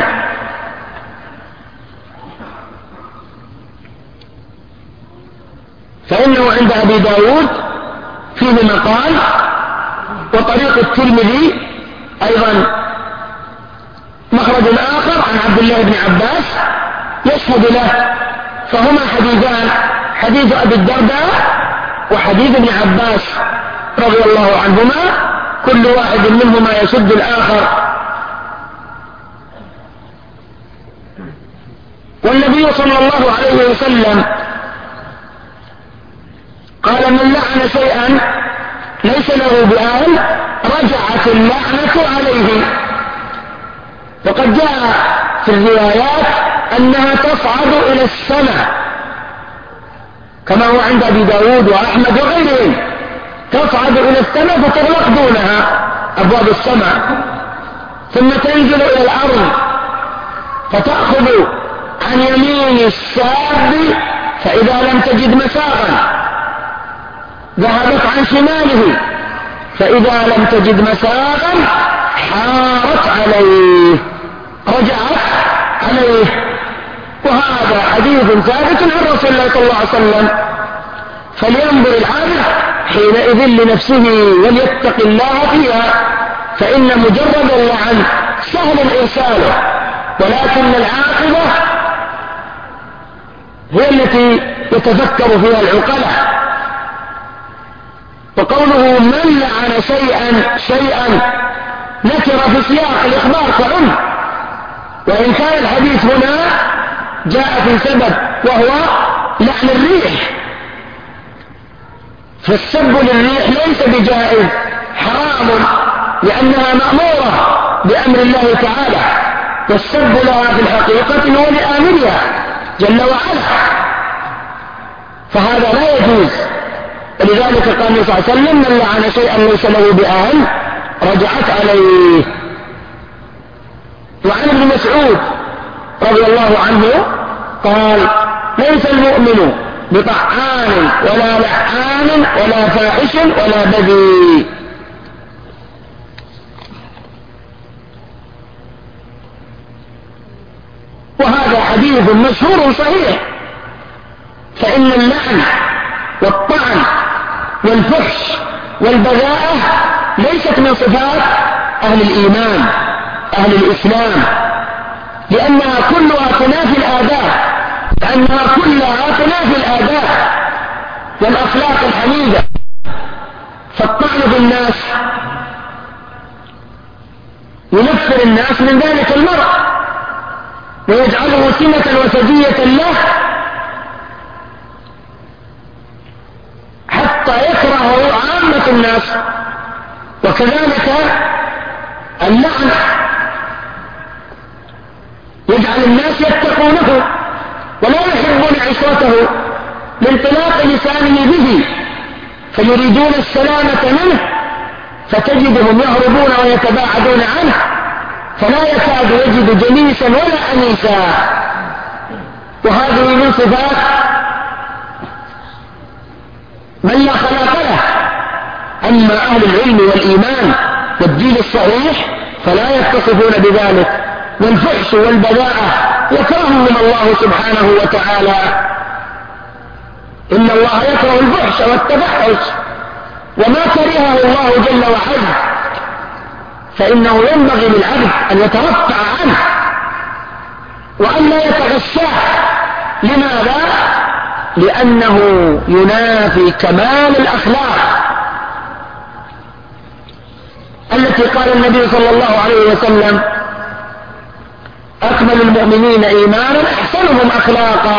فإنه عند أبي داود فيه مقال، وطريق الترمذي أيضا مخرج آخر عن عبد الله بن عباس يشهد له، فهما حديثان، حديث أبي الدرداء وحديث ابن عباس رضي الله عنهما، كل واحد منهما يشد الآخر. والنبي صلى الله عليه وسلم قال من لعن شيئا ليس له بأهل رجعت اللعنة عليه. وقد جاء في الروايات أنها تصعد إلى السماء كما هو عند أبي داود وأحمد وغيرهم، تصعد إلى السماء فتغلق دونها أبواب السماء، ثم تنزل إلى الأرض فتأخذ عن يمين الشاب فإذا لم تجد مساغا ذهبت عن شماله، فإذا لم تجد مساغا حارت عليه رجعت عليه. وهذا حديث ثابت عن رسول الله صلى الله عليه وسلم. فلينظر العابد حينئذ لنفسه وليتق الله فيها، فإن مجرد اللعن سهل إرساله، ولكن العاقبة هي التي يتفكر فيها العقلاء. وقوله من لعن شيئا شيئا نكر في سياق الإخبار كعم، وإن كان الحديث هنا جاء في سبب وهو لعن الريح، فالسب للريح ليس بجائز، حرام، لأنها مأمورة بأمر الله تعالى، والسب لها في الحقيقة هو لآمرها جل وعلا، فهذا لا يجوز. ولذلك قال النبي صلى الله عليه وسلم من لعن شيئا ليس له بأهل رجعت عليه. وعن ابن مسعود رضي الله عنه قال ليس المؤمن بطعان ولا لعان ولا فاحش ولا بذيء. وهذا حديث مشهور صحيح، فإن اللعن والطعن والفحش والبذاءة ليست من صفات أهل الإيمان أهل الإسلام، لأنها كلها تنافي الآداب، لأنها كلها تنافي الآداب والأخلاق الحميدة. فالطعن في الناس ينفر الناس من ذلك المرء ويجعله سمة وسجية له حتى يكرهه عامة الناس. وكذلك اللعن يجعل الناس يتقونه ولا يحبون عشرته لانطلاق لسانه به، فيريدون السلامة منه، فتجدهم يهربون ويتباعدون عنه، فلا يكاد يجد جليسا ولا أنيسا. وهذه من صفات من لا خلاق له. أما أهل العلم والإيمان والدين الصحيح فلا يتصفون بذلك، والفحش والبذاءة يكرههم الله سبحانه وتعالى. إن الله يكره الفحش والتبحث، وما كرهه الله جل وعلا، فإنه ينبغي للعبد أن يترفع عنه وأن لا يتغشاه. لماذا؟ لأنه ينافي كمال الأخلاق التي قال النبي صلى الله عليه وسلم: أكمل المؤمنين إيمانا أحسنهم أخلاقا.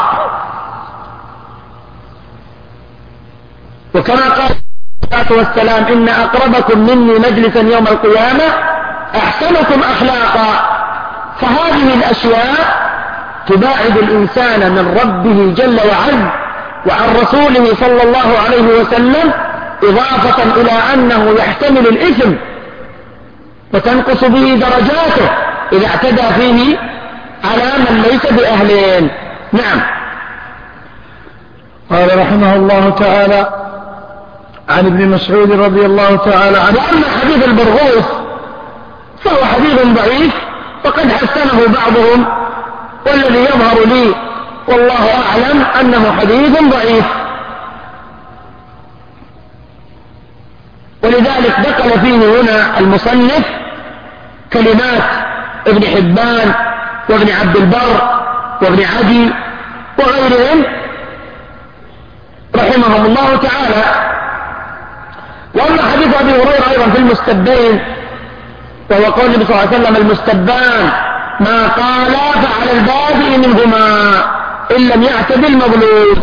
وكما قال الصلاة والسلام: إن أقربكم مني مجلسا يوم القيامة أحسنكم أخلاقا. فهذه الأشياء تباعد الإنسان من ربه جل وعلا وعن رسوله صلى الله عليه وسلم، إضافة إلى أنه يحتمل الإثم وتنقص به درجاته إذا اعتدى فيه على من ليس بأهلين. نعم. قال رحمه الله تعالى عن ابن مسعود رضي الله تعالى عنه: وأما حديث البرغوث فهو حديث ضعيف وقد حسنه بعضهم، والذي يظهر لي والله أعلم أنه حديث ضعيف. ولذلك ذكر فيه هنا المصنف كلمات ابن حبان وابن عبد البر وابن عدي وغيرهم رحمهم الله تعالى. وأما حديث أبي هريرة أيضا في المستبين، وهو قول النبي صلى الله عليه وسلم: المستبان ما قال فعلى البادئ منهما إن لم يعتد المظلوم.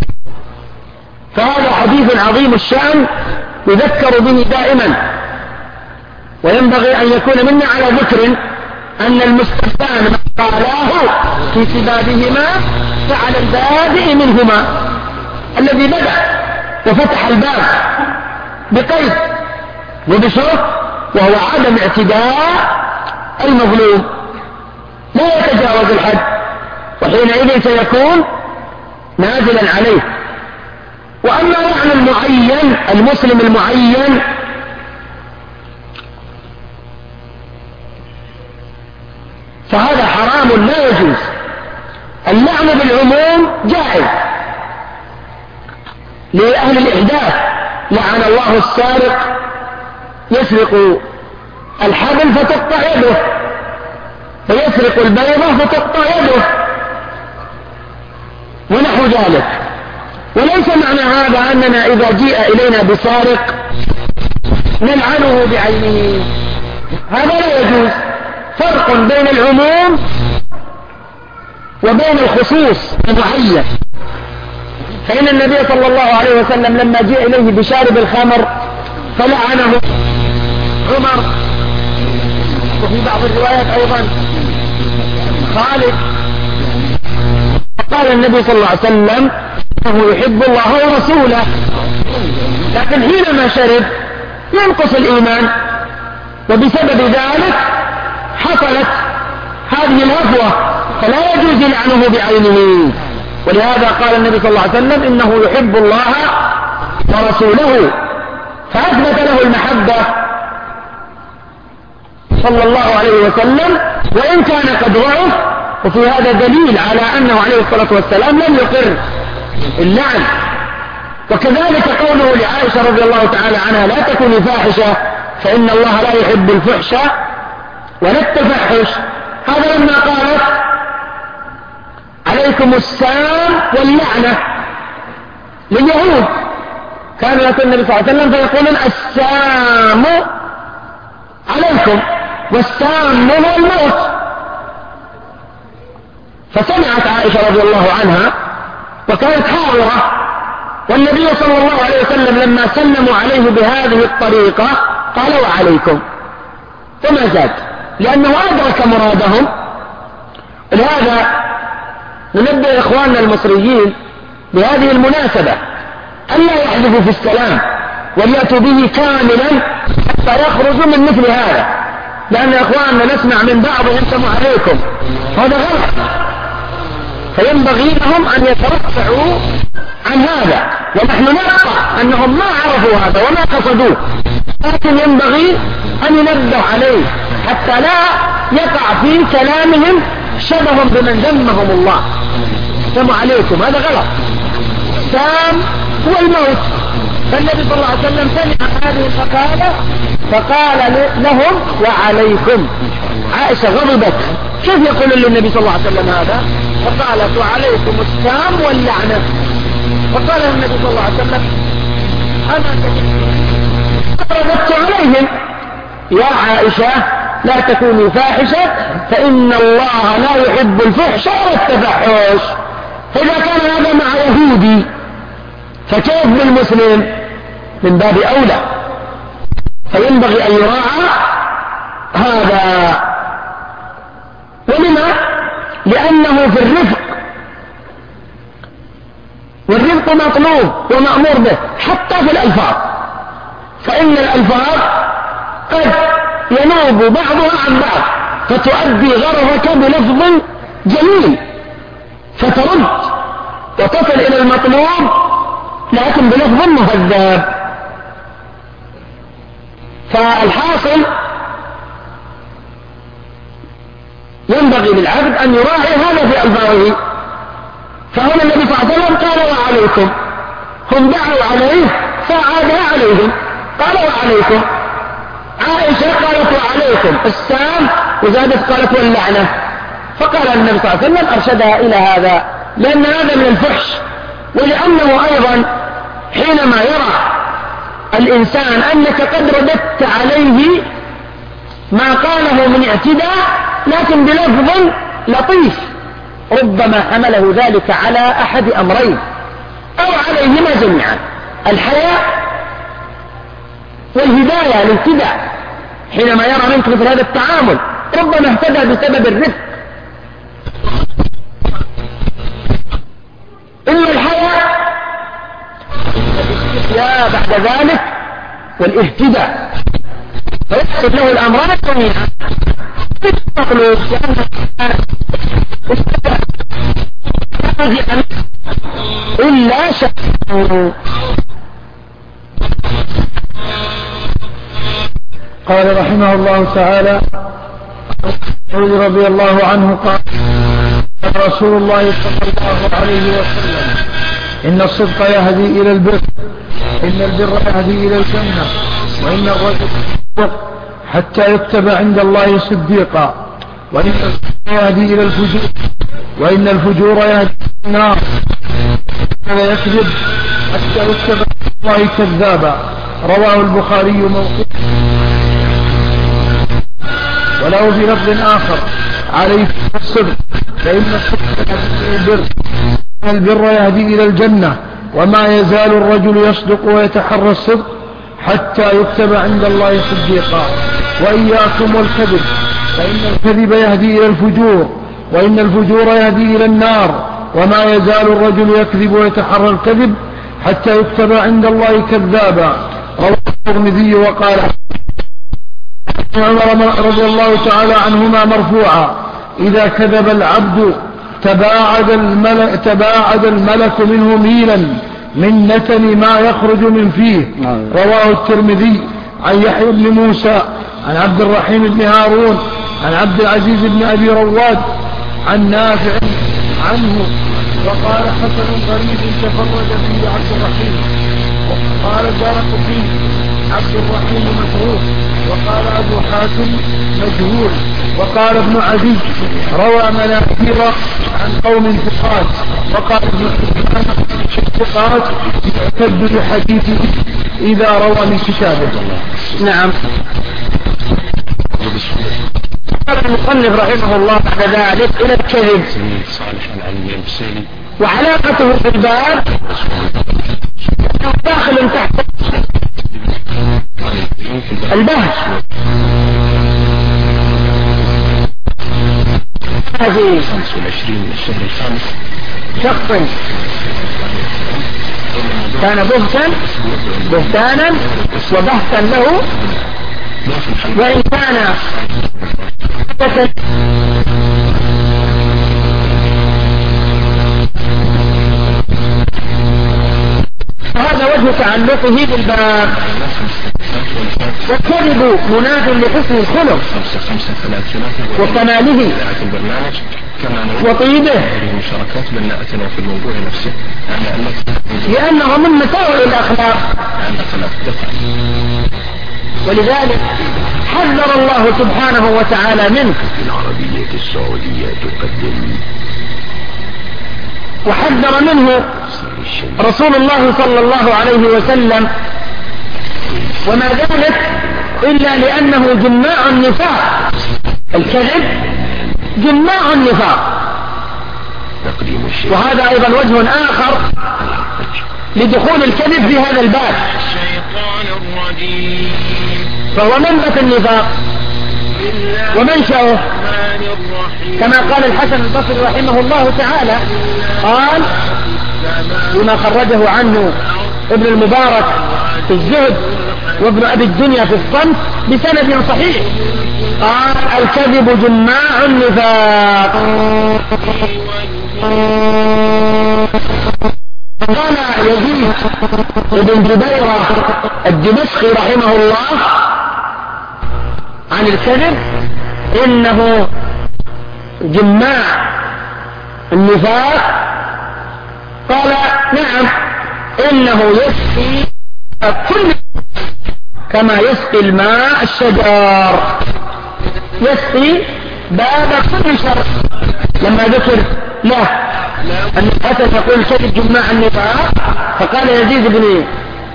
فهذا حديث عظيم الشأن يذكر به دائما، وينبغي أن يكون منا على ذكر أن المستبان ما قالاه في سبابهما فعلى البادئ منهما، الذي بدأ وفتح الباب بقيد وبشرط، وهو عدم اعتداء المظلوم، لا يتجاوز الحد، وحينئذ سيكون نازلا عليه. وأما لعن المعين المسلم المعين فهذا حرام لا يجوز. اللعن بالعموم جائز لأهل الإحداث: لعن الله السارق يسرق الحبل فتقطع يده، فيسرق البيضة فتقطع يده، ونحو ذلك. وليس معنى هذا أننا إذا جيء إلينا بسارق نلعنه بعينه، هذا لا يجوز. فرق بين العموم وبين الخصوص المعين. فإن النبي صلى الله عليه وسلم لما جاء إليه بشارب الخمر فلعنه عمر، وفي بعض الروايات أيضا خالد. قال النبي صلى الله عليه وسلم أنه يحب الله ورسوله، لكن حينما شرب ينقص الإيمان، وبسبب ذلك حصلت هذه الهفوة، فلا يجوز لعنه بعينه. ولهذا قال النبي صلى الله عليه وسلم إنه يحب الله ورسوله، فأثبت له المحبة صلى الله عليه وسلم، وإن كان قد ضعف. وفي هذا دليل على أنه عليه الصلاة والسلام لم يقر اللعن، وكذلك قوله لعائشة رضي الله تعالى عنها لا تكوني فاحشة فإن الله لا يحب الفحش ولا التفحش، هذا لما قالت عليكم السام واللعنة لليهود، كان يأتي النبي صلى الله عليه وسلم فيقولون السام عليكم والسام هو الموت. فسمعت عائشة رضي الله عنها وكانت حاضرة، والنبي صلى الله عليه وسلم لما سلموا عليه بهذه الطريقة قال وعليكم، وما زاد لأنه أدرك مرادهم. لهذا ننبه إخواننا المصريين بهذه المناسبة ألا يحذفوا في السلام وليأتوا به كاملا حتى يخرجوا من مثل هذا، لأن إخواننا نسمع من بعضهم سموا عليكم، هذا غلط، فينبغي لهم أن يترفعوا عن هذا، ونحن نقطع أنهم ما عرفوا هذا وما قصدوه، لكن ينبغي أن ينبه عليه حتى لا يقع في كلامهم شبه بمن ذمهم الله. سموا عليكم هذا غلط، سام هو الموت. فالنبي صلى الله عليه وسلم سمع هذه المقالة فقال لهم وعليكم. عائشة غضبت، كيف يقول للنبي صلى الله عليه وسلم هذا؟ فقالت وعليكم السام واللعنة. فقال النبي صلى الله عليه وسلم أنا رددت عليهم يا عائشة لا تكوني فاحشة فإن الله لا يحب الفحش ولا التفحش. فإذا كان هذا مع يهودي فكيف بالمسلم؟ من باب أولى، فينبغي أن يراعى هذا. ولما؟ لأنه في الرفق، والرفق مطلوب ومأمور به حتى في الألفاظ، فإن الألفاظ قد ينوب بعضها عن بعض فتؤدي غرضك بلفظ جميل فترد وتصل إلى المطلوب لكن بلفظ مهذب. فالحاصل ينبغي للعبد أن يراعي هذا في ألفاظه. فهنا النبي صلى الله عليه وسلم قال وعليكم، هم دعوا عليه فعادها عليهم قال وعليكم. عائشة قالت وعليكم السام وزادت قالت واللعنة. فقال النبي صلى الله عليه وسلم أرشدها إلى هذا لأن هذا من الفحش، ولأنه أيضا حينما يرى الإنسان أنك قد رددت عليه ما قاله من اعتداء لكن بلفظ لطيف ربما حمله ذلك على أحد أمرين أو عليهما جميعا، الحياء والهداية الابتداء. حينما يرى منك مثل هذا التعامل ربما اهتدى بسبب الرفق. إلا الحياء يا بعد ذلك والاهتداء فيحصل له الأمران جميعا. مطلوب إلا شك. قال رحمه الله تعالى رضي الله عنه قال رسول الله صلى الله عليه وسلم إن الصدق يهدي إلى البر، إن البر يهدي إلى الجنة، وإن الرجل يصدق حتى يكتب عند الله صديقا، وإن الصدق يهدي إلى الفجور، وإن الفجور يهدي إلى النار، ويكذب حتى يكتب عند الله كذابا. رواه البخاري موقوفا. وله في لفظ آخر عليكم الصدق فإن الصدق يهدي إلى البر، وإن البر يهدي إلى الجنة، وما يزال الرجل يصدق ويتحرى الصدق حتى يكتب عند الله صديقا. وإياكم والكذب فإن الكذب يهدي إلى الفجور، وإن الفجور يهدي إلى النار، وما يزال الرجل يكذب ويتحرى الكذب حتى يكتب عند الله كذابا. رواه الترمذي. وقال عمر رضي الله تعالى عنهما مرفوعا إذا كذب العبد تباعد الملك, تباعد الملك منه ميلا من نتن ما يخرج من فيه. رواه الترمذي. عن يحيى بن موسى عن عبد الرحيم بن هارون عن عبد العزيز بن أبي رواد عن نافع عنه. وقال حسن غريب تفرد به عبد الرحيم. وقال الدارقطني عبد الرحيم متروك. وقال أبو حاتم مجهول. وقال ابن عدي روى مناكير عن قوم ثقات. وقال ابن حبان ثقات يعتد بحديثه إذا روى من كتابه. نعم. قال المصنف رحمه الله بعد ذلك إلى الكذب وعلاقته في الباب داخل تحت البحث. هذه شخص كان بهتا بهتانا وبحثا له، وإن كان هذا وجه تعلقه بالباب. والكذب مناد لحسن الخلق وكماله وطيبه، لأنه من مساوئ الأخلاق. ولذلك حذر الله سبحانه وتعالى منه. العربية السعودية تقدم وحذر منه رسول الله صلى الله عليه وسلم، وما ذلك إلا لأنه جماع النفاق. الكذب جماع النفاق. وهذا أيضا وجه آخر لدخول الكذب في هذا الباب، فهو منبت النفاق ومنشأه، كما قال الحسن البصري رحمه الله تعالى، قال بما خرجه عنه ابن المبارك في الزهد وابن أبي الدنيا في الصمت بسند صحيح، قال الكذب جماع النفاق. قال يزيد بن جبيرة الدمشقي رحمه الله عن الكذب إنه جماع النفاق. قال نعم، إنه يسقي كل كما يسقي الماء الشجر، يسقي باب كل شر. لما ذكر له أن الحسن يقول كذب جماع النفاق، فقال يزيد بن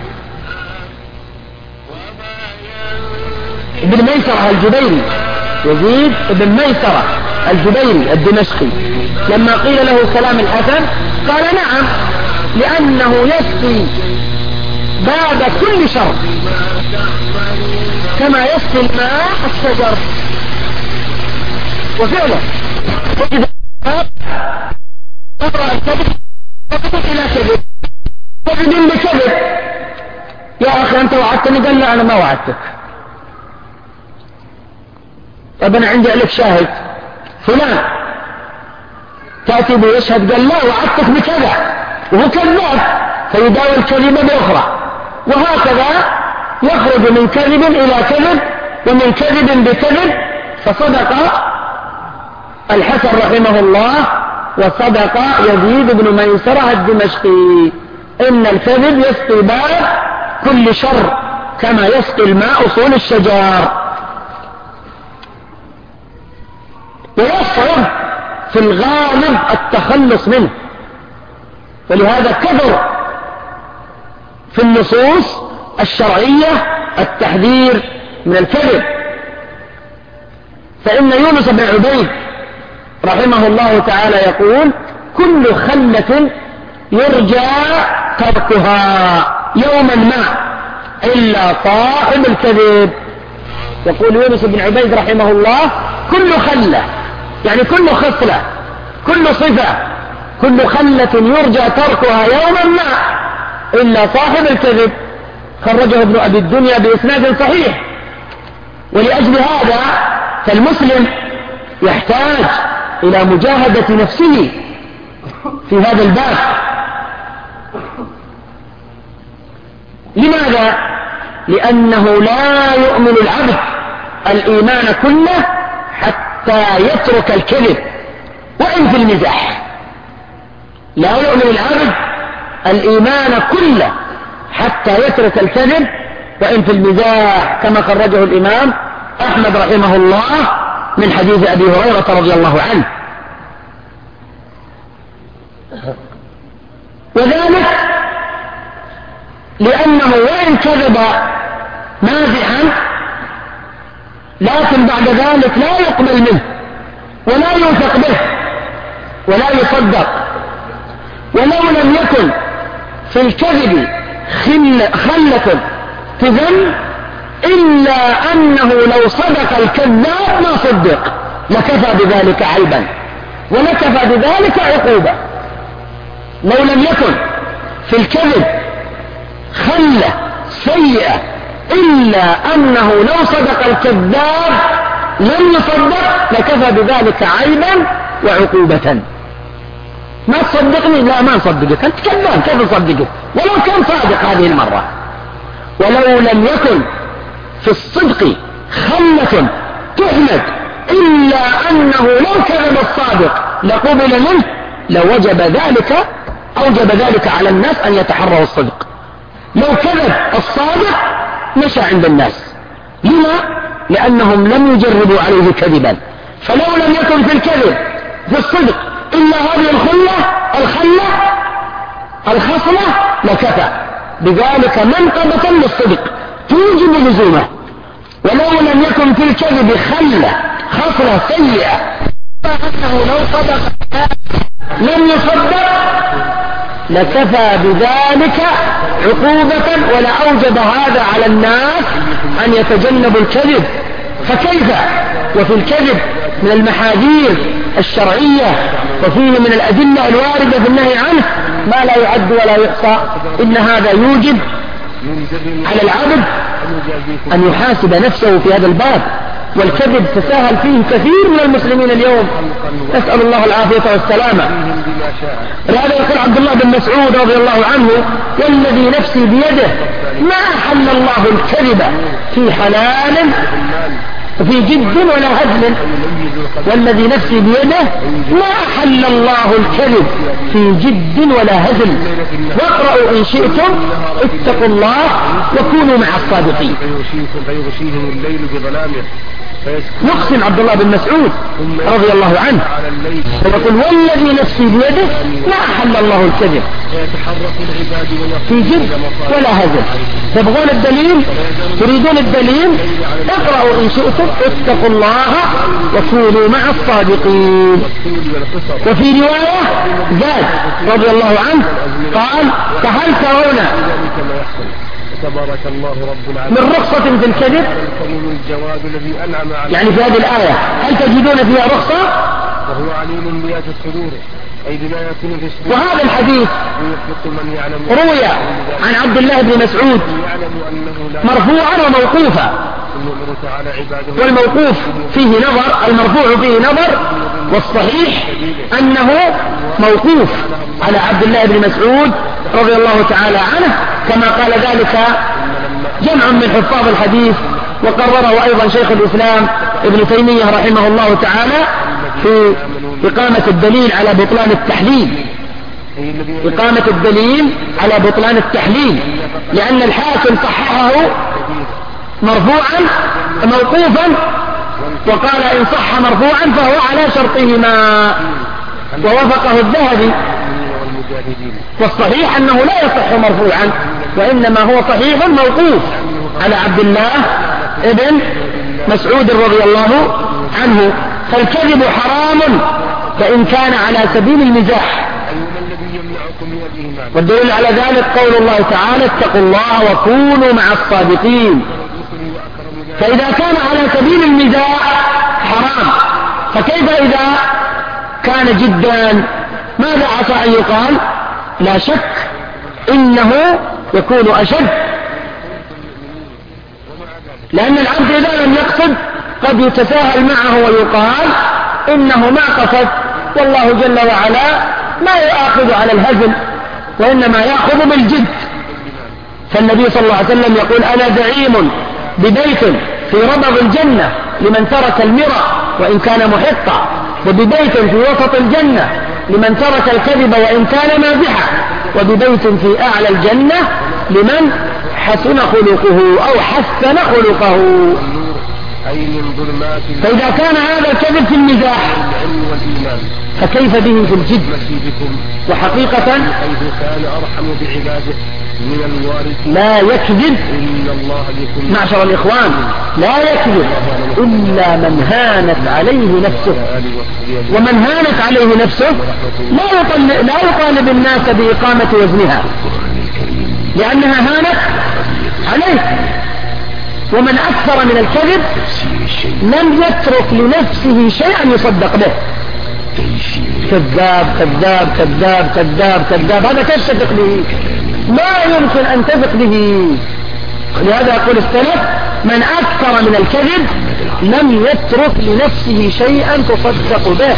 ابن ميسرة الجبيري، يزيد بن ميسرة الجبيري الدمشقي، لما قيل له كلام الحسن قال نعم، لأنه يسقي باب كل شر كما يسقي الماء الشجر. وفعلا وإذا أقرأ الكذب فقط إلى كذب كذب بكذب. يا أخي أنت وعدتني، قال لا أنا ما وعدتك. طب أنا عندي لك شاهد فلان، تأتي بيشهد قال لا وعدتك بكذا وهو كذاب، فيداول كذبة بأخرى، وهكذا يخرج من كذب إلى كذب ومن كذب بكذب. فصدق الحسن رحمه الله وصدق يزيد بن ميسرة الدمشقي، إن الكذب يسقي باب كل شر كما يسقي الماء أصول الشجار. ويصعب في الغالب التخلص منه، ولهذا كثر في النصوص الشرعية التحذير من الكذب. فإن يونس بن عبيد رحمه الله تعالى يقول كل خلة يرجى تركها يوما ما إلا صاحب الكذب. يقول يونس بن عبيد رحمه الله كل خلة، يعني كل خصلة، كل صفة، كل خلة يرجى تركها يوما ما إلا صاحب الكذب. خرجه ابن أبي الدنيا بإسناد صحيح. ولأجل هذا فالمسلم يحتاج إلى مجاهدة نفسه في هذا الباب. لماذا؟ لأنه لا يؤمن العبد الإيمان كله حتى يترك الكذب وإن في المزاح. لا يؤمن العبد الإيمان كله حتى يترك الكذب، وإن في المزاح كما خرجه الإمام أحمد رحمه الله من حديث أبي هريرة رضي الله عنه. وذلك لأنه وإن كذب مازحا لكن بعد ذلك لا يقبل منه ولا يوثق به ولا يصدق. ولو لم يكن في الكذب خلة تذم إلا أنه لو صدق الكذاب ما صدق لكفى بذلك عيبا ولكفى بذلك عقوبة. لو لم يكن في الكذب خلة سيئة إلا أنه لو صدق الكذاب لم يصدق لكفى بذلك عيبا وعقوبة. ما تصدقني؟ لا ما نصدقك، أنت كذاب، كيف نصدقك ولو كان صادق هذه المرة. ولو لم يكن في الصدق خلة تحمد إلا أنه لو كذب الصادق لقبل منه لوجب ذلك أوجب ذلك على الناس أن يتحروا الصدق. لو كذب الصادق مشى عند الناس. لما؟ لأنهم لم يجربوا عليه كذبا. فلو لم يكن في الكذب في الصدق إلا هذه الخلة الخلة الخصلة لكفى بذلك منقبة للصدق توجب لزومه. ولو لم يكن في الكذب خلة خصلة سيئة فأنه لو صدق لم يصدق لكفى بذلك عقوبة ولأوجب هذا على الناس أن يتجنبوا الكذب. فكيف وفي الكذب من المحاذير الشرعية وفيه من الأدلة الواردة في النهي عنه ما لا يعد ولا يحصى. إن هذا يوجب على العبد أن يحاسب نفسه في هذا الباب. والكذب تساهل فيه كثير من المسلمين اليوم، نسأل الله العافية والسلامة. لهذا يقول عبد الله بن مسعود رضي الله عنه: والذي نفسي بيده ما أحل الله الكذب في حلال وفي جد ولا هزل. والذي نفسي بيده ما أحل الله الكذب في جد ولا هزل. واقرأوا إن شئتم اتقوا الله وكونوا مع الصادقين. يقسم عبد الله بن مسعود رضي الله عنه ويقول: والذي نفسي بيده ما أحل الله الكذب في جد ولا هزل. تبغون الدليل؟ تريدون الدليل؟ اقرأوا إن شئتم اتقوا الله وكونوا مع الصادقين. وفي رواية زاد رضي الله عنه قال: فهل ترون تبارك الله رب العالمين من رخصة في الكذب؟ يعني في هذه الآية هل تجدون فيها رخصة؟ وهو عليم بذات الصدور أي بما يكون في الصدور. وهذا الحديث روي عن عبد الله بن مسعود مرفوعا وموقوفا، والموقوف فيه نظر، المرفوع فيه نظر، والصحيح أنه موقوف على عبد الله بن مسعود رضي الله تعالى عنه، كما قال ذلك جمع من حفاظ الحديث، وقرره أيضا شيخ الإسلام ابن تيمية رحمه الله تعالى في إقامة الدليل على بطلان التحليل، إقامة الدليل على بطلان التحليل، لأن الحاكم صححه مرفوعا موقوفا، وقال إن صح مرفوعا فهو على شرطهما، ووافقه الذهبي. والصحيح أنه لا يصح مرفوعا، وإنما هو صحيح موقوف على عبد الله ابن مسعود رضي الله عنه. فالكذب حرام فإن كان على سبيل المزاح، والدليل على ذلك قول الله تعالى: اتقوا الله وكونوا مع الصادقين. فإذا كان على سبيل المزاح حرام، فكيف إذا كان جدا؟ ماذا عسى أن يقال؟ لا شك إنه يكون أشد، لأن العبد إذا لم يقصد قد يتساهل معه ويقال إنه ما قصد، والله جل وعلا ما يؤاخذ على الهزل وإنما يأخذ بالجد. فالنبي صلى الله عليه وسلم يقول: أنا زعيم ببيت في ربض الجنة لمن ترك المرى وإن كان محقا، وببيت في وسط الجنة لمن ترك الكذب وإن كان مازحا، وببيت في أعلى الجنة لمن حسن خلقه أو حسن خلقه. فإذا كان هذا الكذب في المزاح فكيف به في الجد؟ وحقيقة لا يكذب معشر الإخوان، لا يكذب إلا من هانت عليه نفسه، ومن هانت عليه نفسه لا يطالب, لا يطالب الناس بإقامة وزنها لأنها هانت عليه. ومن أكثر من الكذب لم يترك لنفسه شيئا يصدق به. كذاب كذاب كذاب كذاب كذاب، هذا كيف تصدق به؟ ما يمكن أن تثق به. لهذا يقول السلف: من أكثر من الكذب لم يترك لنفسه شيئا تصدق به.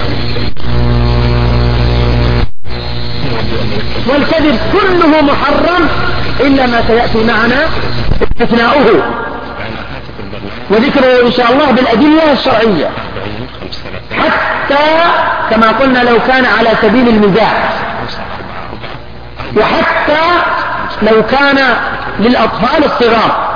والكذب كله محرم إلا ما سيأتي معنا استثناؤه وذكره إن شاء الله بالأدلة الشرعية، حتى كما قلنا لو كان على سبيل المزاح، وحتى لو كان للأطفال الصغار.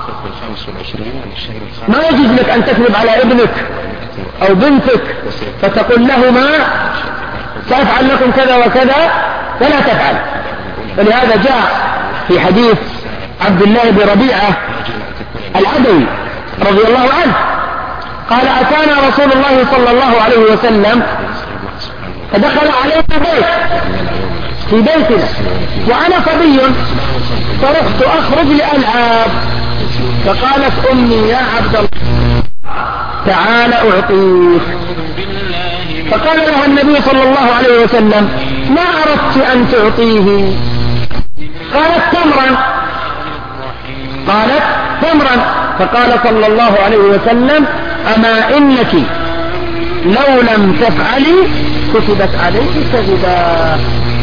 ما يجوز لك أن تكذب على ابنك أو بنتك فتقول لهما سأفعل لكم كذا وكذا ولا تفعل. ولهذا جاء في حديث عبد الله بن ربيعة العدوي رضي الله عنه قال: أتانا رسول الله صلى الله عليه وسلم فدخل علينا بيت في بيتنا وأنا صبي، فرحت أخرج لألعاب، فقالت أمي: يا عبد الله تعال أعطيك. فقال لها النبي صلى الله عليه وسلم: ما أردت أن تعطيه؟ قالت: تمرا. قالت: تمرا. فقال صلى الله عليه وسلم: أما إنك لو لم تفعلي كتبت عليك كذبا.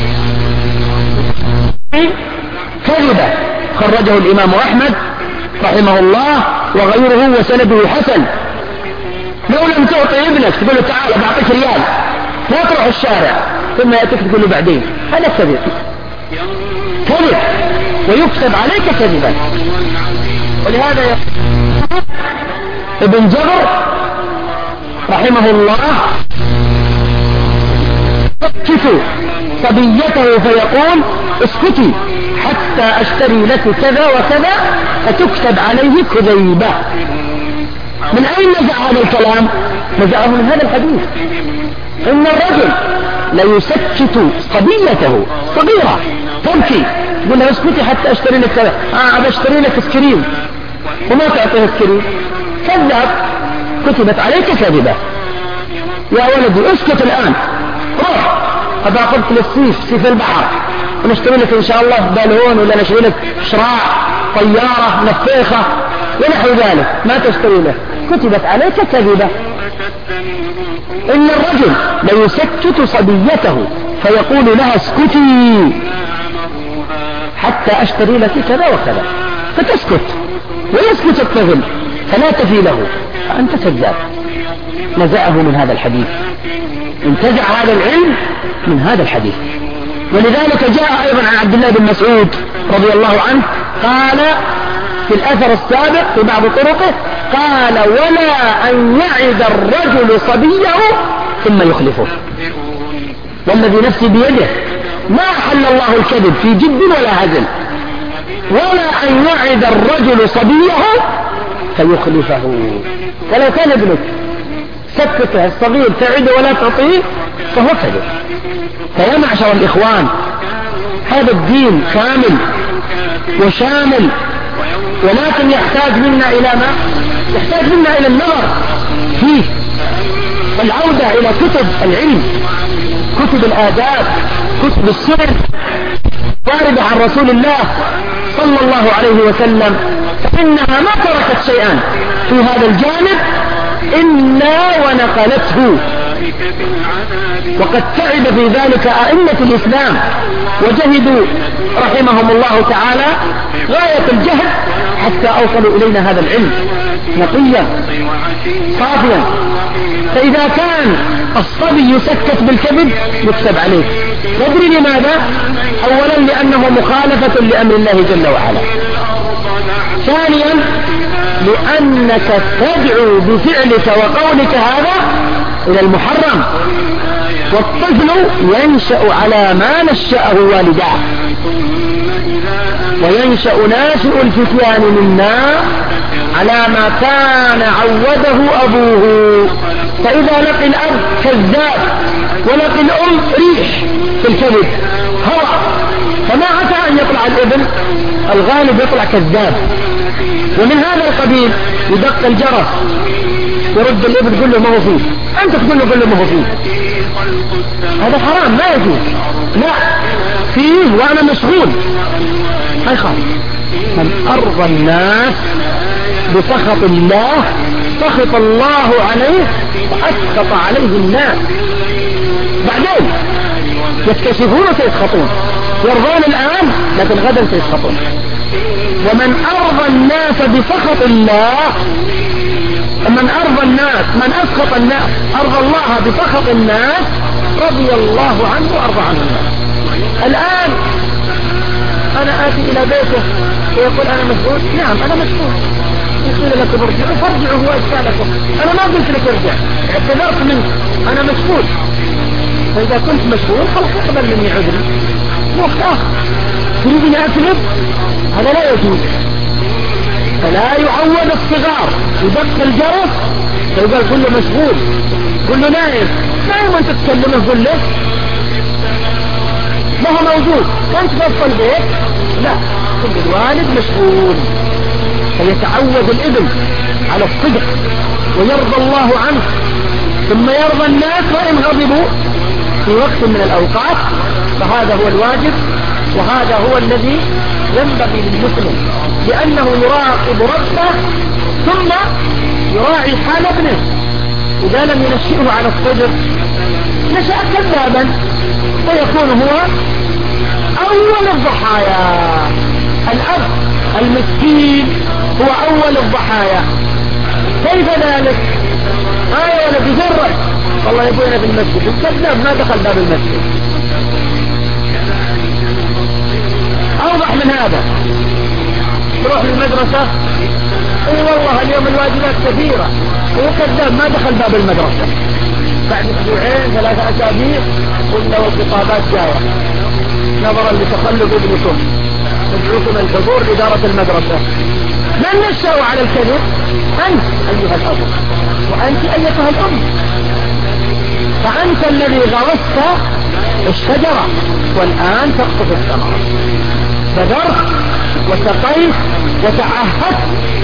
كذبا خرجه الإمام أحمد رحمه الله وغيره وسنده حسن. لو لم تعطي ابنك تقول له تعال بعطيك ريال، لا تروح الشارع، ثم يأتيك تقول له بعدين، هذا كذب كذب ويكتب عليك كذبا. ولهذا ابن جبر رحمه الله يسكت صبيته فيقول: اسكتي حتى أشتري لك كذا وكذا، فتكتب عليه كذيبة. من أين نزع هذا الكلام؟ نزعه من هذا الحديث. إن الرجل ليسكت صبيته صغيرة تبكي، يقول لها: اسكتي حتى أشتري لك كذا. آه أبى أشتري لك اسكريم، وما تعطيه اسكريم. كذب، كتبت عليك كذبة. يا ولدي اسكت الآن، روح أبى أخذك للسيف، سيف البحر، ونشتري لك إن شاء الله بالون، ولا نشتري لك شراع طيارة نفيخة ونحو ذلك، ما تشتري له، كتبت عليك كذبة. إن الرجل ليسكت صبيته فيقول لها: اسكتي حتى أشتري لك كذا وكذا، فتسكت ويسكت الطفل فلا تفي له، فأنت كذاب. نزعه من هذا الحديث، انتزع هذا العلم من هذا الحديث. ولذلك جاء أيضا عن عبد الله بن مسعود رضي الله عنه قال في الأثر السابق في بعض طرقه، قال: ولا أن يعد الرجل صبيه ثم يخلفه، والذي نفسي بيده ما أحل الله الكذب في جد ولا هزل، ولا أن يعد الرجل صبيه فيخلفه. ولو كان ابنك سكته الصغير تعده ولا تعطيه فهو كذب. فيا معشر الإخوان، هذا الدين كامل وشامل، ولكن يحتاج منا إلى ما؟ يحتاج منا إلى النظر فيه، والعودة إلى كتب العلم، كتب الآداب، كتب السنن واردة عن رسول الله صلى الله عليه وسلم، فإنها ما تركت شيئا في هذا الجانب إلا ونقلته وقد تعب في ذلك أئمة الإسلام وجهدوا رحمهم الله تعالى غاية الجهد حتى أوصلوا إلينا هذا العلم نقيا صافيا. فإذا كان الصبي يسكت بالكذب يكتب عليه. تدري لماذا؟ أولا لأنه مخالفة لأمر الله جل وعلا. ثانيا لأنك تدعو بفعلك وقولك هذا إلى المحرم، والطفل ينشأ على ما نشأه والداه، وينشأ ناشئ الفتيان منا على ما كان عوده أبوه. فإذا لقي الأب كذاب ولقي الأم ريح في الكذب هوى، فما عسى أن يطلع الابن الغالب يطلع كذاب. ومن هذا القبيل يدق الجرس يرد الابن تقول له ما هو فيه، أنت تقول له قل له ما هو فيه، هذا حرام ما يجوز. لا فيه وأنا مشغول ما يخاف. من أرضى الناس بسخط الله سخط الله عليه وأسخط عليه الناس. بعدين يكتشفون سيسخطون، يرضون الآن لكن غدا سيسخطون. ومن أرضى الناس بسخط الله، من أرضى الناس من أسخط الناس أرضى الله بسخط الناس رضي الله عنه وأرضى عنه الناس. الآن أنا آتي إلى بيته ويقول أنا مشغول، نعم أنا مشغول، يقول لكم ارجعوا فارجعوا هو أشفى لكم، أنا ما قلت لك ارجع، اعتذرت منك أنا مشغول. فإذا كنت مشغول خلاص اقبل مني عذري وقت آخر. تريدني أكذب؟ هذا لا يجوز. فلا يعود الصغار يدق الجرس فيقول قل له مشغول، قل له نايم، نايم وانت تكلمه قل له ما هو موجود وانت بطل البيت، لا قل الوالد مشغول. فيتعود الابن على الصدق ويرضى الله عنه، ثم يرضى الناس وإن غضبوا في وقت من الأوقات. فهذا هو الواجب وهذا هو الذي ينبغي للمسلم، لأنه يراقب ربه ثم يراعي حال ابنه. إذا لم ينشئه على الصدق نشأ كذابا ويكون هو أول الضحايا. الأب المسكين هو أول الضحايا. كيف ذلك؟ آية ولا بجرد والله يبوينا في المسجد، الكذاب ما دخل باب المسجد. أوضح من هذا تروح للمدرسة اي والله اليوم الواجبات كثيرة، هو كذاب ما دخل باب المدرسة. بعد اسبوعين ثلاثة اسابيع قلنا والخطابات جاية نظرا لتخلف ابنكم ندعوكم الحضور لإدارة المدرسة. من نشأوا على الكذب؟ أنت أيها الأب وأنت أيتها الأم. فأنت الذي غرست الشجرة والآن تقطف الثمرة. بذرت وسقيت وتعهدت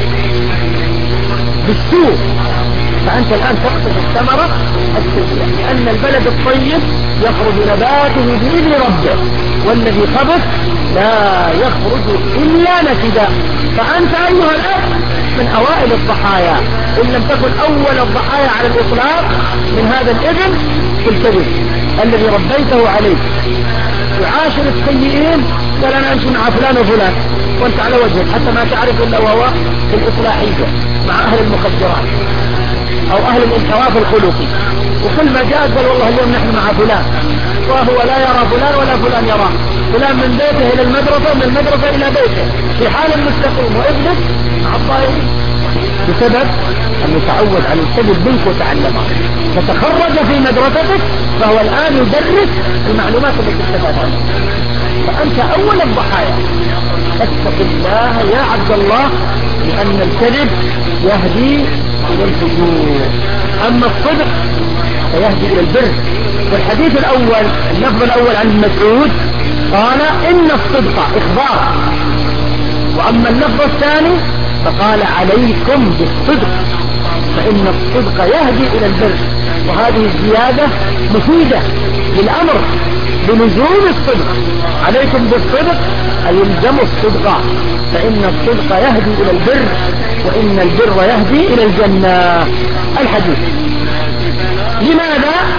بالسوء، فأنت الآن تقطف الثمرة السيئة، لأن البلد الطيب يخرج نباته بإذن ربه والذي خبث لا يخرج إلا نكدا. فأنت أيها الأب من أوائل الضحايا إن لم تكن أول الضحايا على الإطلاق من هذا الابن في الكذب الذي ربيته عليه. يعاشر السيئين قال أنا أمشي مع فلان وفلان وانت على وجهك حتى ما تعرف إلا وهو في الإصلاحية مع أهل المخدرات أو أهل الانحراف الخلقي، وكل ما جاء قال والله اليوم نحن مع فلان وهو لا يرى فلان ولا فلان يراه، فلان من بيته إلى المدرسة ومن المدرسة إلى بيته في حال مستقيم وابنك مع الضائعين بسبب أن يتعود على الكذب منك وتعلمه. فتخرج في مدرستك فهو الآن يدرس المعلومات التي استفادها. فأنت أول الضحايا. اتق الله يا عبد الله لأن الكذب يهدي إلى الفجور، أما الصدق فيهدي إلى البر. والحديث الأول اللفظ الأول عن مسعود قال إن الصدق إخبار، وأما اللفظ الثاني فقال عليكم بالصدق فإن الصدق يهدي إلى البر. وهذه الزيادة مفيدة للأمر بلزوم الصدق. عليكم بالصدق أي الزموا الصدق فإن الصدق يهدي إلى البر وإن البر يهدي إلى الجنة. الحديث لماذا؟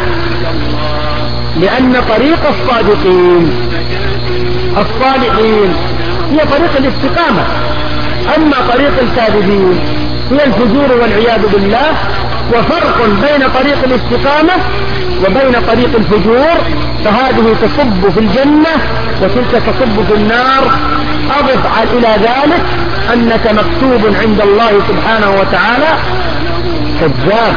لأن طريق الصادقين الصالحين هي طريق الاستقامة، أما طريق الكاذبين هي الفجور والعياذ بالله. وفرق بين طريق الاستقامة وبين طريق الفجور، فهذه تصب في الجنة وتلك تصب في النار. أضف إلى ذلك أنك مكتوب عند الله سبحانه وتعالى كذاب.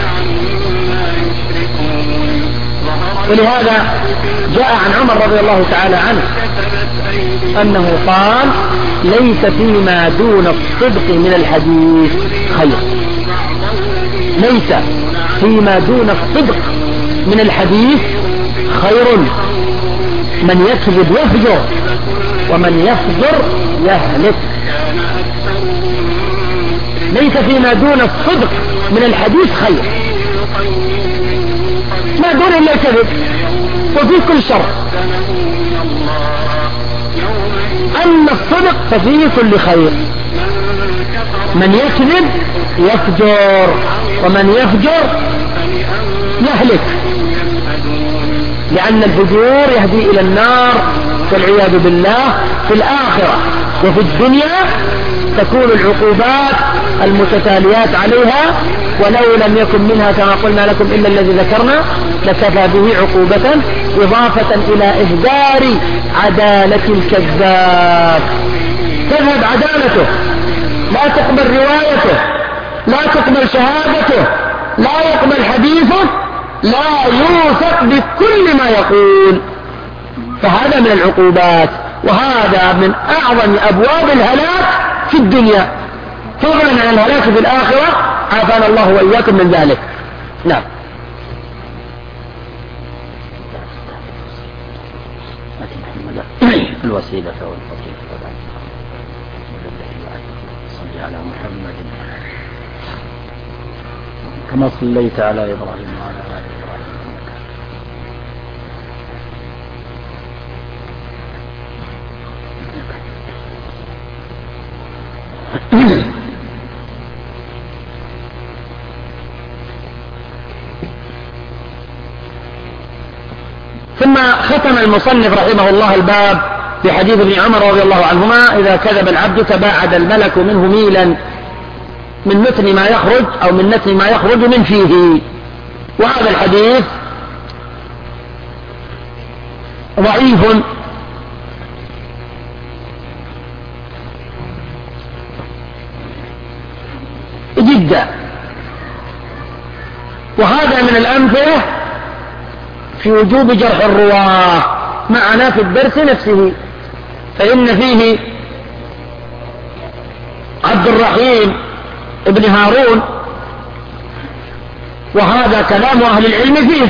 ولهذا جاء عن عمر رضي الله تعالى عنه أنه قال: ليس فيما دون الصدق من الحديث خير. ليس فيما دون الصدق من الحديث خير. من يكذب يفجر ومن يفجر يهلك. ليس فيما دون الصدق من الحديث خير، ما دون إلا الكذب، وفي كل شر. أما الصدق ففيه كل خير. من يكذب يفجر ومن يفجر يهلك، لأن الفجور يهدي إلى النار والعياذ بالله في الآخرة. وفي الدنيا تكون العقوبات المتتاليات عليها، ولو لم يكن منها كما قلنا لكم إلا الذي ذكرنا لكفى به عقوبة، إضافة إلى إهدار عدالة الكذاب. تذهب عدالته، لا تقبل روايته، لا تقبل شهادته، لا يقبل حديثه، لا يوثق بكل ما يقول. فهذا من العقوبات، وهذا من أعظم أبواب الهلاك في الدنيا، فضلا عن الهلاك في الآخرة. عافانا الله وإياكم من ذلك. نعم. الوسيلة والفضيلة صل على محمد كما صليت على إبراهيم وعلى آل إبراهيم. ثم ختم المصنف رحمه الله الباب بحديث ابن عمر رضي الله عنهما: إذا كذب العبد تباعد الملك منه ميلا من متن ما يخرج أو من نتن ما يخرج من فيه. وهذا الحديث ضعيف جدا، وهذا من الأمثلة في وجوب جرح الرواة معنا في الدرس نفسه. فإن فيه عبد الرحيم ابن هارون، وهذا كلام أهل العلم فيه.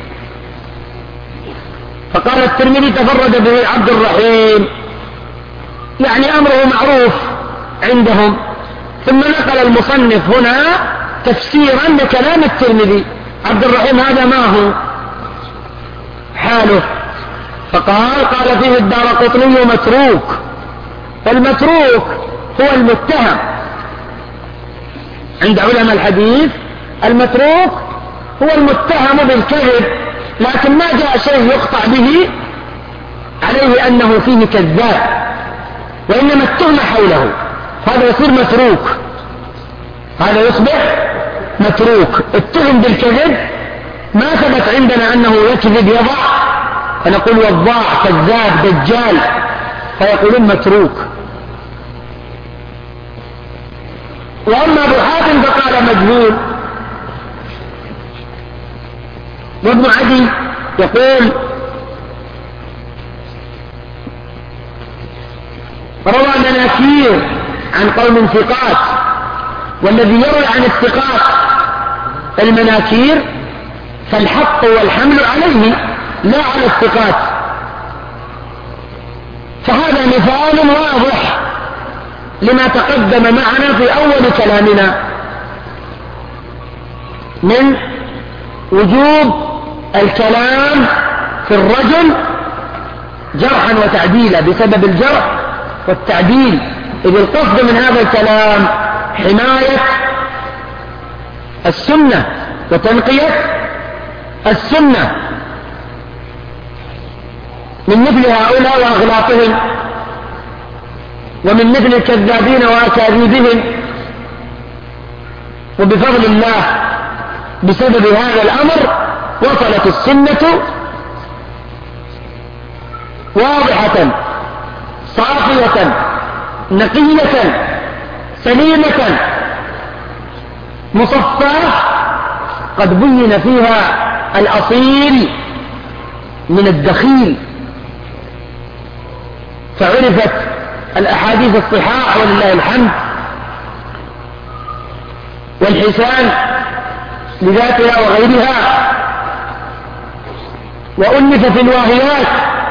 فقال الترمذي: تفرد به عبد الرحيم، يعني أمره معروف عندهم. ثم نقل المصنف هنا تفسيرا لكلام الترمذي. عبد الرحيم هذا ما هو حاله؟ فقال: قال فيه الدارقطني متروك. المتروك هو المتهم عند علماء الحديث. المتروك هو المتهم بالكذب، لكن ما جاء شيء يقطع به عليه أنه فيه كذاب، وإنما التهم حوله، هذا يصير متروك، هذا يصبح متروك. التهم بالكذب ما ثبت عندنا أنه يكذب يضع، فنقول وضاع كذاب دجال، فيقولون متروك. وأما أبو حاتم فقال مجهول. وابن عدي يقول: روى مناكير عن قوم ثقات، والذي يروي عن الثقات المناكير فالحق والحمل عليه لا على الثقات. فهذا مثال واضح لما تقدم معنا في أول كلامنا من وجوب الكلام في الرجل جرحا وتعديلا بسبب الجرح والتعديل، إذ القصد من هذا الكلام حماية السنة وتنقية السنة. من مثل هؤلاء وأغلاطهم، ومن مثل الكذابين وأكاذيبهم. وبفضل الله بسبب هذا الأمر وصلت السنة واضحة صافية نقية سليمة مصفاة قد بين فيها الأصيل من الدخيل، فعرفت الأحاديث الصحاح ولله الحمد، والحسان لذاتها وغيرها، وألف في الواهيات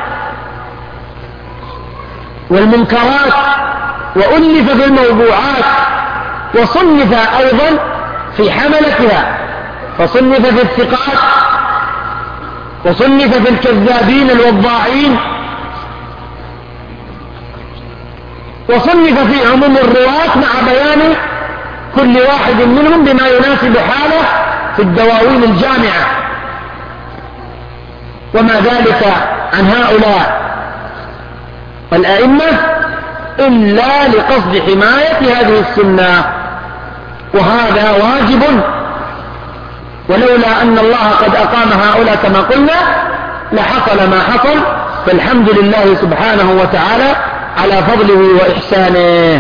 والمنكرات، وألف في الموضوعات، وصنف أيضا في حملتها، فصنف في الثقات، وصنف في الكذابين الوضاعين، وصنف في عموم الرواة مع بيان كل واحد منهم بما يناسب حاله في الدواوين الجامعة. وما ذلك عن هؤلاء الأئمة إلا لقصد حماية هذه السنة، وهذا واجب، ولولا أن الله قد أقام هؤلاء كما قلنا لحصل ما حصل، فالحمد لله سبحانه وتعالى على فضله وإحسانه.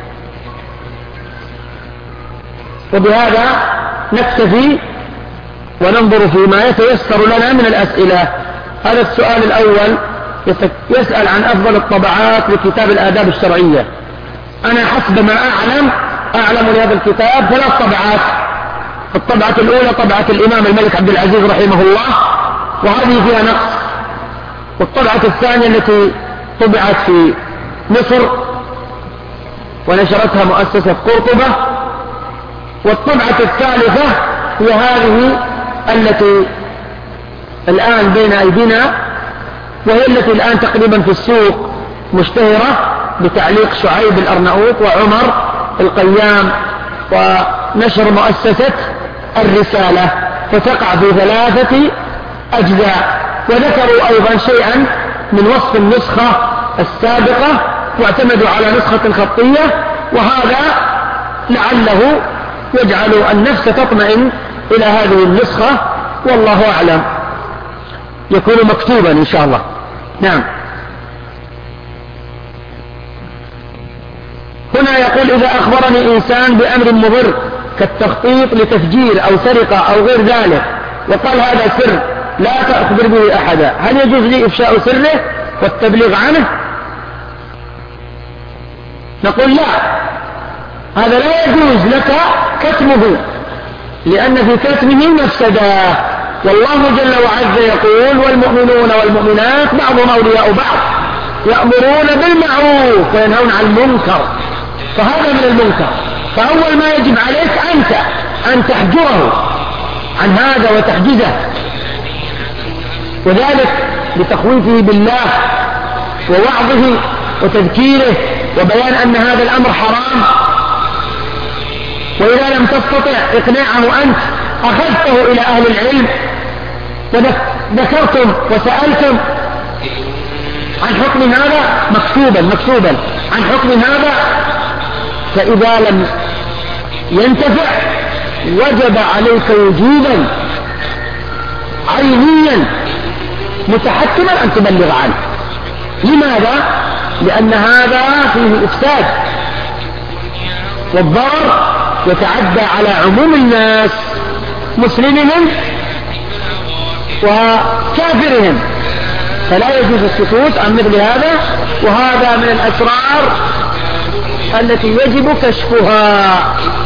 وبهذا نكتفي وننظر فيما يتيسر لنا من الأسئلة. هذا السؤال الأول يسأل عن أفضل الطبعات لكتاب الآداب الشرعية. أنا حسب ما أعلم أعلم لهذا الكتاب ثلاث طبعات. الطبعة الأولى طبعة الإمام الملك عبد العزيز رحمه الله، وهذه فيها نقص. والطبعة الثانية التي طبعت في مصر ونشرتها مؤسسة قرطبة. والطبعة الثالثة هي هذه التي الآن بين أيدينا، وهي التي الآن تقريبا في السوق مشتهرة بتعليق شعيب الأرناؤوط وعمر القيام، ونشر مؤسسة الرسالة، فتقع في ثلاثة أجزاء. وذكروا أيضا شيئا من وصف النسخة السابقة، واعتمدوا على نسخة خطية، وهذا لعله يجعل النفس تطمئن إلى هذه النسخة، والله أعلم، يكون مكتوبا إن شاء الله. نعم. هنا يقول: إذا أخبرني إنسان بأمر مضر كالتخطيط لتفجير أو سرقة أو غير ذلك، وقال هذا سر لا تخبر به أحدا، هل يجوز لي إفشاء سره والتبليغ عنه؟ نقول لا، هذا لا يجوز لك كتمه، لأن في كتمه مفسدة. والله جل وعز يقول: والمؤمنون والمؤمنات بعضهم أولياء بعض يأمرون بالمعروف وينهون عن المنكر، فهذا من المنكر. فأول ما يجب عليك أنت أن تحجره عن هذا وتحجزه، وذلك بتخويفه بالله ووعظه وتذكيره وبيان أن هذا الأمر حرام. وإذا لم تستطع إقناعه أنت أخذته إلى أهل العلم وذكرتم وسألتم عن حكم هذا مكتوبا مكتوبا عن حكم هذا، فإذا لم ينتفع وجب عليك وجوبا عينيا متحتما أن تبلغ عنه. لماذا؟ لأن هذا فيه إفساد، والضرر يتعدى على عموم الناس مسلمهم وكافرهم، فلا يجوز السكوت عن مثل هذا. وهذا من الأسرار التي يجب كشفها.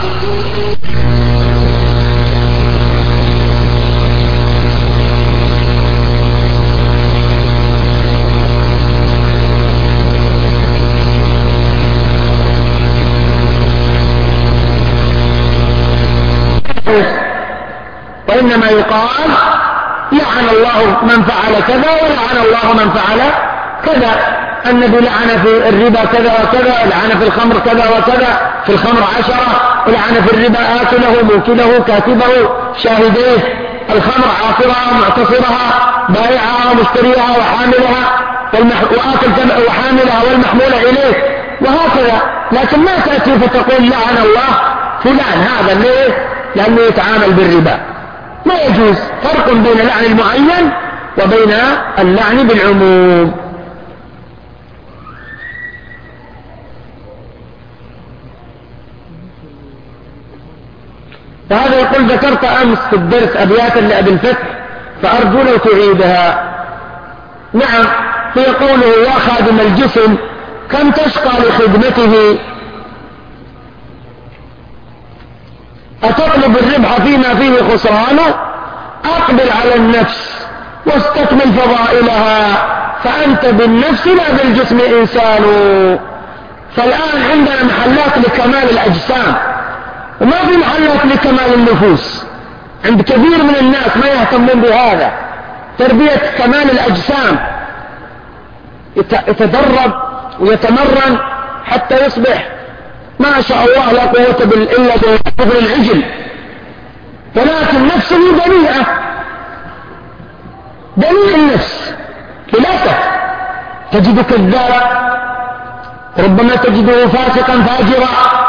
وإنما يقال: لعن الله من فعل كذا ولعن الله من فعل كذا. النبي لعن في الربا كذا وكذا، لعن في الخمر كذا وكذا، في الخمر عشرة، ولعن في الربا آكله موكله كاتبه شاهديه، الخمر عاصرها معتصرها بائعها ومشتريها وحاملها، وآكل وحاملها والمحمولة إليه وهكذا. لكن ما تأتي فتقول لعن الله فلان هذا ليه؟ لأنه يتعامل بالربا. ما يجوز. فرق بين لعن المعين وبين اللعن بالعموم. وهذا يقول ذكرت أمس في الدرس أبياتا لأبي الفتح فأرجو لو تعيدها. نعم، في قوله يا خادم الجسم كم تشقى لخدمته أتطلب الربح فيما فيه خسرانه؟ أقبل على النفس واستكمل فضائلها فأنت بالنفس لا بالجسم إنسان. فالآن عندنا محلات لكمال الأجسام وما في محلات لكمال النفوس. عند كثير من الناس ما يهتمون بهذا، تربية كمال الأجسام، يتدرب ويتمرن حتى يصبح ما شاء الله لا قوة إلا بقدر العجل، ولكن نفسه دنيئة، دنيء النفس للأسف. تجد كذاب، ربما تجده فاسقا فاجرا،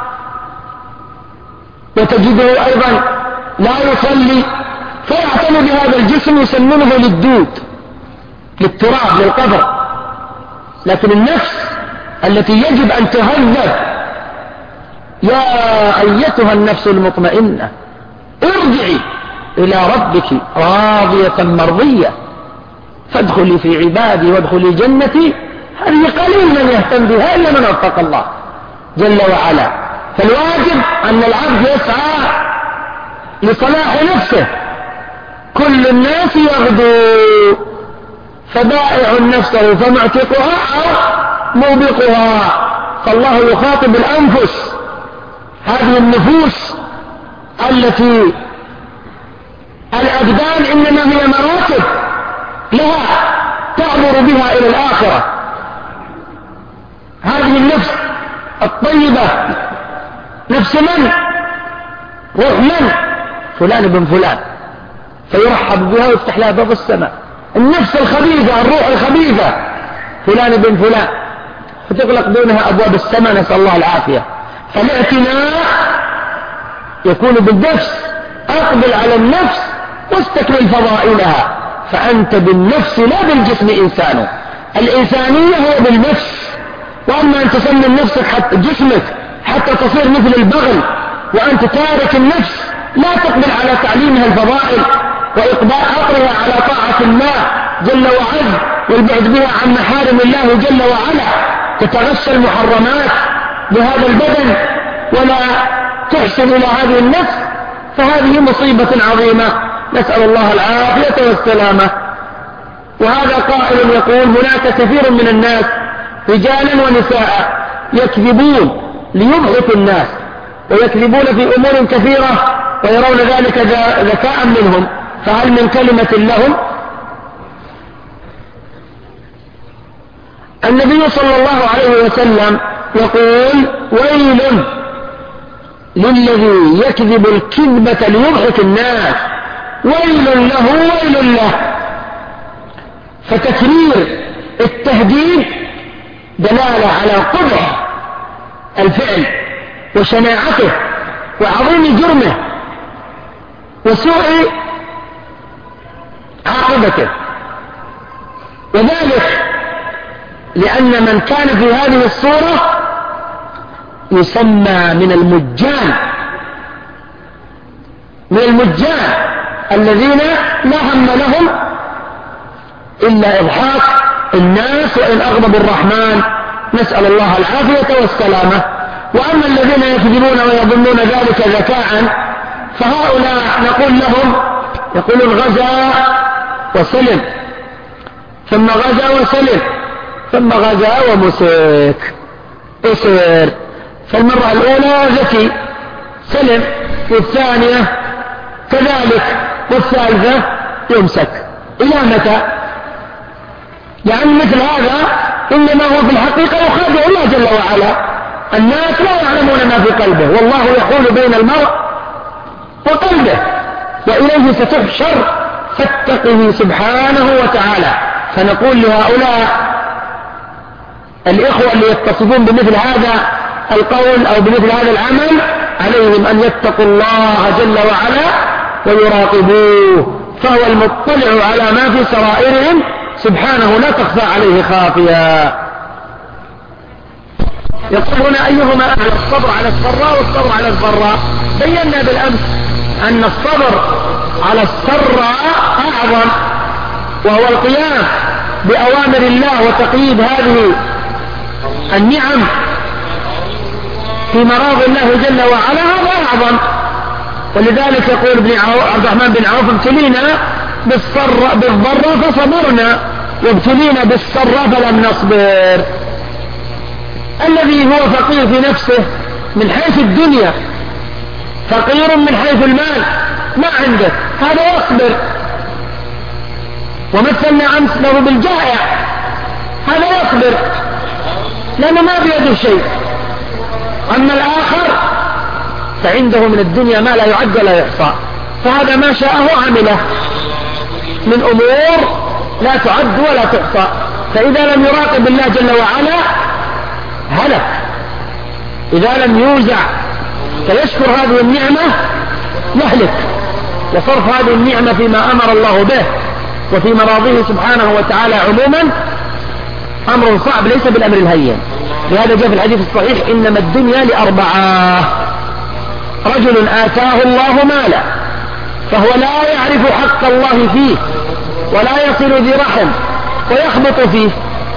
وتجده أيضا لا يصلي، فيعتني بهذا الجسم يسمنه للدود للتراب للقبر. لكن النفس التي يجب أن تهذب، يا أيتها النفس المطمئنة ارجعي إلى ربك راضية مرضية فادخلي في عبادي وادخلي جنتي. هذه قليل من يهتم بها إلا من وفق الله جل وعلا. فالواجب أن العبد يسعى لصلاح نفسه. كل الناس يغدو فبائع نفسه فمعتقها أو موبقها. فالله يخاطب الأنفس، هذه النفوس التي الأبدان إنما هي مراتب لها تعبر بها إلى الآخرة. هذه النفس الطيبة نفس من؟ روح من؟ فلان بن فلان، فيرحب بها ويفتح لها باب السماء. النفس الخبيثة الروح الخبيثة فلان بن فلان، فتغلق دونها أبواب السماء، نسأل الله العافية. فالاعتناء يكون بالنفس. أقبل على النفس واستكمل فضائلها فأنت بالنفس لا بالجسم إنسان. الإنسانية هو بالنفس. وأما أن تسمي نفسك حتى جسمك حتى تصير مثل البغل وأنت تارك النفس لا تقبل على تعليمها الفضائل وإقبالها على طاعة الله جل وعز والبعد بها عن محارم الله جل وعلا، تتغشى المحرمات بهذا البدن ولا تحسن إلى هذه النفس، فهذه مصيبة عظيمة، نسأل الله العافية والسلامة. وهذا قائل يقول هناك كثير من الناس رجالا ونساء يكذبون ليضحك الناس ويكذبون في أمور كثيرة ويرون ذلك ذكاء منهم، فهل من كلمة لهم؟ النبي صلى الله عليه وسلم يقول ويل للذي يكذب الكذبة ليضحك الناس، ويل له ويل له. فتكرير التهديد دلالة على قبح الفعل وشناعته وعظيم جرمه وسوء عاقبته، وذلك لأن من كان في هذه الصورة يسمى من المجان، من المجان الذين لا هم لهم إلا إضحاك الناس وإن أغضبوا الرحمن، نسأل الله العافية والسلامة. وأما الذين يكذبون ويظنون ذلك ذكاء فهؤلاء نقول لهم يقولون غزا وسلم ثم غزا وسلم ثم غزا ومسك اسر. فالمرة الأولى ذكي سلم، والثانية كذلك، والثالثة يمسك. إلى متى؟ يعني مثل هذا إنما هو في الحقيقة يخادع الله جل وعلا. الناس لا يعلمون ما في قلبه، والله يحول بين المرء وقلبه وإليه ستحشر، فاتقه سبحانه وتعالى. فنقول لهؤلاء الإخوة اللي يتصفون بمثل هذا القول أو بمثل هذا العمل عليهم أن يتقوا الله جل وعلا ويراقبوه، فهو المطلع على ما في سرائرهم سبحانه لا تخفى عليه خافية. يقول هنا أيهما أعلى، الصبر على السراء والصبر على الضراء. بينا بالأمس أن الصبر على السراء أعظم، وهو القيام بأوامر الله وتقييد هذه النعم في مراضي الله جل وعلا، هذا أعظم. ولذلك يقول ابن عبد الرحمن بن عوف ابتلينا بالضراء بالضراء فصبرنا وابتلينا بالسراء فلم نصبر. الذي هو فقير في نفسه من حيث الدنيا، فقير من حيث المال ما عنده، هذا يصبر. ومثلنا أمس له بالجائع، هذا يصبر لأنه ما بيده شيء. أما الآخر فعنده من الدنيا ما لا يعد ولا يحصى، فهذا ما شاءه عمله من أمور لا تعد ولا تحصى. فإذا لم يراقب الله جل وعلا هلك، إذا لم يوزع فيشكر هذه النعمة يهلك. وصرف هذه النعمة فيما أمر الله به وفي مراضيه سبحانه وتعالى عموما أمر صعب ليس بالأمر الهين. لهذا جاء في الحديث الصحيح إنما الدنيا لأربعة: رجل آتاه الله مالا فهو لا يعرف حق الله فيه ولا يصل ذي رحم ويخبط فيه،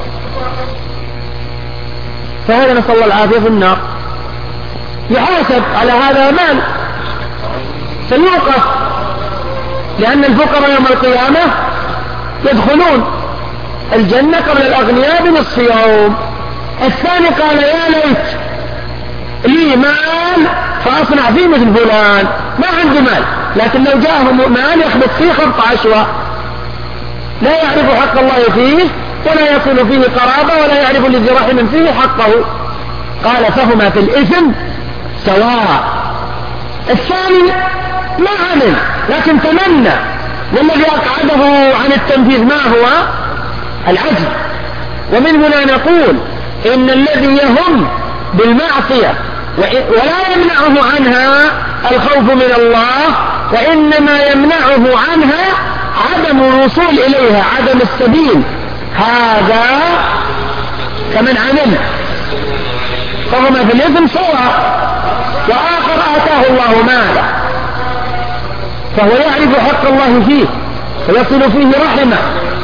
فهذا نسأل الله العافية في النار، يحاسب على هذا مال سيوقف، لأن الفقراء يوم القيامة يدخلون الجنة قبل الأغنياء بنصف يوم. الثاني قال يا ليت لي مال فأصنع فيه مثل فلان، ما عنده مال لكن لو جاءه مال يخبط فيه خبط عشوة، لا يعرف حق الله فيه ولا يصل فيه قرابة ولا يعرف لذي رحم فيه حقه. قال فهما في الإثم سواء. الثاني ما عمل لكن تمنى، والذي أقعده عن التنفيذ ما هو؟ العجز. ومن هنا نقول إن الذي يهم بالمعصية ولا يمنعه عنها الخوف من الله، وإنما يمنعه عنها عدم الوصول إليها، عدم السبيل، هذا كمن عمل فهما في الإثم سواء. وآخر آتاه الله مالا فهو يعرف حق الله فيه ويصل فيه رحمه.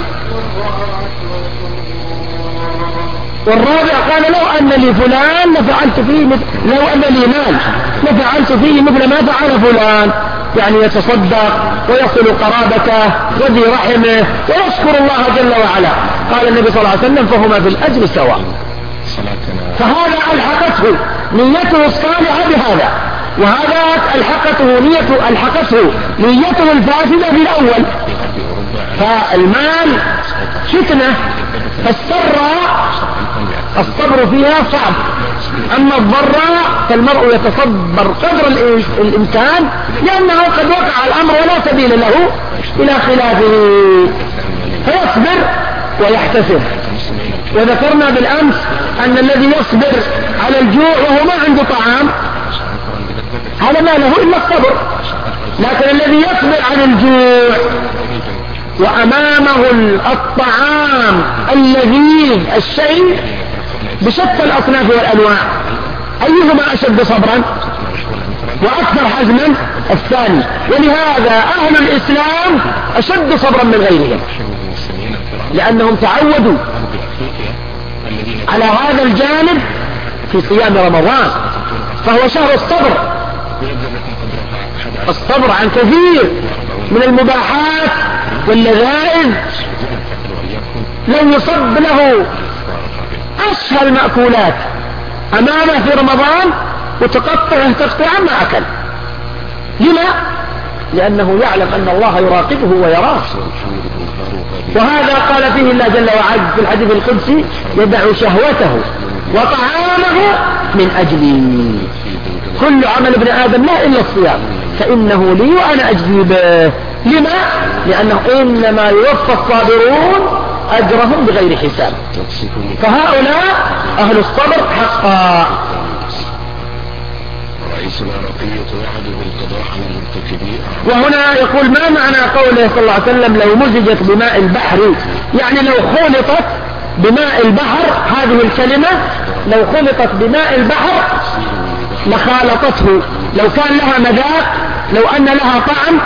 والرابع قال لو أن لي فلان لفعلت فيه مثل، لو أن لي مال لفعلت فيه مثل ما فعل فلان، يعني يتصدق ويصل قرابته وذي رحمه ويشكر الله جل وعلا. قال النبي صلى الله عليه وسلم فهما في الأجر سواء. فهذا ألحقته نيته الصالحة بهذا، وهذا ألحقته نيته ألحقته نيته الفاسدة في الأول. فالمال فتنة، فالسراء الصبر فيها صعب، أما الضراء فالمرء يتصبر قدر الإمكان لأنه قد وقع الأمر ولا سبيل له إلى خلافه، فيصبر ويحتسب. وذكرنا بالأمس أن الذي يصبر على الجوع وهو ما عنده طعام هذا ما له إلا الصبر، لكن الذي يصبر عن الجوع وأمامه الطعام اللذيذ الشيء بشتى الأصناف والأنواع، أيهما أشد صبرا وأكثر حزما؟ الثاني. ولهذا أهل الإسلام أشد صبرا من غيرهم، لأنهم تعودوا على هذا الجانب في صيام رمضان، فهو شهر الصبر، الصبر عن كثير من المباحات واللذائذ لن يصب له أسهل مأكولات أمامه في رمضان وتقطعه تقطيعا ما أكل. لما؟ لأنه يعلم أن الله يراقبه ويراه. وهذا قال فيه الله جل وعلا في الحديث القدسي يدع شهوته وطعامه من أجلي. كل عمل ابن آدم لا إلا الصيام فإنه لي وأنا أجزي به. لما؟ لأنه إنما يوفى الصابرون أجرهم بغير حساب. فهؤلاء أهل الصبر حقا. وهنا يقول ما معنى قوله صلى الله عليه وسلم لو مزجت بماء البحر، يعني لو خلطت بماء البحر، هذه الكلمة لو خلطت بماء البحر لخالطته، لو كان لها مذاق، لو أن لها طعم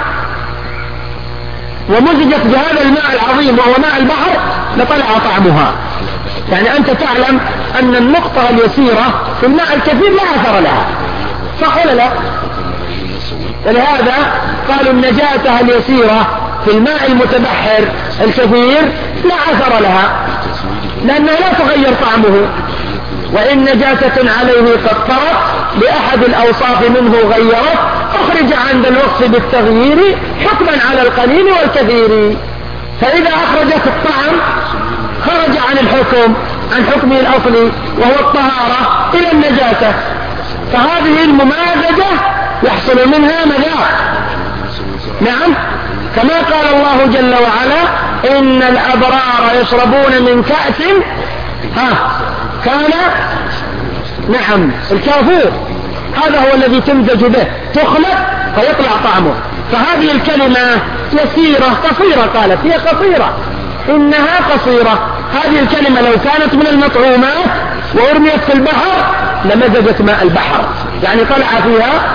ومزجت بهذا الماء العظيم وهو ماء البحر لطلع طعمها. يعني أنت تعلم أن النقطة اليسيرة في الماء الكثير لا أثر لها، صح ولا لا؟ ولهذا قالوا النجاة اليسيرة في الماء المتبحر الكثير لا أثر لها، لأنها لا تغير طعمه. وإن نجاسة عليه قد طرت لأحد الأوصاف منه غيرت، أخرج عند الوصف بالتغيير حكما على القليل والكثير. فإذا أخرجت الطعم خرج عن الحكم، عن حكمه الأصلي وهو الطهارة، إلى النجاسة. فهذه الممازجة يحصل منها مذاق. نعم، كما قال الله جل وعلا إن الأبرار يشربون من كأس ها كان نعم الكافور، هذا هو الذي تمزج به، تخلط فيطلع طعمه. فهذه الكلمة يسيرة قصيرة، قالت هي قصيرة، إنها قصيرة. هذه الكلمة لو كانت من المطعومات وأرميت في البحر لمزجت ماء البحر، يعني طلع فيها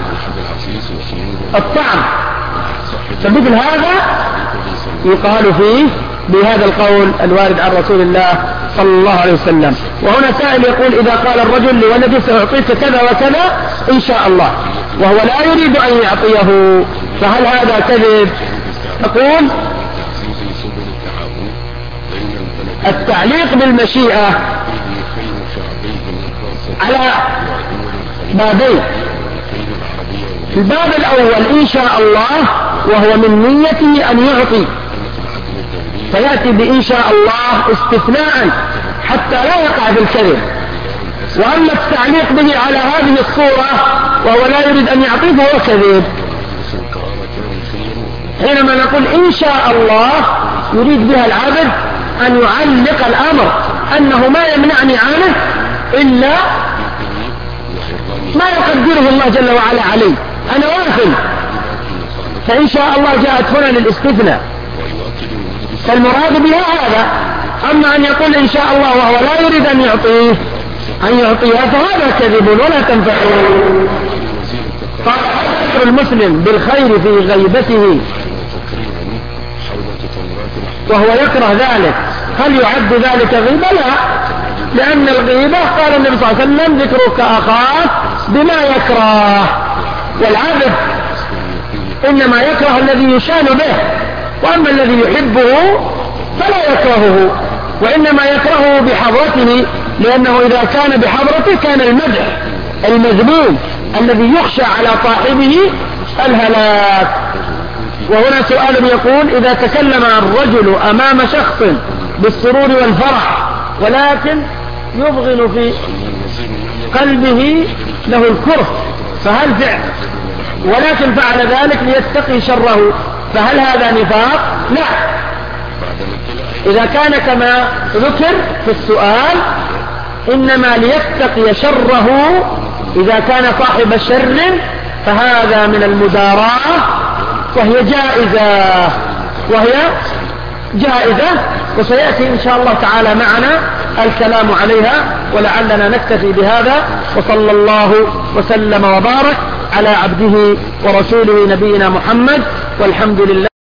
الطعم. فمثل هذا يقال فيه بهذا القول الوارد عن رسول الله صلى الله عليه وسلم. وهنا سائل يقول إذا قال الرجل لولده سأعطيك كذا وكذا إن شاء الله، وهو لا يريد أن يعطيه، فهل هذا كذب؟ تقول التعليق بالمشيئة على بابين. الباب الأول إن شاء الله، وهو من نيته أن يعطي، فيأتي بإن شاء الله استثناء حتى لا يقع بالكذب. وأما التعليق به على هذه الصورة وهو لا يريد أن يعطيه فهو كذب. حينما نقول إن شاء الله يريد بها العبد أن يعلق الأمر، أنه ما يمنعني عنه إلا ما يقدره الله جل وعلا عليه، أنا واثق. فإن شاء الله جاءت هنا للاستثناء، فالمراد بها هذا. أما أن يقول إن شاء الله وهو لا يريد أن يعطيه أن يعطيها فهذا كذب ولا تنفعه. قال ذكر المسلم بالخير في غيبته وهو يكره ذلك، هل يعد ذلك غيبة؟ لا، لأن الغيبة قال النبي صلى الله عليه وسلم ذكرك أخاك بما يكره، والعبد إنما يكره الذي يشان به، وأما الذي يحبه فلا يكرهه، وإنما يكرهه بحضرته، لأنه إذا كان بحضرته كان المدح المذموم الذي يخشى على صاحبه الهلاك. وهنا سؤال يقول إذا تكلم الرجل أمام شخص بالسرور والفرح ولكن يبغن في قلبه له الكره، فهل فعل ولكن فعل ذلك ليتقي شره، فهل هذا نفاق؟ لا. إذا كان كما ذكر في السؤال إنما ليتقي شره، إذا كان صاحب شر فهذا من المداراة وهي جائزة وهي جائزة وسيأتي إن شاء الله تعالى معنا الكلام عليها، ولعلنا نكتفي بهذا. وصلى الله وسلم وبارك على عبده ورسوله نبينا محمد، والحمد لله.